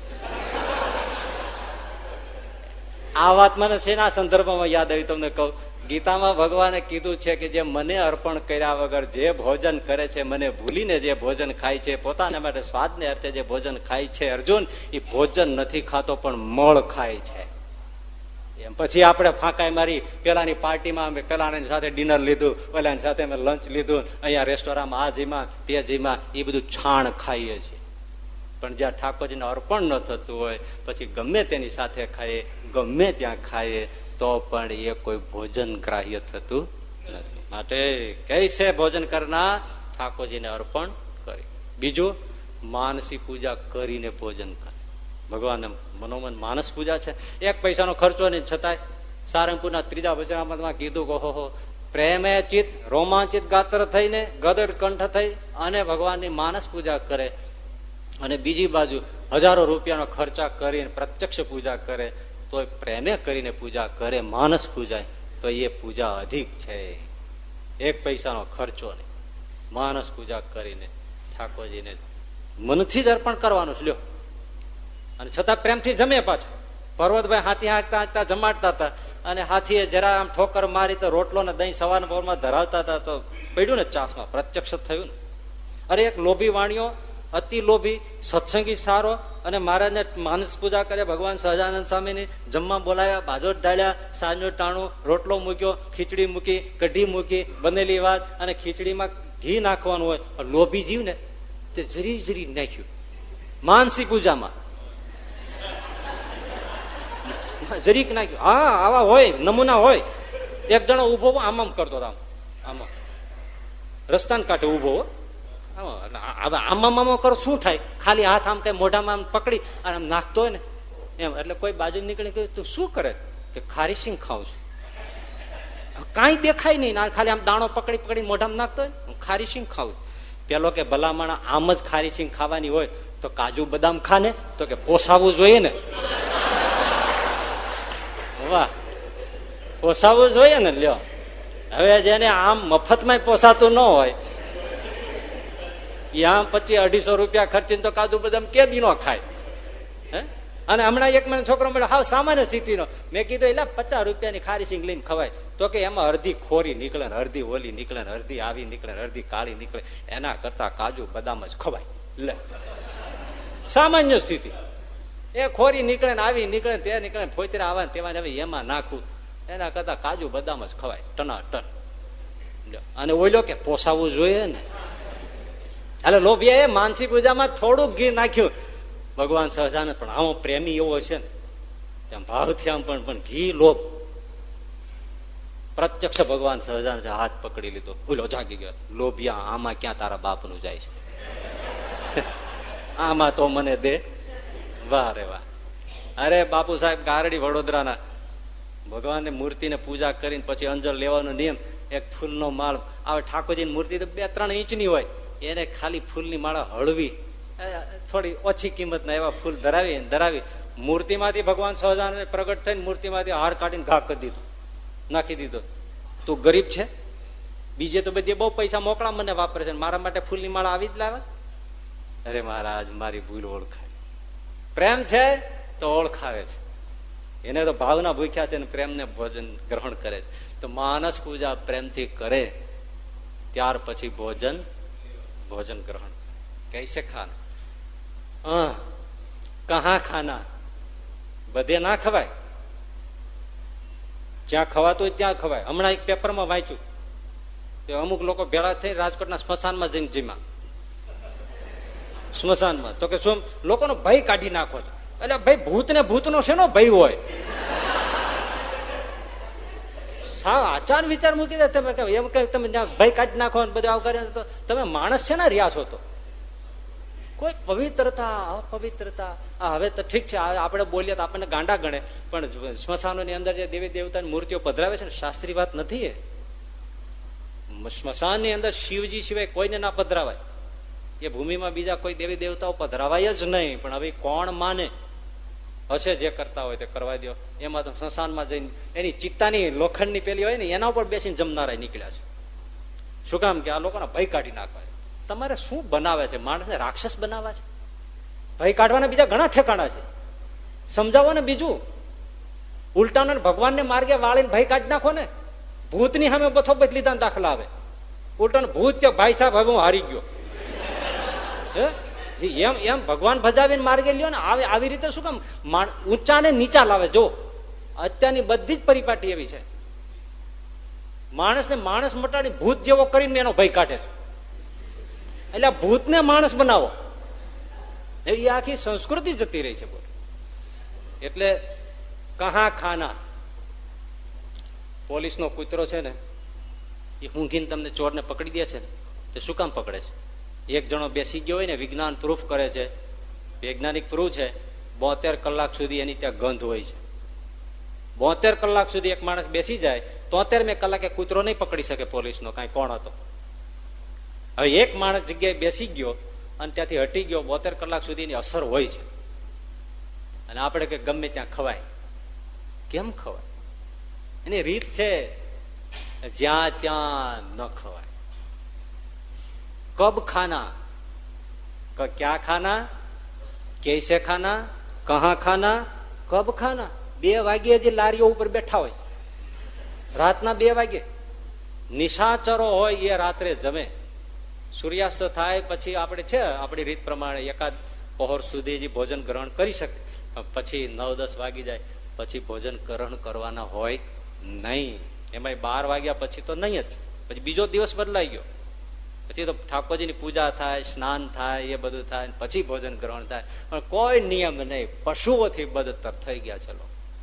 આ વાત મને શેના સંદર્ભમાં યાદ આવી તમને કહું. ગીતામાં ભગવાને કીધું છે કે જે મને અર્પણ કર્યા વગર જે ભોજન કરે છે, મને ભૂલીને જે ભોજન ખાય છે, પોતાના માટે સ્વાદને અર્થે જે ભોજન ખાય છે, અર્જુન એ ભોજન નથી ખાતો પણ મળ ખાય છે. એમ પછી આપણે ફાંકાઈ મારી પેલાની પાર્ટીમાં અમે પેલાની સાથે ડિનર લીધું, પેલાની સાથે અમે લંચ લીધું, અહીંયા રેસ્ટોરન્ટમાં આ જીમાં તે જીમાં, એ બધું છાણ ખાઈએ છીએ. પણ જ્યાં ઠાકોરજીને અર્પણ ન થતું હોય પછી ગમે તેની સાથે ખાઈએ, ગમે ત્યાં ખાઈએ, તો પણ એ કોઈ ભોજન ગ્રાહ્ય થતું નથી. માટે કૈસે ભોજન કરના ઠાકોરજીને અર્પણ કરી. બીજું, માનસી પૂજા કરીને ભોજન કરે. ભગવાન મનોમન માનસ પૂજા છે, એક પૈસાનો ખર્ચો નહીં, છતાંય સારંગપુરના ત્રીજા વચનામૃતમાં કીધું કે ઓહો પ્રેમે ચિત રોમાંચિત ગાત્ર થઈને ગદર કંઠ થઈ અને ભગવાનની માનસ પૂજા કરે. અને બીજી બાજુ હજારો રૂપિયાનો ખર્ચા કરીને પ્રત્યક્ષ પૂજા કરે, તો પ્રેમે કરીને પૂજા કરે માનસ પૂજા, તો એ પૂજા અધિક છે. એક પૈસાનો ખર્ચો નહીં, માનસ પૂજા કરીને ઠાકોરજીને મનથી જ અર્પણ કરવાનું છે. લ્યો, અને છતાં પ્રેમથી જમે પાછા. પર્વતભાઈ હાથી હાંકતા હાંકતા જમાડતા હતા અને હાથીએ જરા આમ ઠોકર મારી તો રોટલો ને દહીં સવારના પોરમાં ધરાવતા હતા તો પડ્યું ને ચાસમાં, પ્રત્યક્ષ થયું ને. અરે એક લોભી વાણિયો, અતિ લોભી, સત્સંગી સારો, અને મહારાજને માનસ પૂજા કરે, ભગવાન સહજાનંદ સ્વામીની જમવા બોલાયા, બાજોટ ડાળ્યા, સાંજનું ટાણું, રોટલો મૂક્યો, ખીચડી મૂકી, કઢી મૂકી, બનેલી વાત, અને ખીચડીમાં ઘી નાખવાનું હોય. લોભી જીવ ને તે જરી જરી નાખ્યું માનસી પૂજામાં, જરીક નાખ્યું. હા, આવા હોય નમૂના હોય. એક જણો ઉભો આમ આમ કરતો હતો, આમાં રસ્તાને કાંઠે ઉભો. આમાં આમાં કરો શું થાય, ખાલી હાથ આમ કઈ મોઢામાં આમ પકડી અને આમ નાખતો હોય ને એમ. એટલે કોઈ બાજુ નીકળી ગયું, તું શું કરે? કે ખારી સિંગ ખાઉં છું. કઈ દેખાય નહીં, ખાલી આમ દાણો પકડી પકડી મોઢામાં નાખતો હોય, હું ખારી સિંગ ખાઉં. પેલો કે ભલામણા આમ જ ખારી સિંગ ખાવાની હોય તો કાજુ બદામ ખા ને, તો કે પોસાવવું જોઈએ ને. વાહ, પોસાવવું જોઈએ ને. લ્યો, હવે જેને આમ મફતમાં પોસાતું ન હોય, આમ પછી અઢીસો રૂપિયા ખર્ચીને તો કાજુ બદામ કે દી નો ખાય. હે, અને હમણાં એક મને છોકરો મળ્યો હાવ સામાન્ય સ્થિતિનો. મેં કીધું એટલે પચાસ રૂપિયાની ખારી સિંગ લઈને ખવાય, તો કે એમાં અડધી ખોરી નીકળે ને અડધી ઓલી નીકળે ને અડધી આવી નીકળે ને અડધી કાળી નીકળે, એના કરતા કાજુ બદામ જ ખવાય. લે, સામાન્ય સ્થિતિ. એ ખોરી નીકળે ને આવી નીકળે તે નીકળે ફોતરા આવા તેવા હવે એમાં નાખવું, એના કરતા કાજુ બદામ જ ખવાય ટના ટન. અને ઓઈલો કે પોસાવવું જોઈએ ને. એટલે લોભિયા એ માનસી પૂજામાં થોડુંક ઘી નાખ્યું. ભગવાન સહજાનંદ પણ આવો પ્રેમી એવો છે ને, ત્યાં ભાવથી આમ પણ પણ ઘી લોભ. પ્રત્યક્ષ ભગવાન સહજાનંદ હાથ પકડી લીધો, ભૂલો જાગી ગયો. લોભિયા, આમાં ક્યાં તારા બાપનું જાય છે, આમાં તો મને દે. વાહ રે વાહ. અરે બાપુ સાહેબ ગારડી વડોદરાના, ભગવાનની મૂર્તિને પૂજા કરીને પછી અંજળ લેવાનો નિયમ, એક ફૂલનો માળ આવે. ઠાકોરજીની મૂર્તિ તો બે ત્રણ ઇંચની હોય, એને ખાલી ફૂલની માળા હળવી, થોડી ઓછી કિંમતના એવા ફૂલ ધરાવી ધરાવી મૂર્તિમાંથી ભગવાન સહજાનંદ પ્રગટ થઈને મૂર્તિમાંથી હાર કાઢીને ઘા કરી દીધું, નાખી દીધો. તું ગરીબ છે, બીજે તો બધી બહુ પૈસા મોકળા મને વાપરે છે, મારા માટે ફૂલની માળા આવી જ લાવે. અરે મહારાજ, મારી ભૂલ ઓળખાય. પ્રેમ છે તો ઓળખાવે છે, એને તો ભાવના ભૂખ્યા છે ને પ્રેમને ભોજન ગ્રહણ કરે છે. તો માનસ પૂજા પ્રેમથી કરે, ત્યાર પછી ભોજન ભોજન ગ્રહણ. કૈસે ખાના? હા, કહા ખાના? બધે ના ખવાય, જ્યાં ખવાતું હોય ત્યાં ખવાય. હમણાં એક પેપરમાં વાંચ્યું કે અમુક લોકો ભેળા થઈ રાજકોટના સ્મશાનમાં જઈને જીમાં, સ્મશાનમાં તો કે શું લોકોનો ભય કાઢી નાખો છો. એટલે ભાઈ, ભૂત ને ભૂત નો શેનો ભય હોય? સાવ આચાર વિચાર મૂકી દે તમે, એમ કે તમે ભય કાઢી નાખો ને બધું આવું કરે તો તમે માણસ છે ને રહ્યા છો. તો કોઈ પવિત્રતા અપવિત્રતા, આ હવે તો ઠીક છે આપણે બોલીએ તો આપણને ગાંડા ગણે, પણ સ્મશાનોની અંદર જે દેવી દેવતાની મૂર્તિઓ પધરાવે છે ને, શાસ્ત્રી વાત નથી. એ સ્મશાનની અંદર શિવજી સિવાય કોઈને ના પધરાવાય. એ ભૂમિમાં બીજા કોઈ દેવી દેવતાઓ પધરાવાય જ નહીં. પણ હવે કોણ માને? હશે જે કરતા હોય તે કરવા દો. એમાં તો સ્મશાનમાં જઈને એની ચિત્તાની લોખંડની પેલી હોય ને એના ઉપર બેસીને જમનારા નીકળ્યા છે. શું કામ? કે આ લોકોના ભય કાઢી નાખવા. તમારે શું બનાવે છે? માણસને રાક્ષસ બનાવવા છે? ભય કાઢવાના બીજા ઘણા ઠેકાણા છે, સમજાવો ને. બીજું ઉલટાનો ભગવાનને માર્ગે વાળીને ભય કાઢી નાખો ને. ભૂતની સામે બથો બચ લીધા દાખલા આવે. ઉલટાનો ભૂત કે ભાઈ સાહેબ હવે હું હારી ગયો, એમ એમ ભગવાન ભજાવીને માર્ગે લ્યો ને. આવે આવી રીતે શું કામ ઊંચા ને નીચા લાવે? જો અત્યારની બધી જ પરિપાટી એવી છે, માણસને માણસ મટાડી ભૂત જેવો કરીને એનો ભય કાઢે છે. એટલે ભૂતને માણસ બનાવો, એ આખી સંસ્કૃતિ જતી રહી છે. બોલ, એટલે કહા ખાના? પોલીસનો કૂતરો છે ને એ ઊંઘીને તમને ચોરને પકડી દે છે ને તે શું કામ પકડે છે? એક જણો બેસી ગયો હોય ને, વિજ્ઞાન પ્રૂફ કરે છે, વૈજ્ઞાનિક પ્રૂફ છે, બોતેર કલાક સુધી એની ત્યાં ગંધ હોય છે. બોતેર કલાક સુધી એક માણસ બેસી જાય, તોતેર મે કલાકે કૂતરો નહીં પકડી શકે પોલીસનો, કાંઈ કોણ હતો. હવે એક માણસ જગ્યાએ બેસી ગયો અને ત્યાંથી હટી ગયો, બોતેર કલાક સુધી એની અસર હોય છે. અને આપણે કે ગમે ત્યાં ખવાય. કેમ ખવાય? એની રીત છે, જ્યાં ત્યાં ન ખવાય. કબ ખાના, ક્યાં ખાના, कैसे खाना, कहाँ खाना, कब खाना. બે વાગે જે લારીઓ ઉપર બેઠા હોય, રાતના બે વાગે. નિશાચરો હોય એ રાત્રે જમે. સૂર્યાસ્ત થાય પછી આપણે છે આપણી રીત પ્રમાણે એકાદ પહોર સુધી ભોજન ગ્રહણ કરી શકે. પછી નવ દસ વાગી જાય પછી ભોજન ગ્રહણ કરવાના હોય નહીં. એમાં બાર વાગ્યા પછી તો નહીં જ. પછી બીજો દિવસ બદલાઈ ગયો, પછી તો ઠાકોરજીની પૂજા થાય, સ્નાન થાય, એ બધું થાય, પછી ભોજન ગ્રહણ થાય. પણ કોઈ નિયમ નહીં, પશુઓથી બદતર થઈ ગયા. ચલો,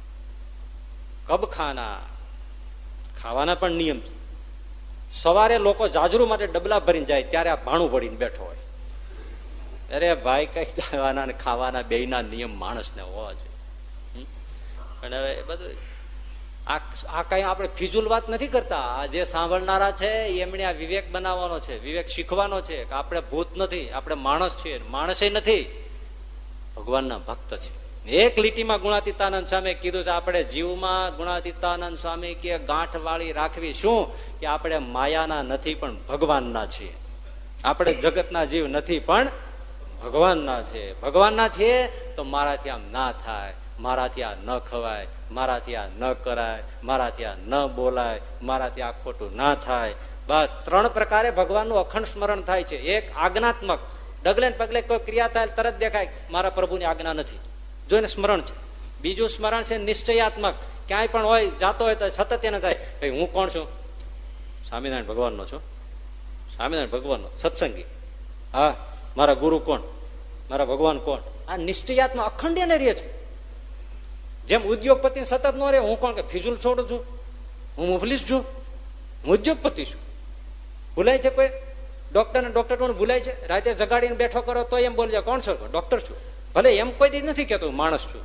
કબ ખાના, ખાવાના પણ નિયમ છે. સવારે લોકો જાજરૂ માટે ડબલા ભરીને જાય ત્યારે આ ભાણું ભરીને બેઠો હોય. અરે ભાઈ, કઈ ખાવાના ને ખાવાના બેયના નિયમ માણસને હોવા જોઈએ. પણ હવે એ બધું આ આ કઈ આપણે ફિજુલ વાત નથી કરતા. આ જે સાંભળનારા છે એમણે આ વિવેક બનાવવાનો છે, વિવેક શીખવાનો છે કે આપણે ભૂત નથી, આપણે માણસ છીએ. માણસે નથી, ભગવાનના ભક્ત છે. એક લીટીમાં ગુણાતીતાનંદ સ્વામી કીધું છે, આપણે જીવમાં ગુણાતીતાનંદ સ્વામી કે ગાંઠ વાળી રાખવી શું કે આપણે માયાના નથી પણ ભગવાનના છીએ. આપણે જગતના જીવ નથી પણ ભગવાનના છે. ભગવાનના છીએ તો મારાથી આમ ના થાય, મારાથી આ ન ખવાય, મારાથી આ ન કરાય, મારાથી આ ન બોલાય, મારાથી આ ખોટું ના થાય. બસ ત્રણ પ્રકારે ભગવાનનું અખંડ સ્મરણ થાય છે. એક આજ્ઞાત્મક, ડગલે પગલે કોઈ ક્રિયા થાય તરત દેખાય મારા પ્રભુની આજ્ઞા નથી, જો એને સ્મરણ છે. બીજું સ્મરણ છે નિશ્ચયાત્મક, ક્યાંય પણ હોય જાતો હોય તો સતત એને થાય ભાઈ હું કોણ છું? સ્વામિનારાયણ ભગવાનનો છું, સ્વામિનારાયણ ભગવાનનો સત્સંગી. હા, મારા ગુરુ કોણ, મારા ભગવાન કોણ? આ નિશ્ચયાત્મક અખંડ એને રહે છે. જેમ ઉદ્યોગપતિ સતત નો રે હું કોણ કે ફિજુલ છોડું છું, હું મુફલીસ છું, હું ઉદ્યોગપતિ છું. ભૂલાય છે કોઈ ડોક્ટર ને ડોક્ટર કોણ ભૂલાય છે? રાતે જગાડીને બેઠો કરો તો એમ બોલી જાય કોણ છો? ડોક્ટર છું. ભલે એમ કોઈ દી નથી કેતું માણસ છું.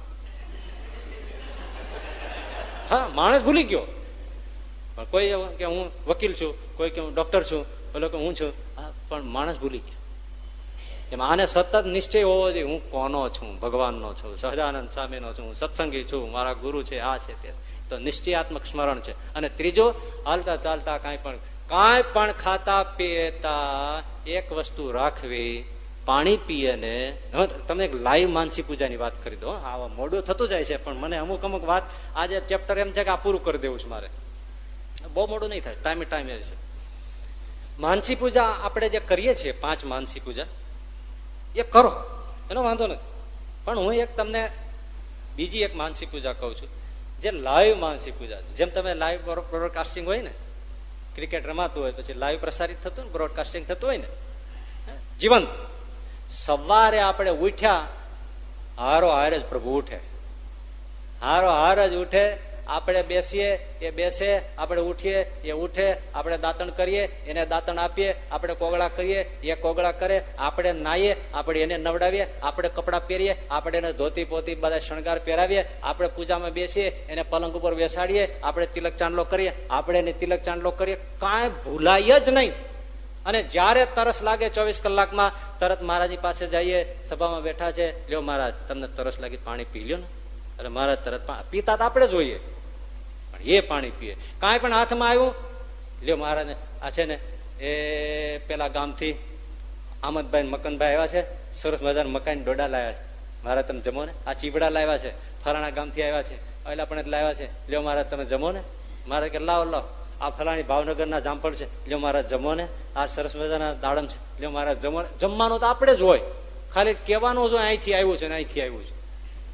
હા, માણસ ભૂલી ગયો. પણ કોઈ કે હું વકીલ છું, કોઈ કે હું ડોક્ટર છું, બોલો કે હું છું, પણ માણસ ભૂલી ગયા. એમાં આને સતત નિશ્ચય હોવો જોઈએ, હું કોનો છું? ભગવાનનો છું, સહજાનંદ સ્વામીનો છું, હું સત્સંગી છું, મારા ગુરુ છે, આ છે તે. તો નિશ્ચયાત્મક સ્મરણ છે. અને ત્રીજું, હાલતા ચાલતા કાંઈ પણ કાંઈ પણ ખાતા પીતા એક વસ્તુ રાખવી, પાણી પીએ ને. તમને એક લાઈવ માનસી પૂજાની વાત કરી દો. આ મોડું થતું જાય છે પણ મને અમુક અમુક વાત આજે ચેપ્ટર એમ છે કે આ પૂરું કરી દેવું છે મારે. બહુ મોડું નહીં થાય, ટાઈમે ટાઈમે છે. માનસી પૂજા આપણે જે કરીએ છીએ, પાંચ માનસી પૂજા એ કરો, એનો વાંધો નથી. પણ હું એક તમને બીજી એક માનસી પૂજા કહું છું, જે લાઈવ માનસી પૂજા છે. જેમ તમે લાઈવ બ્રોડકાસ્ટિંગ હોય ને, ક્રિકેટ રમાતું હોય પછી લાઈવ પ્રસારિત થતું ને બ્રોડકાસ્ટિંગ થતું હોય ને, જીવંત. સવારે આપણે ઉઠ્યા હારો હાર જ પ્રભુ ઉઠે, હારો હાર જ ઉઠે. આપણે બેસીએ એ બેસે, આપણે ઉઠીએ એ ઉઠે, આપણે દાંતણ કરીએ એને દાંતણ આપીએ, આપણે કોગળા કરીએ એ કોગળા કરે, આપણે નાહીએ આપણે એને નવડાવીએ, આપણે કપડાં પહેરીએ, આપણે એને ધોતી પોતી બધા શણગાર પહેરાવીએ, આપણે પૂજામાં બેસીએ, એને પલંગ ઉપર બેસાડીએ, આપણે તિલક ચાંદલો કરીએ, આપણે એને તિલક ચાંદલો કરીએ, કાંઈ ભૂલાય જ નહીં. અને જયારે તરસ લાગે ચોવીસ કલાકમાં તરત મહારાજની પાસે જઈએ, સભામાં બેઠા છે, લ્યો મહારાજ તમને તરસ લાગી પાણી પી લ્યો ને. અરે મહારાજ તરત પીતા તો આપણે જોઈએ પણ એ પાણી પીએ. કાંઈ પણ હાથમાં આવ્યું, લ્યો મહારાજ આ છે ને એ પેલા ગામથી આમદભાઈ મકનભાઈ આવ્યા છે, સરસ મજાના મકાન ડોડા લાવ્યા છે, મહારાજ તમે જમો ને. આ ચીવડા લાવ્યા છે, ફલાણા ગામથી આવ્યા છે, એટલે પણ લાવ્યા છે, લ્યો મહારાજ તમે જમો ને. મહારાજ કે લાવો લાવો, આ ફલાણી ભાવનગરના જામફળ છે, લ્યો મહારાજ જમો ને. આ સરસ મજાના દાડમ છે, લ્યો મહારાજ જમો ને. જમવાનું તો આપણે જ હોય, ખાલી કહેવાનું જ હોય અહીંથી આવ્યું છે ને અહીંથી આવ્યું છે.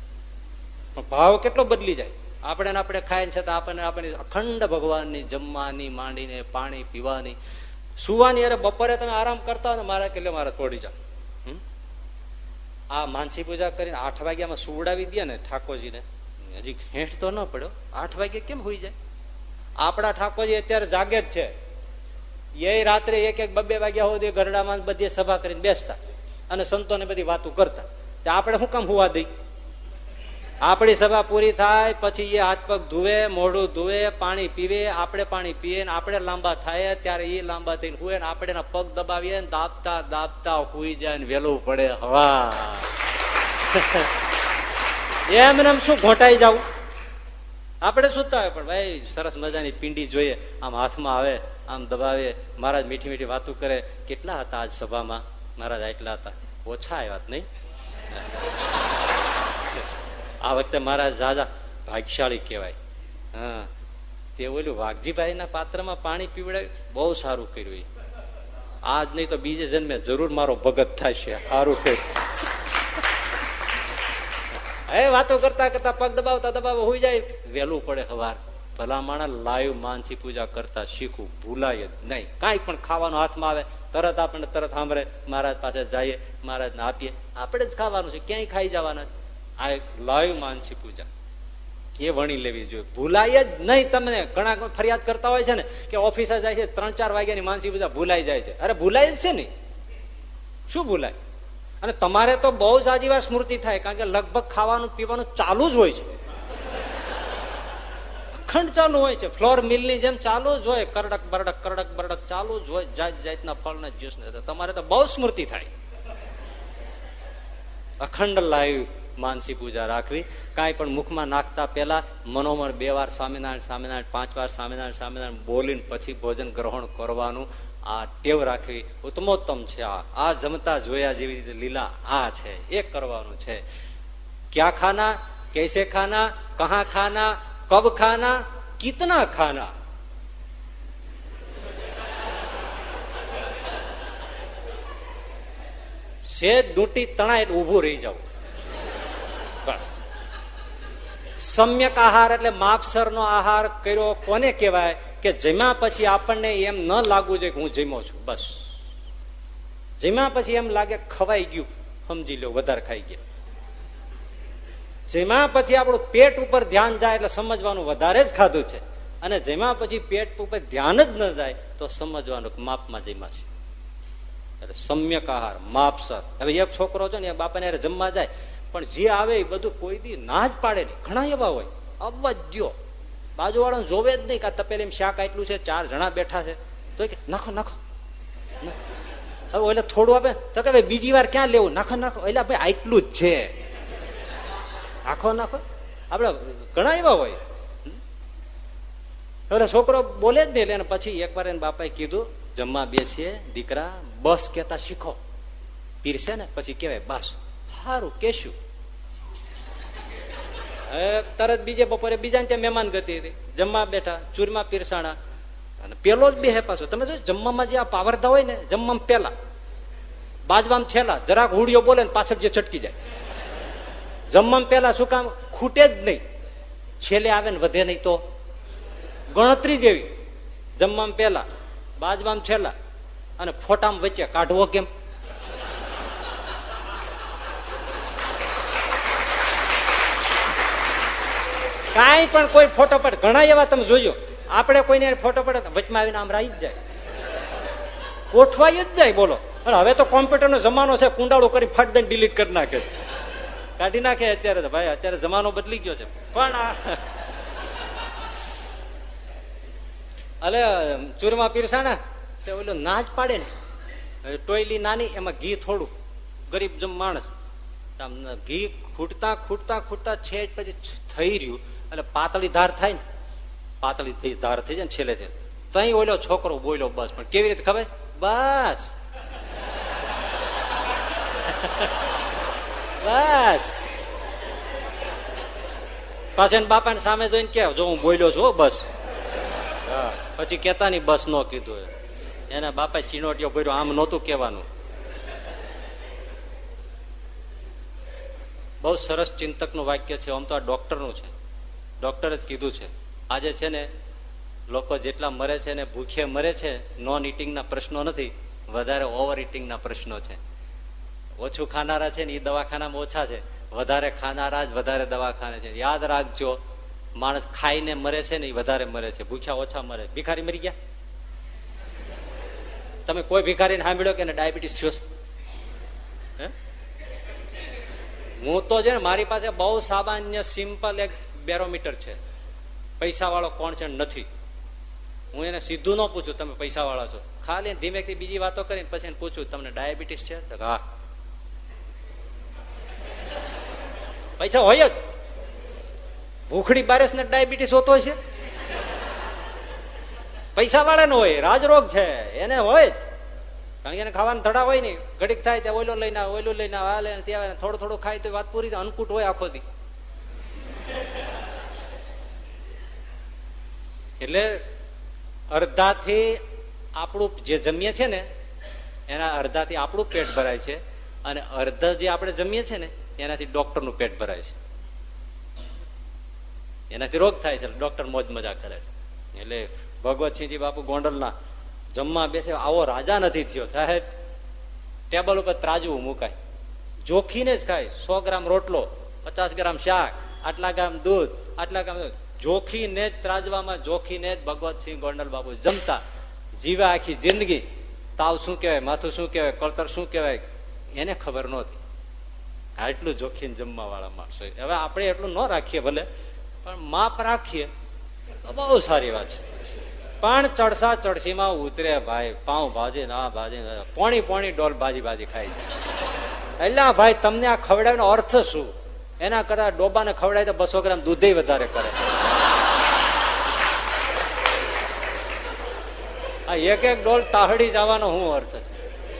પણ ભાવ કેટલો બદલી જાય. આપણે આપણે ખાઈને છતાં આપણને આપણને અખંડ ભગવાનની જમવાની માંડીને પાણી પીવાની સુવાની. અરે બપોરે તમે આરામ કરતા હોય ને મારા કે મારા તોડી જાવ. આ માનસી પૂજા કરીને આઠ વાગ્યામાં સુવડાવી દે ને ઠાકોરજીને, હજી હેઠ તો ન પડ્યો, આઠ વાગે કેમ હોઈ જાય? આપણા ઠાકોરજી અત્યારે જાગે જ છે. એ રાત્રે એક એક બબે વાગ્યા સુધી ગરડામાં બધી સભા કરીને બેસતા અને સંતોને બધી વાતો કરતા. આપણે શું કામ હુવા દઈ? આપણી સભા પૂરી થાય પછી એ હાથ પગ ધુવે, મોઢું ધુવે, પાણી પીવે, આપણે પાણી પીએ ને આપણે લાંબા થાય ત્યારે એ લાંબા થઈને હુએ ને આપણે પગ દબાવીએ ને દાબતા દાબતા હુઈ જાય ને વેલું પડે હવા. એમને એમ શું ઘોટાઈ જવું? આપણે સુતા હોય પણ ભાઈ સરસ મજાની પિંડી જોઈએ, આમ હાથમાં આવે, આમ દબાવે. મહારાજ મીઠી મીઠી વાતો કરે. કેટલા હતા આજ સભામાં? મહારાજ આટલા હતા. ઓછા આવ્યા નહીં? આ વખતે મહારાજ જાજા ભાગ્યશાળી કહેવાય. હા, તે ઓલું વાઘજીભાઈ ના પાત્રમાં પાણી પીવડાવ્યું, બહુ સારું કર્યું. આજ નહીં તો બીજે જન્મે જરૂર મારો ભગત થશે. સારું કર્યું. હે વાતો કરતા કરતા પગ દબાવતા દબાવવા હોઈ જાય, વહેલું પડે સવાર. ભલા માણસ લાઈવ માનસી પૂજા કરતા શીખવું, ભૂલાય જ નહીં. કાંઈ પણ ખાવાનું હાથમાં આવે તરત આપણને તરત સાંભળે, મહારાજ પાસે જઈએ, મહારાજને આપીએ. આપણે જ ખાવાનું છે, ક્યાંય ખાઈ જવાના છે. આ લાઈવ માનસી પૂજા એ વણી લેવી જોઈએ, ભૂલાય જ નહીં. તમને ઘણા ફરિયાદ કરતા હોય છે ને કે ઓફિસે જાય છે, ત્રણ ચાર વાગ્યાની માનસી પૂજા ભૂલાઈ જાય છે. અરે ભૂલાય જ છે ને, શું ભૂલાય? અને તમારે તો બહુ જ આજી વાર સ્મૃતિ થાય, કારણ કે લગભગ ખાવાનું પીવાનું ચાલુ જ હોય છે, અખંડ ચાલુ હોય છે. ફ્લોર મિલની જેમ ચાલુ જ હોય, કરડક બરડક કરડક બરડક ચાલુ જ હોય, જાત જાતના ફળના જ્યુસ ને. તમારે તો બહુ સ્મૃતિ થાય. અખંડ લાઈવ માનસી પૂજા રાખવી. કાંઈ પણ મુખમાં નાખતા પહેલા મનોમન બે વાર સ્વામિનારાયણ સ્વામિનારાયણ, પાંચ વાર સ્વામિનારાયણ સ્વામિનારાયણ બોલીને પછી ભોજન ગ્રહણ કરવાનું આ ટેવ રાખવી ઉત્તમોત્તમ છે. આ આ જમતા જોયા જેવી રીતે લીલા આ છે, એ કરવાનું છે. ક્યાં ખાના, कैसे खाना, कहाँ खाना, कब खाना, कितना खाना. સે ડૂંટી તણાય એટલે ઉભું રહી જવું. બસ. સમ્યક આહાર એટલે માપસર નો આહાર કર્યો કોને કહેવાય? કે જમ્યા પછી આપણને એમ ન લાગવું જોઈએ કે હું જમ્યો છું. બસ જમ્યા પછી એમ લાગે ખવાઈ ગયું, સમજી લો વધારે ખાઈ ગયા. જમ્યા પછી આપણું પેટ ઉપર ધ્યાન જાય એટલે સમજવાનું વધારે જ ખાધું છે, અને જમ્યા પછી પેટ ઉપર ધ્યાન જ ન જાય તો સમજવાનું માપમાં જમ્યા છે. એટલે સમ્યક આહાર, માપસર. હવે એક છોકરો છે ને એ બાપાને જમવા જાય, પણ જે આવે એ બધું કોઈ દી ના જ પાડે નહીં. ઘણા એવા હોય અવજ્યો, બાજુ વાળા જોવે જ નહીં કે તપેલી શાક આટલું છે, ચાર જણા બેઠા છે, તો કે નાખો નાખો. હવે એટલે થોડું આપે તો કે ભાઈ બીજી વાર ક્યાં લેવું, નાખો નાખો. એટલે ભાઈ આટલું જ છે, નાખો નાખો. આપડે ઘણા એવા હોય. એટલે છોકરો બોલે જ નહીં. એટલે પછી એક વાર એને બાપાએ કીધું, જમવા બેસીએ દીકરા, બસ કેતા શીખો. પીરસે ને પછી કેવાય બસ. સારું કેશું. તરત બીજે બપોરે બીજા ત્યાં મહેમાન ગતિ હતી, જમવા બેઠા, ચૂરમા પીરસાણા, અને પેલો જ બે પાછો. તમે જો જમવામાં જે આ પાવરધા હોય ને, જમવામાં પેલા, બાજવામાં છેલ્લા. જરાક હુડિયો બોલે ને પાછળ જે છટકી જાય. જમવામાં પેલા શું કામ? ખૂટે જ નહીં. છેલ્લે આવે ને વધે નહીં તો ગણતરી જેવી. જમવામાં પેલા, બાજવામાં છેલ્લા, અને ફોટામાં વચ્ચે કાઢવો કેમ? કાંઈ પણ કોઈ ફોટો પડે, ઘણા એવા તમે જોજો, આપણે કોઈને ફોટો પડે વચમાં આવીને આમ રાઈ જ જાય, ગોઠવાઈ જ જાય. બોલો, હવે તો કોમ્પ્યુટર નો જમાનો છે, કુંડાળું કરી ફટ દઈને ડિલીટ કરી નાખે, કાઢી નાખે. અત્યારે તો ભાઈ અત્યારે જમાનો બદલી ગયો છે. પણ આ અલે ચૂરમા પીરસાણા તે ઓલો ના જ પાડે ને, ટોયલી નાની, એમાં ઘી થોડું, ગરીબ જમ માણસ, ઘી ખૂટતા ખૂટતા ખૂટતા છેટ પછી થઈ રહ્યું, એટલે પાતળી ધાર થાય ને, પાતળી ધાર થઈ જાય ને છેલ્લે છે, તઈ ઓલો છોકરો બોલ્યો બસ. પણ કેવી રીતે ખબર? બસ બસ. પાછળ બાપાને સામે જોઈને કે જો હું બોલ્યો છું બસ. પછી કેતા ની બસ નો કીધું. એના બાપા ચીનોટીઓ ભર્યો, આમ નહોતું કેવાનું. બહુ સરસ ચિંતક નું વાક્ય છે. આમ તો આ ડોક્ટર નું છે, ડોક્ટરે જ કીધું છે. આજે છે ને લોકો જેટલા મરે છે ને ભૂખે મરે છે, નોન ઇટિંગ ના પ્રશ્નો નથી, વધારે ઓવર ઇટિંગ ના પ્રશ્નો છે. ઓછું ખાનારા છે ને એ દવાખાનામાં ઓછા છે, વધારે ખાનારા જ વધારે દવાખાને છે. યાદ રાખજો, માણસ ખાઈને મરે છે ને એ વધારે મરે છે, ભૂખ્યા ઓછા મરે. ભિખારી મરી ગયા? તમે કોઈ ભિખારીને સાંભળ્યો કે ડાયાબિટીસ થયો? હે? હું તો છે ને, મારી પાસે બહુ સામાન્ય સિમ્પલ એક બેરોમીટર છે. પૈસા વાળો કોણ છે નથી. હું એને સીધું ન પૂછું તમે પૈસા વાળા છો, ખાલી ધીમેથી બીજી વાતો કરીને પછી એને પૂછું તમને ડાયાબિટીસ છે? હા, પૈસા હોય જ. ભૂખડી બારસ ને ડાયાબિટીસ હોતો છે? પૈસા વાળા નો હોય, રાજરોગ છે એને હોય જ. કારણ કે એને ખાવાનું ધડા હોય ને, ઘડીક થાય ત્યાં ઓઈલો લઈને ઓઈલો લઈને હાલે, ત્યાં થોડું થોડું ખાય તો વાત પૂરી. અન્નકૂટ હોય આખો દી. એટલે અડધાથી આપણું જે જમીએ છે ને એના અડધાથી આપણું પેટ ભરાય છે, અને અડધા જે આપણે જમીએ છે ને એનાથી ડોક્ટરનું પેટ ભરાય છે. એનાથી રોગ થાય છે, ડોક્ટર મોજ મજા કરે છે. એટલે ભગવતસિંહજી બાપુ ગોંડલના જમવા બેસે, આવો રાજા નથી થયો સાહેબ. ટેબલ ઉપર ત્રાજવું મુકાય, જોખીને જ ખાય. સો ગ્રામ રોટલો, પચાસ ગ્રામ શાક, આટલા ગ્રામ દૂધ, આટલા ગ્રામ જોખીને જ ત્રાજવામાં જોખીને જ ભગવતસિંહ ગોંડલ બાપુ જમતા. જીવા આખી જિંદગી. તાવ શું કહેવાય, માથું શું કહેવાય, કળતર શું કહેવાય એને ખબર નહોતી. આટલું જોખીને જમવા વાળા માણસો. હવે આપણે એટલું ન રાખીએ ભલે, પણ માપ રાખીએ તો બહુ સારી વાત છે. પણ ચડસા ચડસીમાં ઉતરે ભાઈ. પાઉં ભાજી ના ભાજી, પોણી પોણી ડોલ ભાજી ભાજી ખાઈ જાય. એટલે ભાઈ તમને આ ખવડાવવાનો અર્થ શું? એના કરતા ડોબાને ખવડાય તો બસો ગ્રામ દૂધ વધારે કરે. આ એક એક ડોલ તાહડી જવાનો શું અર્થ છે?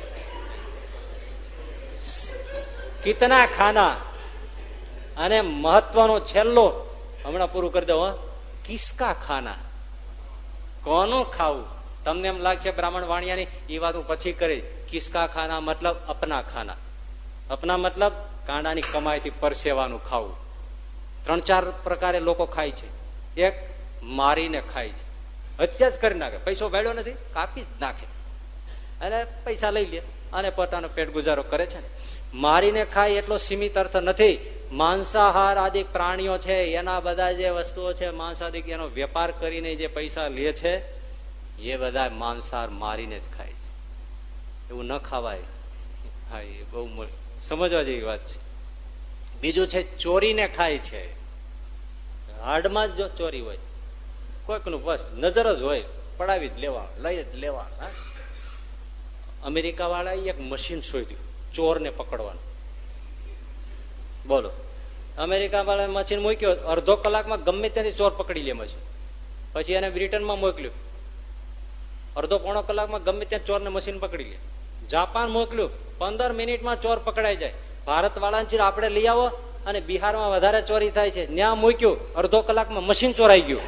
કિતના ખાના. અને મહત્વનો છેલ્લો હમણાં પૂરું કરી દઉં. કિસકા ખાના, કોનું ખાવું? તમને એમ લાગશે બ્રાહ્મણ વાણિયાની એ વાત હું પછી કરી. કિસકા ખાના મતલબ અપના ખાના. અપના મતલબ કાંડાની કમાઈથી પરસેવાનું ખાવું. ત્રણ ચાર પ્રકારે લોકો ખાય છે. એક મારીને ખાય છે, હત્યા જ કરી નાખે. પૈસો ભાડ્યો નથી, કાપી જ નાખે અને પૈસા લઈ લે અને પોતાનો પેટ ગુજારો કરે છે. મારીને ખાય એટલો સીમિત અર્થ નથી. માંસાહાર આદિ પ્રાણીઓ છે એના બધા જે વસ્તુઓ છે માંસાદિક, એનો વેપાર કરીને જે પૈસા લે છે એ બધા માંસાહાર મારીને જ ખાય છે. એવું ન ખાવાય. હા, એ બહુ સમજવા જેવી વાત છે. બીજું છે ચોરીને ખાય છે. હાડમાં જ જો ચોરી હોય, કોઈકનું બસ નજર જ હોય, પડાવી જ લેવા, લઈ જ લેવા. અમેરિકા વાળા એક મશીન શોધ્યું ચોરને પકડવાનું. બોલો, અમેરિકા વાળા મશીન મૂક્યો, અડધો કલાકમાં ગમે ત્યાંથી ચોર પકડી લે મશીન. પછી એને બ્રિટનમાં મોકલ્યું, અડધો પોણો કલાકમાં ગમે ત્યાં ચોરને મશીન પકડી લે. જાપાન મોકલ્યું, પંદર મિનિટમાં ચોર પકડાઈ જાય. ભારત વાળાને ચીર આપણે લઈ આવો, અને બિહારમાં વધારે ચોરી થાય છે, ત્યાં મૂક્યું, અડધો કલાકમાં મશીન ચોરાઈ ગયું.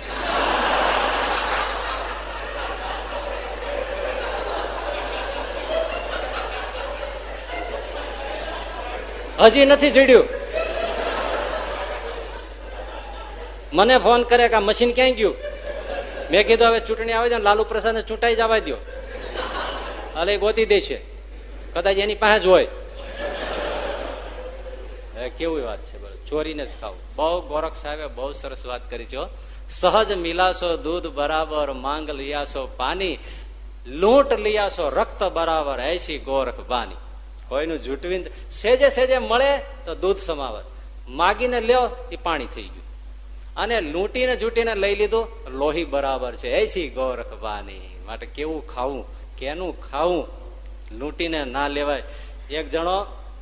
હજી નથી ચડ્યું. મને ફોન કરે કે આ મશીન ક્યાં ગયું? મેં કીધું હવે ચૂંટણી આવે છે, લાલુ પ્રસાદ ને ચૂંટાઈ જવા દો, અલે ગોતી દે છે, કદાચ એની પાસે જ હોય. કેવી વાત છે, ચોરીને જ ખાવું. બહુ ગોરખ સાહેબે બહુ સરસ વાત કરી છે. સહજ મિલાશો દૂધ બરાબર, માંગ લિયાશો પાણી, લૂંટ લિયાશો રક્ત બરાબર, એસી ગોરખ બાની. કોઈનું જૂટવીને સેજે સેજે મળે તો દૂધ સમાવર, માગીને લ્યો એ પાણી થઈ ગયું, અને લૂંટીને જૂટીને લઈ લીધું લોહી બરાબર છે, એસી ગોરખ બાની. માટે કેવું ખાવું, કેનું ખાવું, લૂંટીને ના લેવાય. એક જણો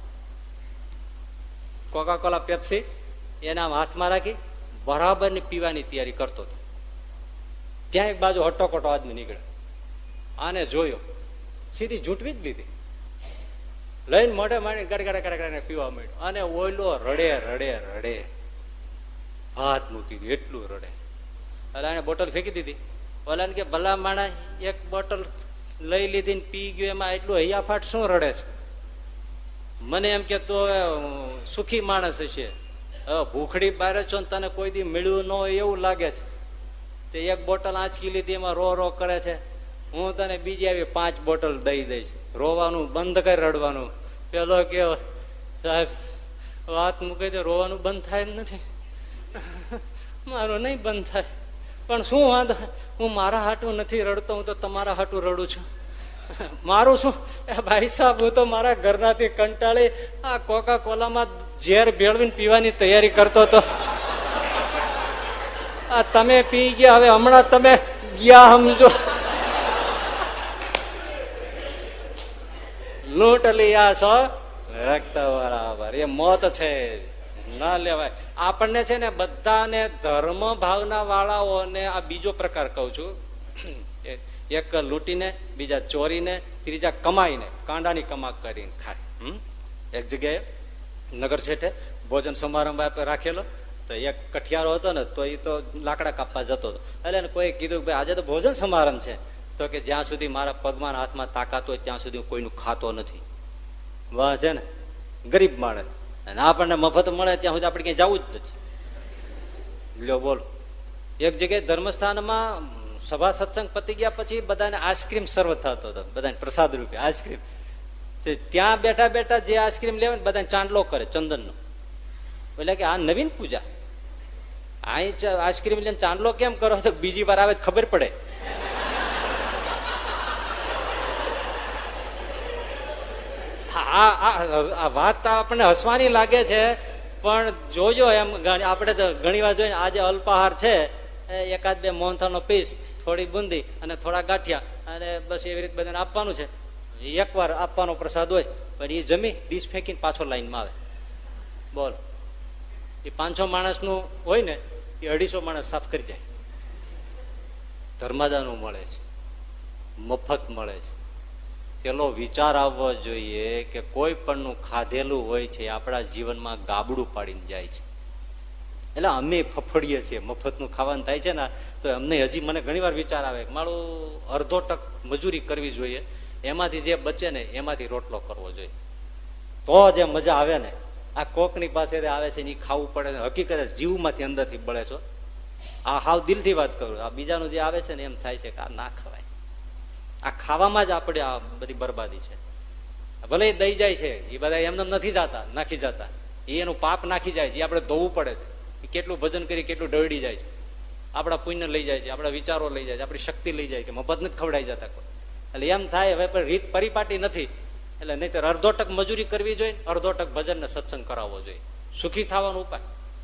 કોકા કોલા પેપ્સી એના હાથમાં રાખી બરાબર ની પીવાની તૈયારી કરતો હતો. ત્યાં એક બાજુ હટ્ટોકટો આદમી નીકળે, આને જોયો, સીધી જૂટવી જ લીધી, લઈને મોઢે માંડી ગડગડા ગડગડા પીવા માંડ્યો. અને ઓયલો રડે રડે રડે, ભાત મૂકી દીધું, એટલું રડે. એટલે એને બોટલ ફેંકી દીધી. ઓલા કે ભલા માણા એક બોટલ લઈ લીધી ને પી ગયો, એમાં એટલું હૈયાફાટ શું રડે છે? મને એમ કે તો સુખી માણસ હશે, ભૂખડી બારે છો ને તને કોઈ દી મળ્યું ન હોય એવું લાગે છે. તે એક બોટલ આંચકી લીધી, એમાં રો રો કરે છે. હું તને બીજી આવી પાંચ બોટલ દઈ દઈશ, રોવાનું બંધ કરી, રડવાનું. પેલો કે સાહેબ વાત મૂકે તો રોવાનું બંધ થાય જ નથી, મારું નહીં બંધ થાય, પણ શું વાંધો, હું મારા હાટું નથી રડતો, હું તો તમારા હાટું રડું છું. મારું શું ભાઈ સાહેબ, હું તો મારા ઘરનાથી કંટાળી આ કોકા કોલામાં ઝેર ભેળવીને પીવાની તૈયારી કરતો હતો. આ તમે પી ગયા, હવે હમણાં તમે ગયા સમજો. લૂંટ લીયા છો રક્ત બરાબર, એ મોત છે, ના લેવાય. આપણને છે ને બધાને ધર્મ ભાવના વાળાઓને આ બીજો પ્રકાર કઉ છું. એક લૂંટીને, બીજા ચોરીને, ત્રીજા કમાઈને, કાંડાની કમાક કરીને ખાય. એક જગ્યાએ નગર છેઠે ભોજન સમારંભ રાખેલો, તો એક કઠિયારો હતો ને, તો એ તો લાકડા કાપવા જતો હતો. એટલે કોઈ કીધું ભાઈ આજે તો ભોજન સમારંભ છે, તો કે જ્યાં સુધી મારા પગમાં હાથમાં તાકાત હોય ત્યાં સુધી હું કોઈનું ખાતો નથી. વાહ છે ને, ગરીબ માણસ, અને આપણને મફત મળે ત્યાં સુધી આપણે ક્યાંય જવું જ નથી. લ્યો બોલો. એક જગ્યાએ ધર્મસ્થાનમાં સભા સત્સંગ પતી ગયા પછી બધાને આઈસ્ક્રીમ સર્વ થતો હતો, બધાને પ્રસાદ રૂપે આઈસ્ક્રીમ. ત્યાં બેઠા બેઠા જે આઈસ્ક્રીમ લેવા બધાને ચાંદલો કરે ચંદનનો. એટલે કે આ નવીન પૂજા, અહીં આઈસ્ક્રીમ લઈને ચાંદલો કેમ કરો, તો બીજી વાર આવે ખબર પડે. આ વાત આપણને હસવાની લાગે છે, પણ જોજો એમ આપણે તો ઘણી વાર જોઈએ. આજે અલ્પાહાર છે, એકાદ બે મોહનથાળનો પીસ, થોડી બુંદી અને થોડા ગાંઠિયા, અને બસ એવી રીતે બધાને આપવાનું છે. એક વાર આપવાનો પ્રસાદ હોય, પણ એ જમી ડીશ ફેંકીને પાછો લાઈનમાં આવે. બોલ, એ પાંચસો માણસ નું હોય ને, એ અઢીસો માણસ સાફ કરી જાય. ધર્માદાનું મળે છે, મફત મળે છે. પેલો વિચાર આવવો જોઈએ કે કોઈ પણ નું ખાધેલું હોય છે આપણા જીવનમાં ગાબડું પાડીને જાય છે. એટલે અમે ફફડીએ છીએ, મફત નું ખાવાનું થાય છે ને, તો અમને હજી મને ઘણી વાર વિચાર આવે કે મારું અડધો ટક મજૂરી કરવી જોઈએ, એમાંથી જે બચે ને એમાંથી રોટલો કરવો જોઈએ, તો જે મજા આવે ને. આ કોકની પાસે આવે છે એ ખાવું પડે ને, હકીકત જીવમાંથી અંદરથી બળે છો. આ હાવ દિલથી વાત કરું. આ બીજાનું જે આવે છે ને એમ થાય છે કે આ ના ખવાય. આ ખાવામાં જ આપણે આ બધી બરબાદી છે. ભલે એ દઈ જાય છે, એ બધા એમને નથી જતા, નાખી જતા, એ એનું પાપ નાખી જાય છે, એ આપણે ધોવું પડે છે. એ કેટલું ભજન કરી કેટલું ઢળી જાય છે, આપણા પુણ્ય લઈ જાય છે, આપણા વિચારો લઈ જાય છે, આપણી શક્તિ લઈ જાય છે, મફત નથી ખવડાઈ જતા કોઈ. એટલે એમ થાય હવે પણ રીત પરિપાટી નથી. એટલે નહીતર અડધો ટક મજૂરી કરવી જોઈએ, અડધો ટક ભજન ને સત્સંગ કરાવવો જોઈએ, સુખી થવાનો ઉપાય.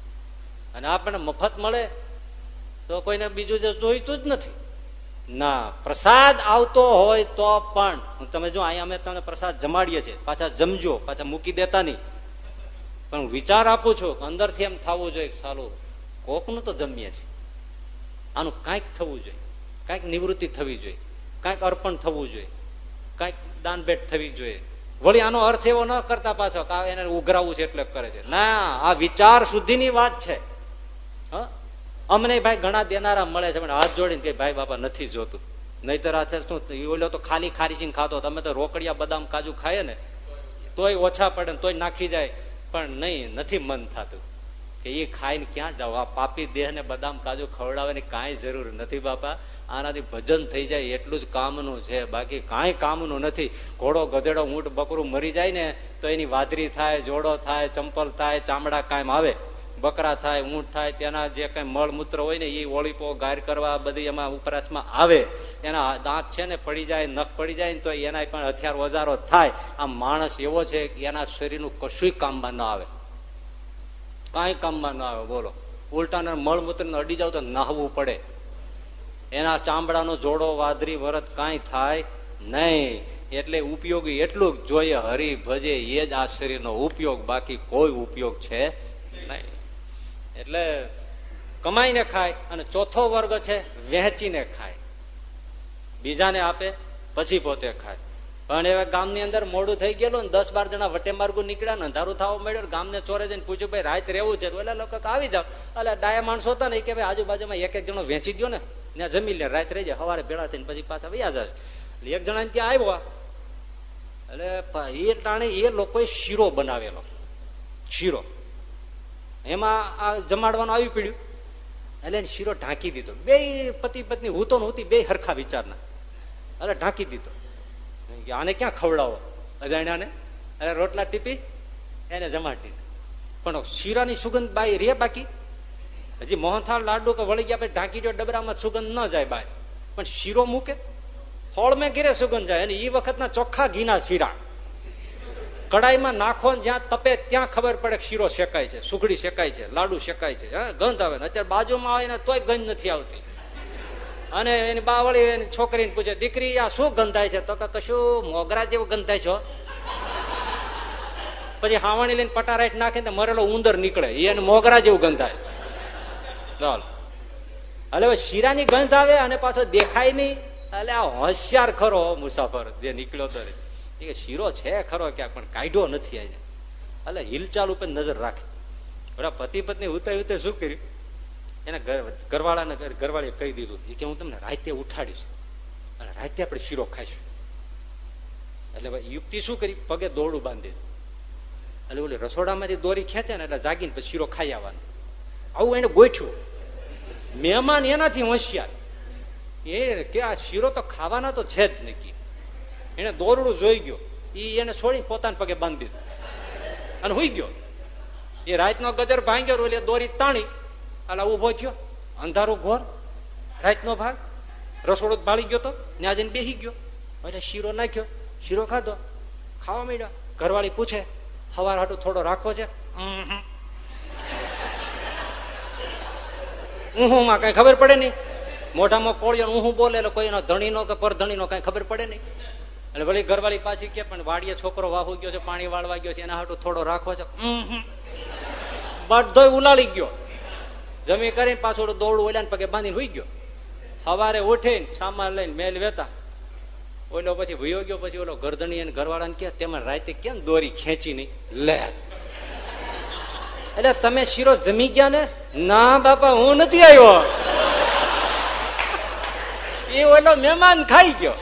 અને આપણને મફત મળે તો કોઈને બીજું જે જોઈતું જ નથી. ના, પ્રસાદ આવતો હોય તો પણ હું તમે જો અહીંયા અમે તમને પ્રસાદ જમાડીએ છીએ, પાછા જમજો, પાછા મૂકી દેતા નહીં. પણ હું વિચાર આપું છું કે અંદરથી એમ થવું જોઈએ કે સાલું કોકનું તો જમીએ છીએ, આનું કાંઈક થવું જોઈએ, કાંઈક નિવૃત્તિ થવી જોઈએ, કાંઈક અર્પણ થવું જોઈએ, કાંઈક દાન ભેટ થવી જોઈએ. વળી આનો અર્થ એવો ન કરતા પાછો કે એને ઉઘરાવું છે એટલે કરે છે. ના, આ વિચાર શુદ્ધિની વાત છે. હા, અમને ભાઈ ઘણા દેનારા મળે છે, પણ હાથ જોડીને કે ભાઈ બાપા નથી જોતું. નહીતર આ શું ઓલો તો ખાલી ખારીસીને ખાતો, તમે તો રોકડિયા બદામ કાજુ ખાય ને તોય ઓછા પડે ને તોય નાખી જાય, પણ નહીં, નથી મન થતું કે એ ખાઈને ક્યાં જાવ. આ પાપી દેહને બદામ કાજુ ખવડાવવાની કાંઈ જરૂર નથી બાપા. આનાથી ભજન થઈ જાય એટલું જ કામનું છે, બાકી કાંઈ કામનું નથી. ઘોડો ગધેડો ઊંટ બકરું મરી જાય ને તો એની વાદરી થાય, જોડો થાય, ચંપલ થાય, ચામડા કાયમ આવે. બકરા થાય, ઊંટ થાય, તેના જે કઈ મળમૂત્ર હોય ને એ ઓળીપો ગાયર કરવા બધી એમાં ઉપરાશમાં આવે. એના દાંત છે ને પડી જાય, નખ પડી જાય ને તો એના પણ હથિયાર ઓજારો થાય. આ માણસ એવો છે કે એના શરીરનું કશું કામમાં ન આવે, કાંઈ કામમાં ન આવે. બોલો, ઉલટાના મળમૂત્ર અડી જાવ તો નાહવું પડે. એના ચામડાનો જોડો વાદરી વરત કાંઈ થાય નહીં. એટલે ઉપયોગી એટલું જ જોઈએ, હરી ભજે એ જ આ શરીરનો ઉપયોગ, બાકી કોઈ ઉપયોગ છે નહીં. એટલે કમાઈને ખાય. અને ચોથો વર્ગ છે વહેંચીને ખાય, બીજાને આપે પછી પોતે ખાય. પણ હવે ગામની અંદર મોડું થઈ ગયેલું ને દસ બાર જણા વટે માર્ગું નીકળ્યા ને અંધારું થવા મળ્યું, ગામને ચોરે જઈને પૂછ્યું ભાઈ રાત રહેવું છે, તો એટલે લોકો આવી જાવ. એટલે ડાયા માણસો હતા ને કે ભાઈ આજુબાજુમાં એક એક જણો વેચી દો ને, ત્યાં જમી લે, રાત રહી જાય, સવારે ભેળા થઈને પછી પાછા વ્યાજ આવે. એટલે એક જણા ત્યાં આવ્યો, એટલે એ ટાણે એ લોકોએ શીરો બનાવેલો, શીરો એમાં આ જમાડવાનું આવી પડ્યું. એટલે એને શીરો ઢાંકી દીધો. બે પતિ પત્ની હૂતો ને હૂતી બે હરખા વિચારના, એટલે ઢાંકી દીધો. આને ક્યાં ખવડાવો અજાણ્યાને, એટલે રોટલા ટીપી એને જમાડી દીધા. પણ શીરાની સુગંધ બાઈ રે બાકી, હજી મોહનથાળ લાડુ કે વળી ગયા પછી ઢાંકી દો ડબરામાં સુગંધ ન જાય બહાર, પણ શીરો મૂકે હોળ મેં ઘેરે સુગંધ જાય. અને એ વખતના ચોખ્ખા ઘીના શીરા કડાઈમાં નાખો ને જ્યાં તપે ત્યાં ખબર પડે કે શીરો શેકાય છે, સુખડી શેકાય છે, લાડુ શેકાય છે, ગંધ આવે. અત્યારે બાજુમાં આવે ને તોય ગંધ નથી આવતી. અને એની બાવળી એની છોકરીને પૂછે, દીકરી આ શું ગંધાય છે? તો કે કશું મોગરા જેવું ગંધાય છે. પછી હાવણી લઈને પટારાઈટ નાખીને મરેલો ઉંદર નીકળે, એને મોગરા જેવું ગંધાય. ચાલો એટલે હવે શીરાની ગંધ આવે અને પાછો દેખાય નહીં. એટલે આ હોશિયાર ખરો મુસાફર જે નીકળ્યો તો કે શીરો છે ખરો ક્યાંક પણ કાઢ્યો નથી આજે. એટલે હિલચાલ ઉપર નજર રાખે. બરાબર પતિ પત્ની ઉતારી ઉતારી શું કર્યું, એના ઘરવાળાને ઘરવાળીએ કહી દીધું કે હું તમને રાતે ઉઠાડીશ અને રાતે આપણે શીરો ખાઈશું. એટલે યુક્તિ શું કરી, પગે દોરડું બાંધી દીધું. એટલે ઓલી રસોડામાંથી દોરી ખેંચે ને એટલે જાગીને પછી શીરો ખાઈ આવવાનો. આવું એને ગોઠ્યું. મહેમાન એનાથી હોશિયાર એ કે આ શીરો તો ખાવાના તો છે જ નહીં. એને દોરડું જોઈ ગયો, એ એને છોડી પોતાના પગે બાંધી દીધું અને હુઈ ગયો. એ રાતનો ગજર ભાંગ્યો, એટલે દોરી તાણી એટલે ઉભો થયો. અંધારું ઘોર, રાતનો ભાગ, રસોડું ભાળી ગયો તો ત્યાં જઈને બેસી ગયો. એટલે શીરો નાખ્યો, શીરો ખાધો, ખાવા માંડ્યા. ઘરવાળી પૂછે, સવાર હાટું થોડો રાખવો છે? ઊહું માં કઈ ખબર પડે નહીં. મોઢામાં કોળિયો ઊહું બોલે એટલે કોઈનો ધણીનો કે પરધણીનો કઈ ખબર પડે નહીં. એટલે વળી ઘરવાળી પાછી કે પણ વાડીએ છોકરો વાહુ ગયો છે, પાણી વાળવા ગયો છે, એના હાટું થોડો રાખવો છે. બધો ઉલાળી ગયો. જમી કરીને પાછું દોડું ઓલા પગે બાંધીને હુઈ ગયો. સવારે ઉઠીને સામાન લઈને મેલ વેતા ઓલો પછી ભયો ગયો. પછી ઓલો ગરદણી અને ઘરવાળાને કે તેમાં રાતે કેમ દોરી ખેંચી નહીં લે? એટલે તમે શીરો જમી ગયા ને? ના બાપા હું નથી આવ્યો, એ ઓલો મહેમાન ખાઈ ગયો.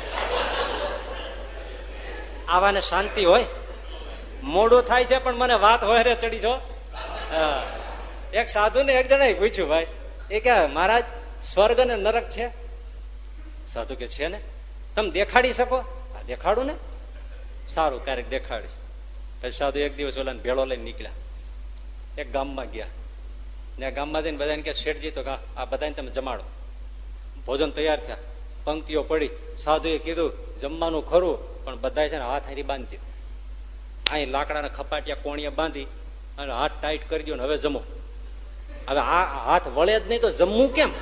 આવાને શાંતિ હોય, મોડું થાય છે પણ મને વાત હોય રે ચડી છો. એક સાધુ ને એક જણા પૂછ્યું, ભાઈ એ કે મહારાજ સ્વર્ગ ને નરક છે? સાધુ કે છે ને. તમે દેખાડી શકો? હા દેખાડું ને. સારું ક્યારેક દેખાડીશ. પછી સાધુ એક દિવસ ઓલા ભેળો લઈને નીકળ્યા. એક ગામમાં ગયા ને ગામમાં જઈને બધાને કે શેઠજી તો આ બધાને તમે જમાડો. ભોજન તૈયાર થયા, પંક્તિઓ પડી. સાધુએ કીધું જમવાનું ખરું પણ બધા છે ને હાથ હારી બાંધી દો. અહીં લાકડાના ખપાટિયા કોણીએ બાંધી અને હાથ ટાઈટ કરી દો ને હવે જમો. હવે આ હાથ વળે જ નહીં તો જમવું કેમ?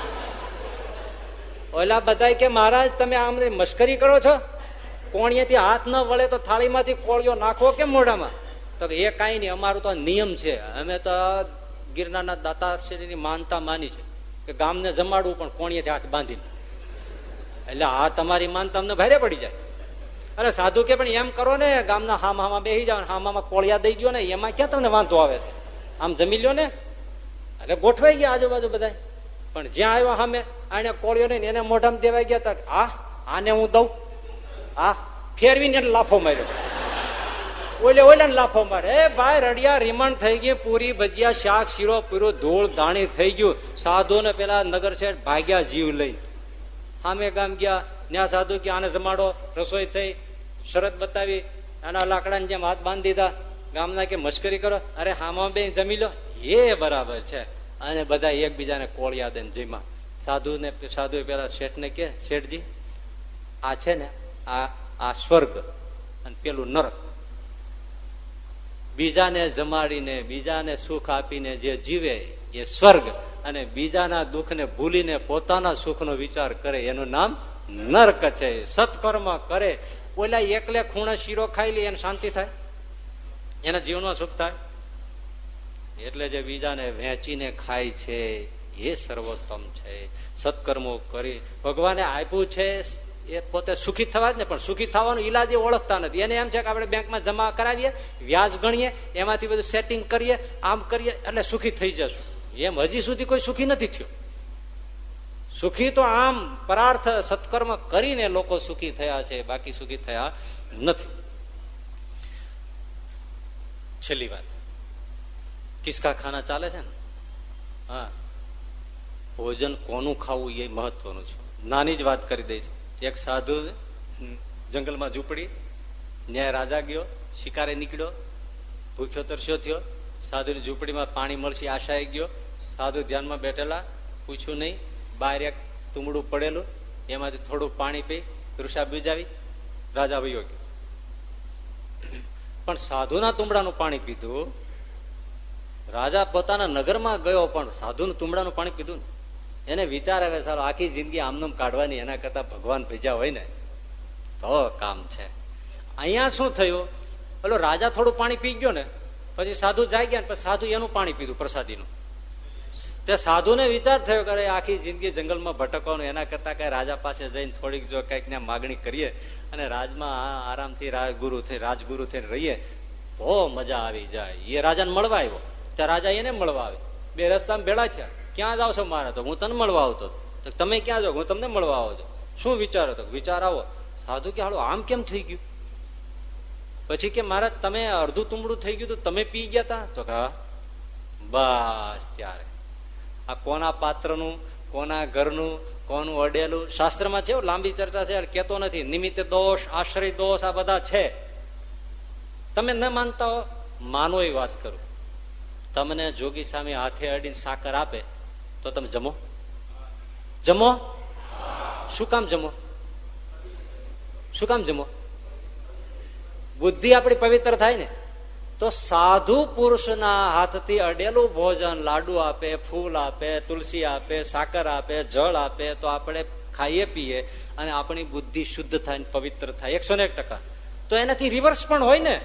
ઓલા બધા કે મહારાજ તમે આમ મશ્કરી કરો છો, કોણીએથી હાથ ન વળે તો થાળીમાંથી કોળિયો નાખવો કેમ મોઢામાં? તો એ કઈ નહીં, અમારું તો નિયમ છે. અમે તો ગિરનારના દાતાશ્રીની માનતા માની છે કે ગામને જમાડવું પણ કોણીએથી હાથ બાંધીને. એટલે આ તમારી માનતા અમને ભારે પડી જાય. અરે સાધુ કે પણ એમ કરો ને, ગામના હામ હામાં બેસી જાવ, હામામાં કોળિયા દઈ ગયો ને, એમાં ક્યાં તમને વાંધો આવે છે? આમ જમી લ્યો ને. એટલે ગોઠવાઈ ગયા આજુબાજુ બધા. પણ જ્યાં આવ્યો સામે આને કોળિયો નહીં, એને મોઢામાં દેવાઈ ગયા હતા. આ આને હું દઉં, આ ફેરવીને લાફો માર્યો. ઓલે ઓલા લાફો મારે. એ ભાઈ રડિયા રીમણ થઈ ગઈ, પૂરી ભજીયા શાક શીરો પીરો ધૂળ ધાણી થઈ ગયું. સાધુ ને પેલા નગર શેઠ ભાગ્યા જીવ લઈ. સામે ગામ ગયા, ત્યાં સાધુ કે આને જમાડો. રસોઈ થઈ, શરત બતાવી, આના લાકડાની જેમ હાથ બાંધી દીધા. ગામના કે મશ્કરી કરો? અરે હામાં બે જમી લો. એ બરાબર છે. અને બધા એકબીજાને કોળિયા દે જીમાં. સાધુ ને સાધુ પેલા શેઠ ને કે શેઠજી આ છે ને આ આ સ્વર્ગ અને પેલું નરક. બીજાને જમાડીને બીજાને સુખ આપીને જે જીવે એ સ્વર્ગ, અને બીજાના દુઃખને ભૂલીને પોતાના સુખનો વિચાર કરે એનું નામ નરક છે. સત્કર્મ કરે, ઓલા એકલે ખૂણે શીરો ખાઈ લે એને શાંતિ થાય, એના જીવનમાં સુખ થાય. એટલે જે બીજાને વહેંચીને ખાય છે એ સર્વોત્તમ છે. સત્કર્મો કરી ભગવાને આપ્યું છે એ પોતે સુખી થવા જ ને, પણ સુખી થવાનો ઈલાજ એ ઓળખતા નથી. એને એમ છે કે આપણે બેંકમાં જમા કરાવીએ, વ્યાજ ગણીએ, એમાંથી બધું સેટિંગ કરીએ, આમ કરીએ એટલે સુખી થઈ જશું. એમ હજી સુધી કોઈ સુખી નથી થયો. સુખી તો આમ પરાર્થ સત્કર્મ કરીને લોકો સુખી થયા છે, બાકી સુખી થયા નથી. છેલ્લી વાત, કિસકા ખાના ચાલે છે ને. હા, ભોજન કોનું ખાવું એ મહત્વનું છે. નાની જ વાત કરી દઈશ. એક સાધુ જંગલમાં ઝૂંપડી, ન્યાય રાજા ગયો, શિકારે નીકળ્યો, ભૂખ્યો તરસ્યો થયો. સાધુની ઝૂંપડીમાં પાણી મળશે આશાએ ગયો, સાધુ ધ્યાનમાં બેઠેલા, પૂછ્યું નહીં, બહાર એક તુમડું પડેલું, એમાંથી થોડું પાણી પી તૃષા બુજાવી, રાજા વયો ગયો. પણ સાધુના તુંબડાનું પાણી પીધું. રાજા પોતાના નગરમાં ગયો પણ સાધુનું તુંબડાનું પાણી પીધું ને. એને વિચાર આવે, સારું આખી જિંદગી આમનામ કાઢવાની, એના કરતા ભગવાન ભેજા હોય ને તો કામ છે. અહીંયા શું થયું, પેલો રાજા થોડું પાણી પી ગયો ને, પછી સાધુ જાય ગયા ને પછી સાધુ એનું પાણી પીધું પ્રસાદીનું. તે સાધુને વિચાર થયો કે આખી જિંદગી જંગલમાં ભટકવાનું, એના કરતા કઈ રાજા પાસે જઈને થોડીક જો કઈક ને માગણી કરીએ અને રાજમાં આરામથી રાજગુરુ થઈ રાજગુરુ થઈને રહીએ તો મજા આવી જાય. એ રાજાને મળવા આવ્યો, ત્યાં રાજા એને મળવા આવે, બે રસ્તામાં ભેળા થયા. ક્યાં જાવ છો મારે? તો હું તને મળવા આવતો. તો તમે ક્યાં જાઓ? હું તમને મળવા આવો છો. શું વિચારો? તો વિચાર આવો. સાધુ કે હાલો આમ કેમ થઈ ગયું? પછી કે મારા તમે અડધું તુંબડું થઈ ગયું, તો તમે પી ગયા તા? તો કે બસ ત્યારે આ કોના પાત્રનું, કોના ઘરનું, કોનું અડેલું શાસ્ત્રમાં છે, લાંબી ચર્ચા છે, કેતો નથી. નિમિત્ત દોષ, આશ્રય દોષ, આ બધા છે. તમે ન માનતા હો, માનો એ વાત કરું. તમને જોગી સામે હાથે અડીને સાકર આપે તો તમે જમો? જમો? શું કામ જમો? શું કામ જમો? બુદ્ધિ આપણી પવિત્ર થાય ને. તો સાધુ પુરુષના હાથથી અડેલું ભોજન, લાડુ આપે, ફૂલ આપે, તુલસી આપે, સાકર આપે, જળ આપે, તો આપણે ખાઈએ પીએ અને આપણી બુદ્ધિ શુદ્ધ થાય, પવિત્ર થાય એકસો ને એક ટકા. તો એનાથી રિવર્સ પણ હોય ને,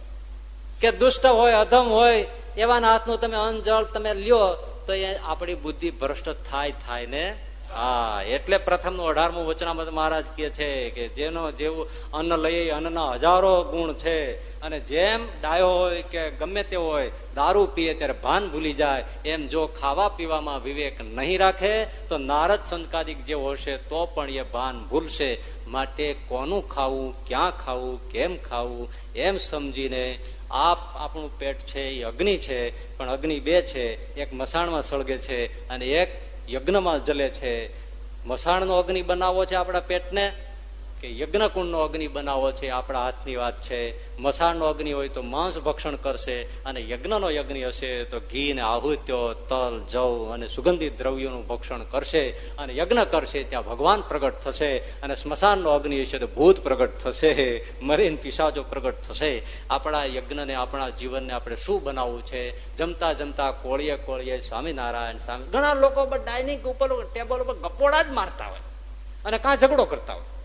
કે દુષ્ટ હોય, અધમ હોય, એવાના હાથનું તમે અન્ન જળ તમે લ્યો તો એ આપણી બુદ્ધિ ભ્રષ્ટ થાય થાય ને. હા, એટલે પ્રથમ નું અઢારમું વચનામૃત મહારાજ કે છે કે જેનો જેવું અન્ન લઈએ અન્નના હજારો ગુણ છે, અને જેમ ડાયો હોય કે ગમે તે હોય દારૂ પીએ ત્યારે ભાન ભૂલી જાય, એમ જો ખાવા પીવામાં વિવેક નહીં રાખે તો નારદ સંકાદિક જેવો હશે તો પણ એ ભાન ભૂલશે. માટે કોનું ખાવું, ક્યાં ખાવું, કેમ ખાવું એમ સમજીને આપ આપણું પેટ છે એ અગ્નિ છે, પણ અગ્નિ બે છે, એક મસાણમાં સળગે છે અને એક યજ્ઞમાં જલે છે. મસાણનો અગ્નિ બનાવવો છે આપણા પેટને કે યજ્ઞકુંડનો અગ્નિ બનાવવો છે આપણા હાથની વાત છે. મસાણનો અગ્નિ હોય તો માંસ ભક્ષણ કરશે, અને યજ્ઞનો અગ્નિ હશે તો ઘી ને આહુત્યો, તલ, જવ અને સુગંધિત દ્રવ્યોનું ભક્ષણ કરશે, અને યજ્ઞ કરશે ત્યાં ભગવાન પ્રગટ થશે, અને સ્મશાનનો અગ્નિ હશે તો ભૂત પ્રગટ થશે, મરીન પિશાચો પ્રગટ થશે. આપણા યજ્ઞને, આપણા જીવનને આપણે શું બનાવવું છે? જમતા જમતા કોળીએ કોળીએ સ્વામિનારાયણ સ્વામી. ઘણા લોકો ડાઇનિંગ ઉપર, ટેબલ ઉપર ગપોડા જ મારતા હોય અને કાં ઝઘડો કરતા હોય,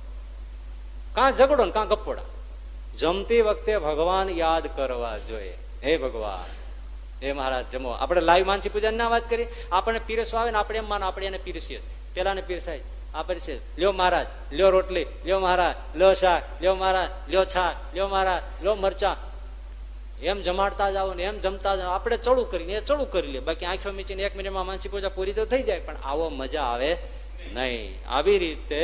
કાં ઝઘડો ને કાં ગપોડા. જમતી વખતે ભગવાન યાદ કરવા જોઈએ. હે ભગવાન, હે મહારાજ જમો. આપણે લાઈવ માનસી પૂજા ના વાત કરી, આપણને પીરસવા આવે ને આપણે એમ માનો આપણે એને પીરસીએ. પેલાને પીરસાય, આપણે છે લ્યો મહારાજ, લ્યો રોટલી, લ્યો મહારાજ, લ્યો શાક, લ્યો મહારાજ, લ્યો છાક, લ્યો મહારાજ, લ્યો મરચા. એમ જમાડતા જાઓ ને એમ જમતા જાઓ. આપણે ચડું કરીને એ ચડું કરી લે, બાકી આંખો મીચીને એક મિનિટમાં માનસી પૂજા પૂરી તો થઈ જાય, પણ આવો મજા આવે નહીં. આવી રીતે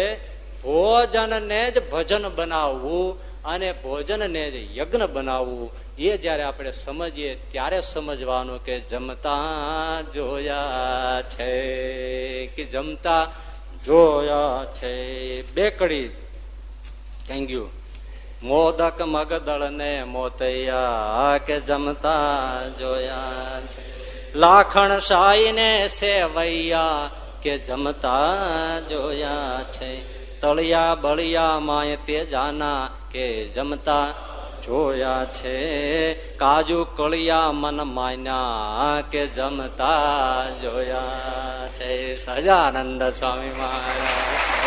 ભોજનને જ ભજન બનાવવું અને ભોજનને જ યજ્ઞ બનાવવું, એ જયારે આપણે સમજીએ ત્યારે સમજવાનું કે જમતા જોયા છે, કે જમતા જોયા છે. બે કડી થેન્ક યુ. મોદક મગદળ ને મોતૈયા કે જમતા જોયા છે. લાખણ શાહી ને સેવૈયા કે જમતા જોયા છે. તળિયા બળિયા માય તે જાના કે જમતા જોયા છે. કાજુ કળિયા મન માન્યા કે જમતા જોયા છે. સહજાનંદ સ્વામી મહારાજ.